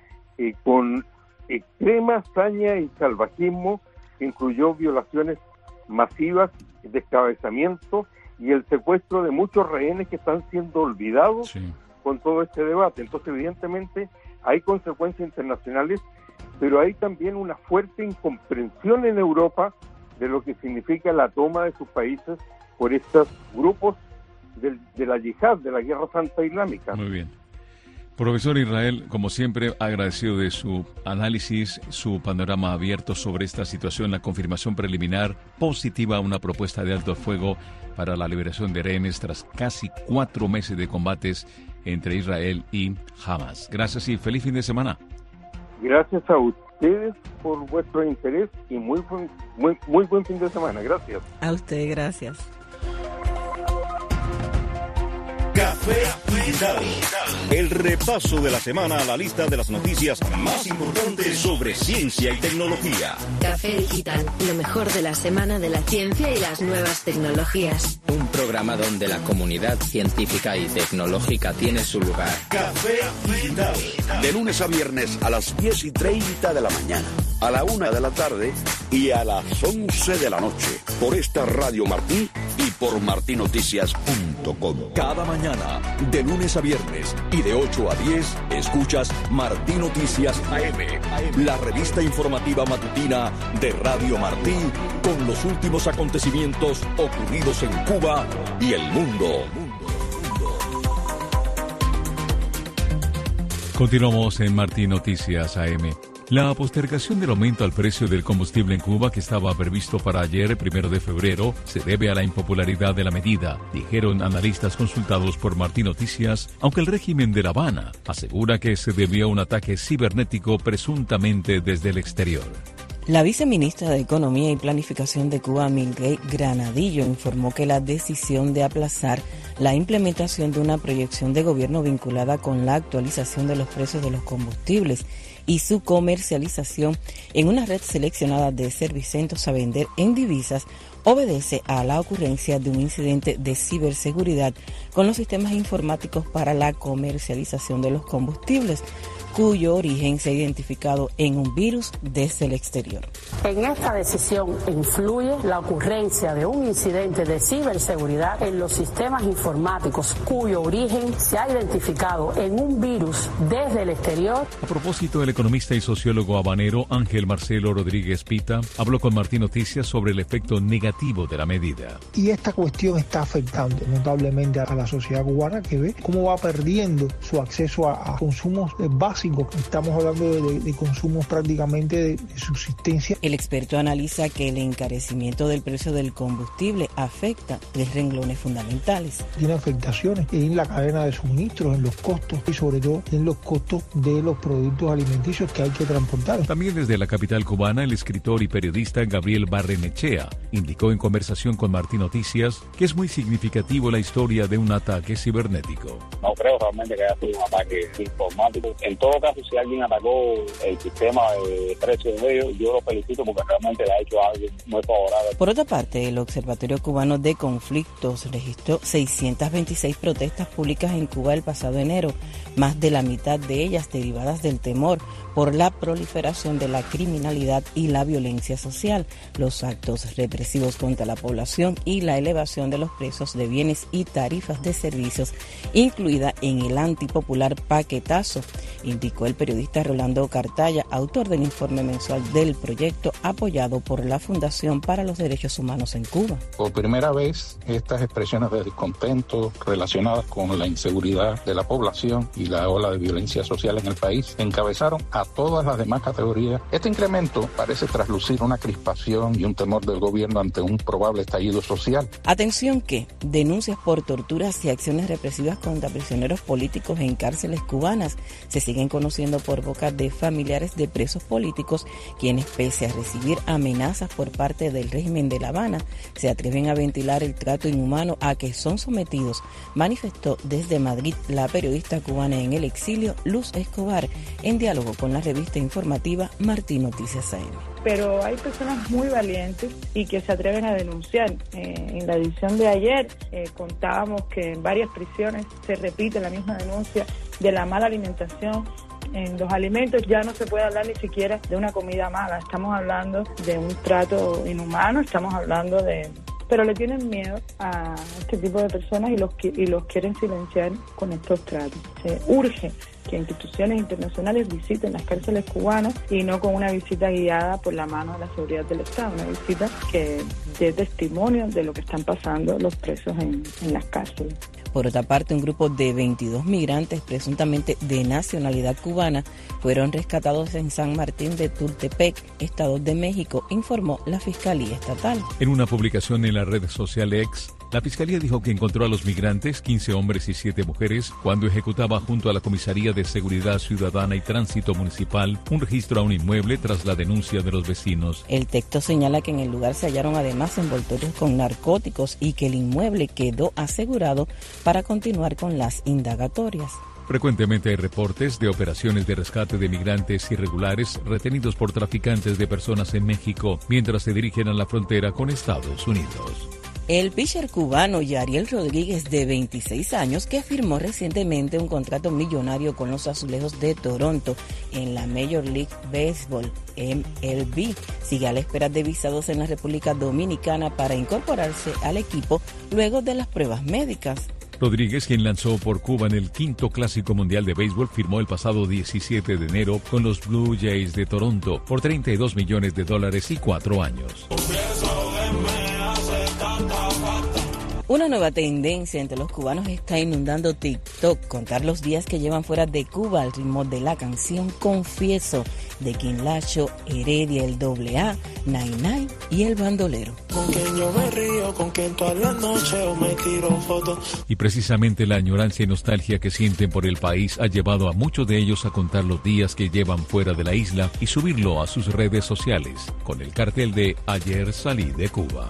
con extrema hazaña y salvajismo, que incluyó violaciones masivas, descabezamiento y el secuestro de muchos rehenes que están siendo olvidados con todo este debate. Entonces, evidentemente, hay consecuencias internacionales, pero hay también una fuerte incomprensión en Europa de lo que significa la toma de sus países por estos grupos de la yihad, de la Guerra Santa Islámica. Muy bien. Profesor Israel, como siempre, agradecido de su análisis, su panorama abierto sobre esta situación, la confirmación preliminar positiva a una propuesta de alto fuego para la liberación de rehenes tras casi 4 meses de combates entre Israel y Hamas. Gracias y feliz fin de semana. Gracias a ustedes por vuestro interés y muy buen fin de semana. Gracias. A usted, gracias. Café Digital. El repaso de la semana a la lista de las noticias más importantes sobre ciencia y tecnología. Café Digital, lo mejor de la semana de la ciencia y las nuevas tecnologías. Un programa donde la comunidad científica y tecnológica tiene su lugar. Café Digital. De lunes a viernes a las 10:30 de la mañana, a la 1 de la tarde y a las 11 de la noche. Por esta Radio Martí y por martinoticias.com. Cada mañana, de lunes a viernes y de 8 a 10, escuchas Martí Noticias AM, la revista informativa matutina de Radio Martí, con los últimos acontecimientos ocurridos en Cuba y el mundo. Continuamos en Martí Noticias AM. La postergación del aumento al precio del combustible en Cuba, que estaba previsto para ayer, 1 de febrero, se debe a la impopularidad de la medida, dijeron analistas consultados por Martí Noticias, aunque el régimen de La Habana asegura que se debió a un ataque cibernético presuntamente desde el exterior. La viceministra de Economía y Planificación de Cuba, Milgay Granadillo, informó que la decisión de aplazar la implementación de una proyección de gobierno vinculada con la actualización de los precios de los combustibles y su comercialización en una red seleccionada de servicentos a vender en divisas obedece a la ocurrencia de un incidente de ciberseguridad con los sistemas informáticos para la comercialización de los combustibles, cuyo origen se ha identificado en un virus desde el exterior. En esta decisión influye la ocurrencia de un incidente de ciberseguridad en los sistemas informáticos, cuyo origen se ha identificado en un virus desde el exterior. A propósito, el economista y sociólogo habanero Ángel Marcelo Rodríguez Pita habló con Martí Noticias sobre el efecto negativo de la medida. Y esta cuestión está afectando notablemente a la sociedad cubana, que ve cómo va perdiendo su acceso a consumos básicos. Estamos hablando de consumos prácticamente de subsistencia. El experto analiza que el encarecimiento del precio del combustible afecta tres renglones fundamentales. Tiene afectaciones en la cadena de suministros, en los costos y sobre todo en los costos de los productos alimenticios que hay que transportar. También desde la capital cubana, el escritor y periodista Gabriel Barrenechea indicó en conversación con Martí Noticias que es muy significativo la historia de un ataque cibernético. No creo realmente que haya sido un ataque informático. En todo caso, si alguien atacó el sistema de precios de ellos, yo lo felicito porque realmente le ha hecho algo muy favorable. Por otra parte, el Observatorio Cubano de Conflictos registró 626 protestas públicas en Cuba el pasado enero, más de la mitad de ellas derivadas del temor por la proliferación de la criminalidad y la violencia social, los actos represivos contra la población y la elevación de los precios de bienes y tarifas de servicios, incluida en el antipopular paquetazo, indicó el periodista Rolando Cartaya, autor del informe mensual del proyecto apoyado por la Fundación para los Derechos Humanos en Cuba. Por primera vez, estas expresiones de descontento relacionadas con la inseguridad de la población y la ola de violencia social en el país encabezaron a todas las demás categorías. Este incremento parece traslucir una crispación y un temor del gobierno ante un probable estallido social. Atención que denuncias por torturas y acciones represivas contra prisioneros políticos en cárceles cubanas se siguen conociendo por boca de familiares de presos políticos, quienes pese a recibir amenazas por parte del régimen de La Habana, se atreven a ventilar el trato inhumano a que son sometidos, manifestó desde Madrid la periodista cubana en el exilio Luz Escobar, en diálogo con la revista informativa Martí Noticias AM. Pero hay personas muy valientes y que se atreven a denunciar. En la edición de ayer contábamos que en varias prisiones se repite la misma denuncia de la mala alimentación. En los alimentos ya no se puede hablar ni siquiera de una comida mala, estamos hablando de un trato inhumano, estamos hablando de... Pero le tienen miedo a este tipo de personas y los quieren silenciar con estos tratos. Se urge que instituciones internacionales visiten las cárceles cubanas y no con una visita guiada por la mano de la seguridad del Estado, una visita que dé testimonio de lo que están pasando los presos en las cárceles. Por otra parte, un grupo de 22 migrantes presuntamente de nacionalidad cubana fueron rescatados en San Martín de Tultepec, Estado de México, informó la Fiscalía Estatal. En una publicación en la red social X, La fiscalía dijo que encontró a los migrantes, 15 hombres y 7 mujeres, cuando ejecutaba junto a la Comisaría de Seguridad Ciudadana y Tránsito Municipal un registro a un inmueble tras la denuncia de los vecinos. El texto señala que en el lugar se hallaron además envoltorios con narcóticos y que el inmueble quedó asegurado para continuar con las indagatorias. Frecuentemente hay reportes de operaciones de rescate de migrantes irregulares retenidos por traficantes de personas en México mientras se dirigen a la frontera con Estados Unidos. El pitcher cubano Yariel Rodríguez, de 26 años, que firmó recientemente un contrato millonario con los Azulejos de Toronto en la Major League Baseball, MLB, sigue a la espera de visados en la República Dominicana para incorporarse al equipo luego de las pruebas médicas. Rodríguez, quien lanzó por Cuba en el 5º Clásico Mundial de Béisbol, firmó el pasado 17 de enero con los Blue Jays de Toronto por $32 millones y 4 años. Una nueva tendencia entre los cubanos está inundando TikTok. Contar los días que llevan fuera de Cuba al ritmo de la canción Confieso de Quinlacho, Heredia, el AA, Nay Nay y el Bandolero. Con quien yo me río, con quien toda la noche o me tiro fotos. Y precisamente la añorancia y nostalgia que sienten por el país ha llevado a muchos de ellos a contar los días que llevan fuera de la isla y subirlo a sus redes sociales con el cartel de Ayer salí de Cuba.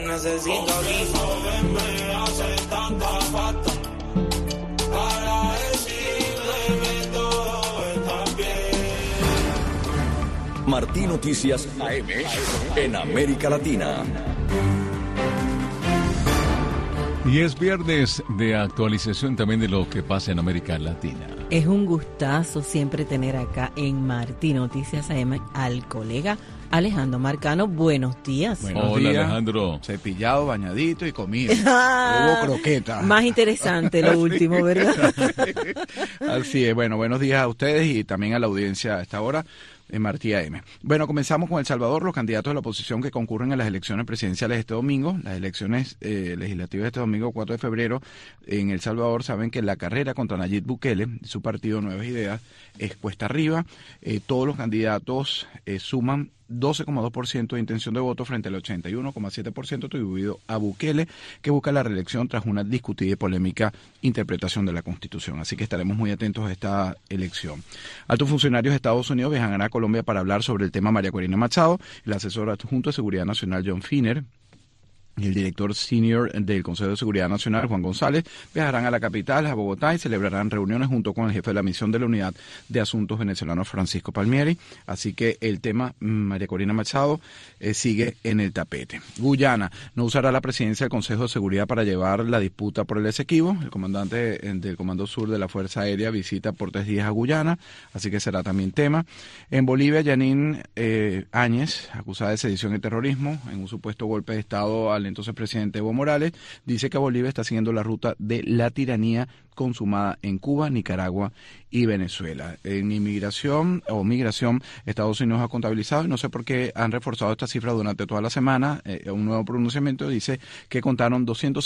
Martí Noticias AM en América Latina. Y es viernes de actualización también de lo que pasa en América Latina. Es un gustazo siempre tener acá en Martí Noticias AM al colega Alejandro Marcano. Buenos días. Hola, Alejandro. Cepillado, bañadito y comido. Hubo croqueta. Más interesante lo último, ¿verdad? Así es. Bueno, buenos días a ustedes y también a la audiencia a esta hora en Martí AM. Bueno, comenzamos con El Salvador. Los candidatos de la oposición que concurren a las elecciones presidenciales este domingo, las elecciones legislativas este domingo 4 de febrero en El Salvador, saben que la carrera contra Nayib Bukele, su partido Nuevas Ideas, es cuesta arriba. Todos los candidatos suman 12,2% de intención de voto frente al 81,7% atribuido a Bukele, que busca la reelección tras una discutida y polémica interpretación de la Constitución. Así que estaremos muy atentos a esta elección. Altos funcionarios de Estados Unidos viajarán a Colombia para hablar sobre el tema María Corina Machado. El asesor adjunto de Seguridad Nacional, John Finner, y el director senior del Consejo de Seguridad Nacional, Juan González, viajarán a la capital, a Bogotá, y celebrarán reuniones junto con el jefe de la misión de la Unidad de Asuntos Venezolanos, Francisco Palmieri. Así que el tema María Corina Machado sigue en el tapete. Guyana no usará la presidencia del Consejo de Seguridad para llevar la disputa por el Esequibo. El comandante del Comando Sur de la Fuerza Aérea visita por 3 días a Guyana, así que será también tema. En Bolivia, Yanín Áñez, acusada de sedición y terrorismo en un supuesto golpe de Estado al entonces presidente Evo Morales, dice que Bolivia está siguiendo la ruta de la tiranía consumada en Cuba, Nicaragua y Venezuela. En migración, Estados Unidos ha contabilizado, y no sé por qué han reforzado esta cifra durante toda la semana, un nuevo pronunciamiento dice que contaron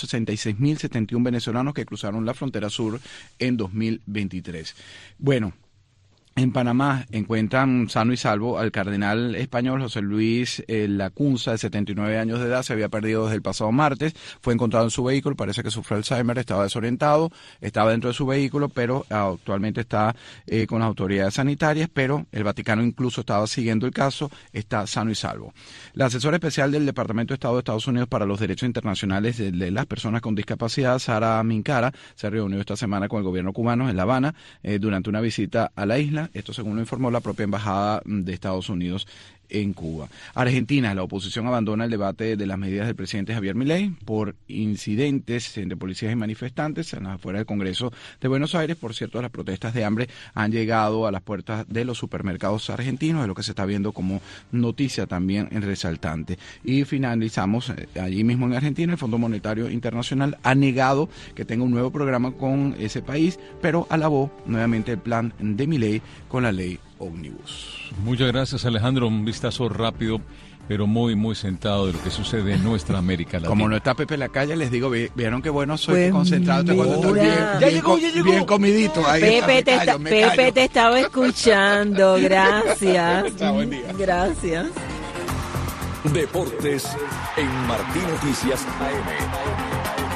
266.071 venezolanos que cruzaron la frontera sur en 2023. Bueno, en Panamá encuentran sano y salvo al cardenal español José Luis Lacunza, de 79 años de edad. Se había perdido desde el pasado martes, fue encontrado en su vehículo, parece que sufrió Alzheimer, estaba desorientado, estaba dentro de su vehículo, pero actualmente está con las autoridades sanitarias, pero el Vaticano incluso estaba siguiendo el caso, está sano y salvo. La asesora especial del Departamento de Estado de Estados Unidos para los Derechos Internacionales de las Personas con Discapacidad, Sara Mincara, se reunió esta semana con el gobierno cubano en La Habana durante una visita a la isla. Esto según lo informó la propia Embajada de Estados Unidos en Cuba. Argentina, la oposición abandona el debate de las medidas del presidente Javier Milei por incidentes entre policías y manifestantes en las afueras del Congreso de Buenos Aires. Por cierto, las protestas de hambre han llegado a las puertas de los supermercados argentinos, es lo que se está viendo como noticia también resaltante. Y finalizamos allí mismo en Argentina. El Fondo Monetario Internacional ha negado que tenga un nuevo programa con ese país, pero alabó nuevamente el plan de Milei con la ley Omnibus. Muchas gracias, Alejandro. Un vistazo rápido, pero muy, muy sentado de lo que sucede en nuestra América Latina. Como no está Pepe en la calle, les digo, vieron que bueno soy, pues concentrado. Cuando estoy bien comidito. Ahí Pepe te estaba escuchando. Gracias. Buen día. Gracias. Deportes en Martín Noticias AM.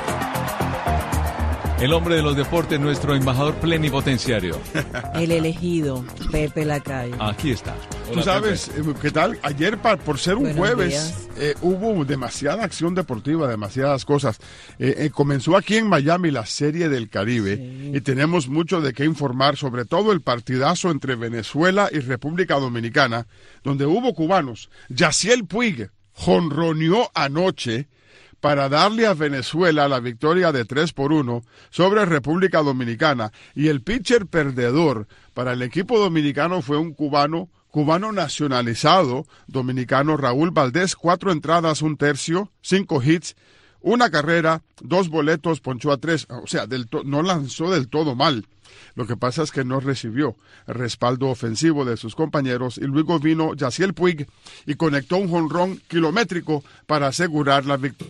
El hombre de los deportes, nuestro embajador plenipotenciario. El elegido, Pepe Lacayo. Aquí está. Hola, tú sabes, ¿qué tal? Ayer, por ser un jueves, hubo demasiada acción deportiva, demasiadas cosas. Comenzó aquí en Miami la Serie del Caribe y tenemos mucho de qué informar, sobre todo el partidazo entre Venezuela y República Dominicana, donde hubo cubanos. Yasiel Puig jonroneó anoche para darle a Venezuela la victoria de 3-1 sobre República Dominicana. Y el pitcher perdedor para el equipo dominicano fue un cubano nacionalizado dominicano, Raúl Valdés. 4 entradas, 1/3, 5 hits, 1 carrera, 2 boletos, ponchó a 3. O sea, no lanzó del todo mal. Lo que pasa es que no recibió el respaldo ofensivo de sus compañeros y luego vino Yasiel Puig y conectó un jonrón kilométrico para asegurar la victoria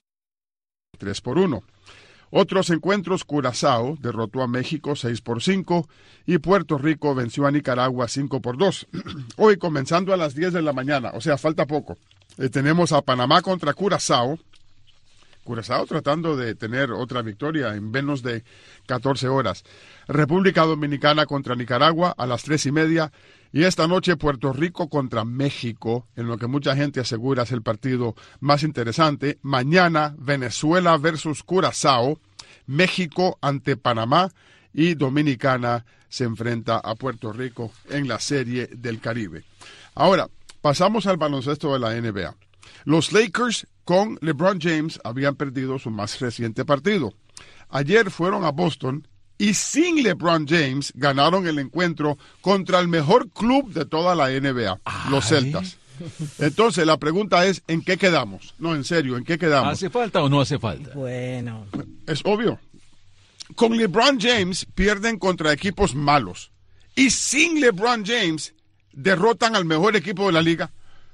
3-1. Otros encuentros: Curazao derrotó a México 6-5 y Puerto Rico venció a Nicaragua 5-2. Hoy, comenzando a las 10 de la mañana, o sea, falta poco, tenemos a Panamá contra Curazao. Curazao tratando de tener otra victoria en menos de 14 horas. República Dominicana contra Nicaragua a las 3:30. Y esta noche Puerto Rico contra México, en lo que mucha gente asegura es el partido más interesante. Mañana Venezuela versus Curazao, México ante Panamá y Dominicana se enfrenta a Puerto Rico en la Serie del Caribe. Ahora, pasamos al baloncesto de la NBA. Los Lakers con LeBron James habían perdido su más reciente partido. Ayer fueron a Boston y sin LeBron James ganaron el encuentro contra el mejor club de toda la NBA, los Celtas. Entonces la pregunta es, ¿en qué quedamos? No, en serio, ¿en qué quedamos? ¿Hace falta o no hace falta? Bueno. Es obvio. Con LeBron James pierden contra equipos malos. Y sin LeBron James derrotan al mejor equipo de la liga.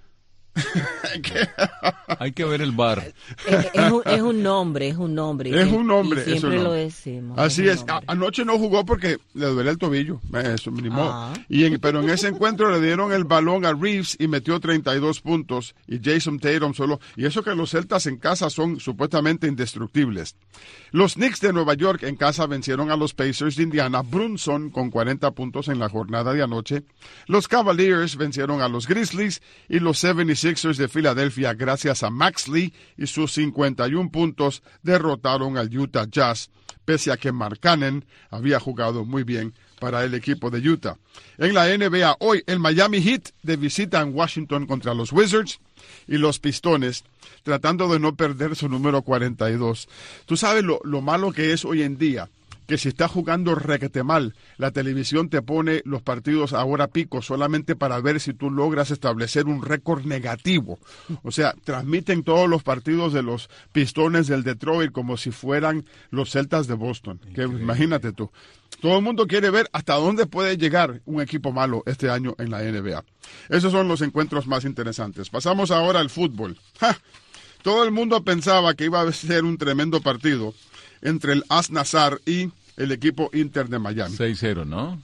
Hay que ver el VAR. Es un nombre. Es un nombre. Y siempre lo decimos. Así es. Anoche no jugó porque le duele el tobillo. Eso, pero en ese encuentro le dieron el balón a Reeves y metió 32 puntos. Y Jason Tatum solo. Y eso que los Celtas en casa son supuestamente indestructibles. Los Knicks de Nueva York en casa vencieron a los Pacers de Indiana. Brunson con 40 puntos en la jornada de anoche. Los Cavaliers vencieron a los Grizzlies y los 76ers de Filadelfia, gracias a Max Lee y sus 51 puntos, derrotaron al Utah Jazz, pese a que Mark Cannon había jugado muy bien para el equipo de Utah. En la NBA hoy, el Miami Heat de visita en Washington contra los Wizards y los Pistones, tratando de no perder su número 42. Tú sabes lo malo que es hoy en día, que si estás jugando requete mal, la televisión te pone los partidos a hora pico solamente para ver si tú logras establecer un récord negativo. O sea, transmiten todos los partidos de los Pistones del Detroit como si fueran los Celtas de Boston. Que imagínate tú. Todo el mundo quiere ver hasta dónde puede llegar un equipo malo este año en la NBA. Esos son los encuentros más interesantes. Pasamos ahora al fútbol. ¡Ja! Todo el mundo pensaba que iba a ser un tremendo partido entre el Al-Nassr y el equipo Inter de Miami. 6-0, ¿no?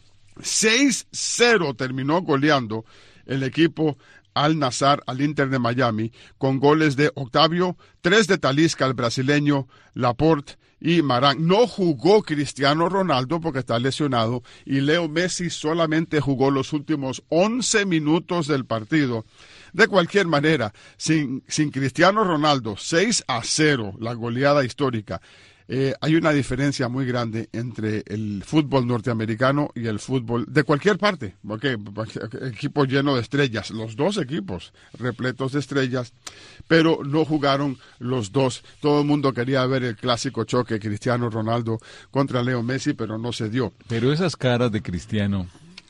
6-0 terminó goleando el equipo Al-Nassr al Inter de Miami con goles de Octavio, 3 de Talisca, el brasileño, Laporte y Marán. No jugó Cristiano Ronaldo porque está lesionado y Leo Messi solamente jugó los últimos 11 minutos del partido. De cualquier manera, sin Cristiano Ronaldo, 6-0, la goleada histórica. Hay una diferencia muy grande entre el fútbol norteamericano y el fútbol de cualquier parte, porque equipo lleno de estrellas, los dos equipos repletos de estrellas, pero no jugaron los dos. Todo el mundo quería ver el clásico choque Cristiano Ronaldo contra Leo Messi, pero no se dio. Pero esas caras de Cristiano...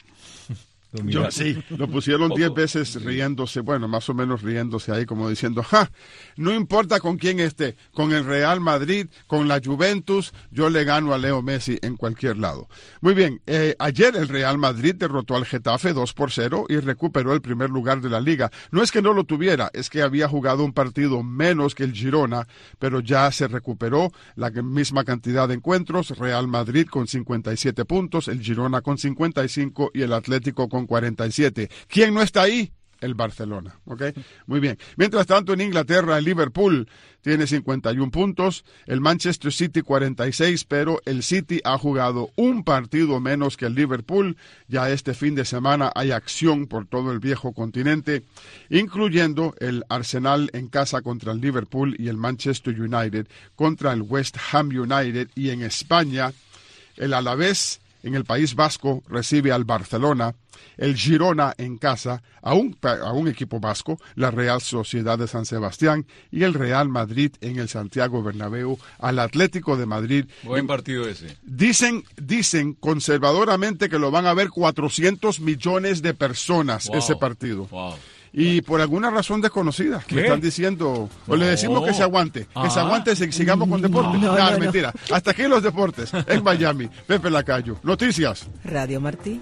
Sí, lo pusieron 10 veces riéndose, bueno, más o menos riéndose ahí como diciendo, ¡ja! No importa con quién esté, con el Real Madrid, con la Juventus, yo le gano a Leo Messi en cualquier lado. Muy bien, ayer el Real Madrid derrotó al Getafe 2-0 y recuperó el primer lugar de la liga. No es que no lo tuviera, es que había jugado un partido menos que el Girona, pero ya se recuperó la misma cantidad de encuentros, Real Madrid con 57 puntos, el Girona con 55 y el Atlético con 47. ¿Quién no está ahí? el Barcelona. ¿Ok? Muy bien. Mientras tanto, en Inglaterra, el Liverpool tiene 51 puntos, el Manchester City 46, pero el City ha jugado un partido menos que el Liverpool. Ya este fin de semana hay acción por todo el viejo continente, incluyendo el Arsenal en casa contra el Liverpool y el Manchester United contra el West Ham United. Y en España, el Alavés en el País Vasco recibe al Barcelona, el Girona en casa a un equipo vasco, la Real Sociedad de San Sebastián, y el Real Madrid en el Santiago Bernabéu al Atlético de Madrid. Buen partido ese. Dicen conservadoramente que lo van a ver 400 millones de personas ese partido. Wow. Y por alguna razón desconocida, me están diciendo, o le decimos que se aguante, sigamos con deportes. No, mentira. Hasta aquí los deportes, en Miami. Pepe Lacayo. Noticias. Radio Martí.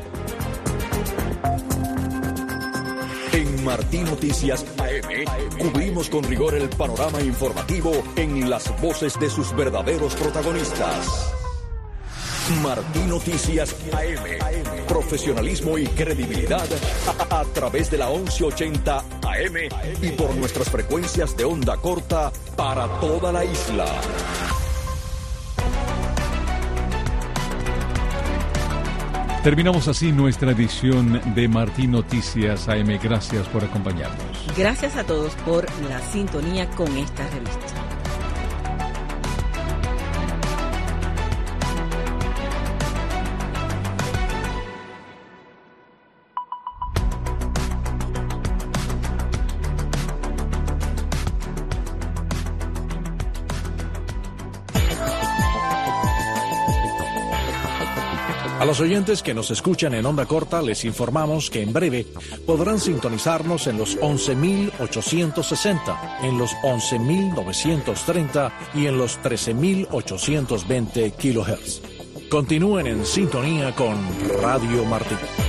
En Martí Noticias AM, cubrimos con rigor el panorama informativo en las voces de sus verdaderos protagonistas. Martí Noticias AM. Profesionalismo y credibilidad a través de la 1180 AM y por nuestras frecuencias de onda corta para toda la isla. Terminamos así nuestra edición de Martí Noticias AM. Gracias por acompañarnos. Gracias a todos por la sintonía con esta revista. A los oyentes que nos escuchan en onda corta les informamos que en breve podrán sintonizarnos en los 11.860, en los 11.930 y en los 13.820 kHz. Continúen en sintonía con Radio Martí.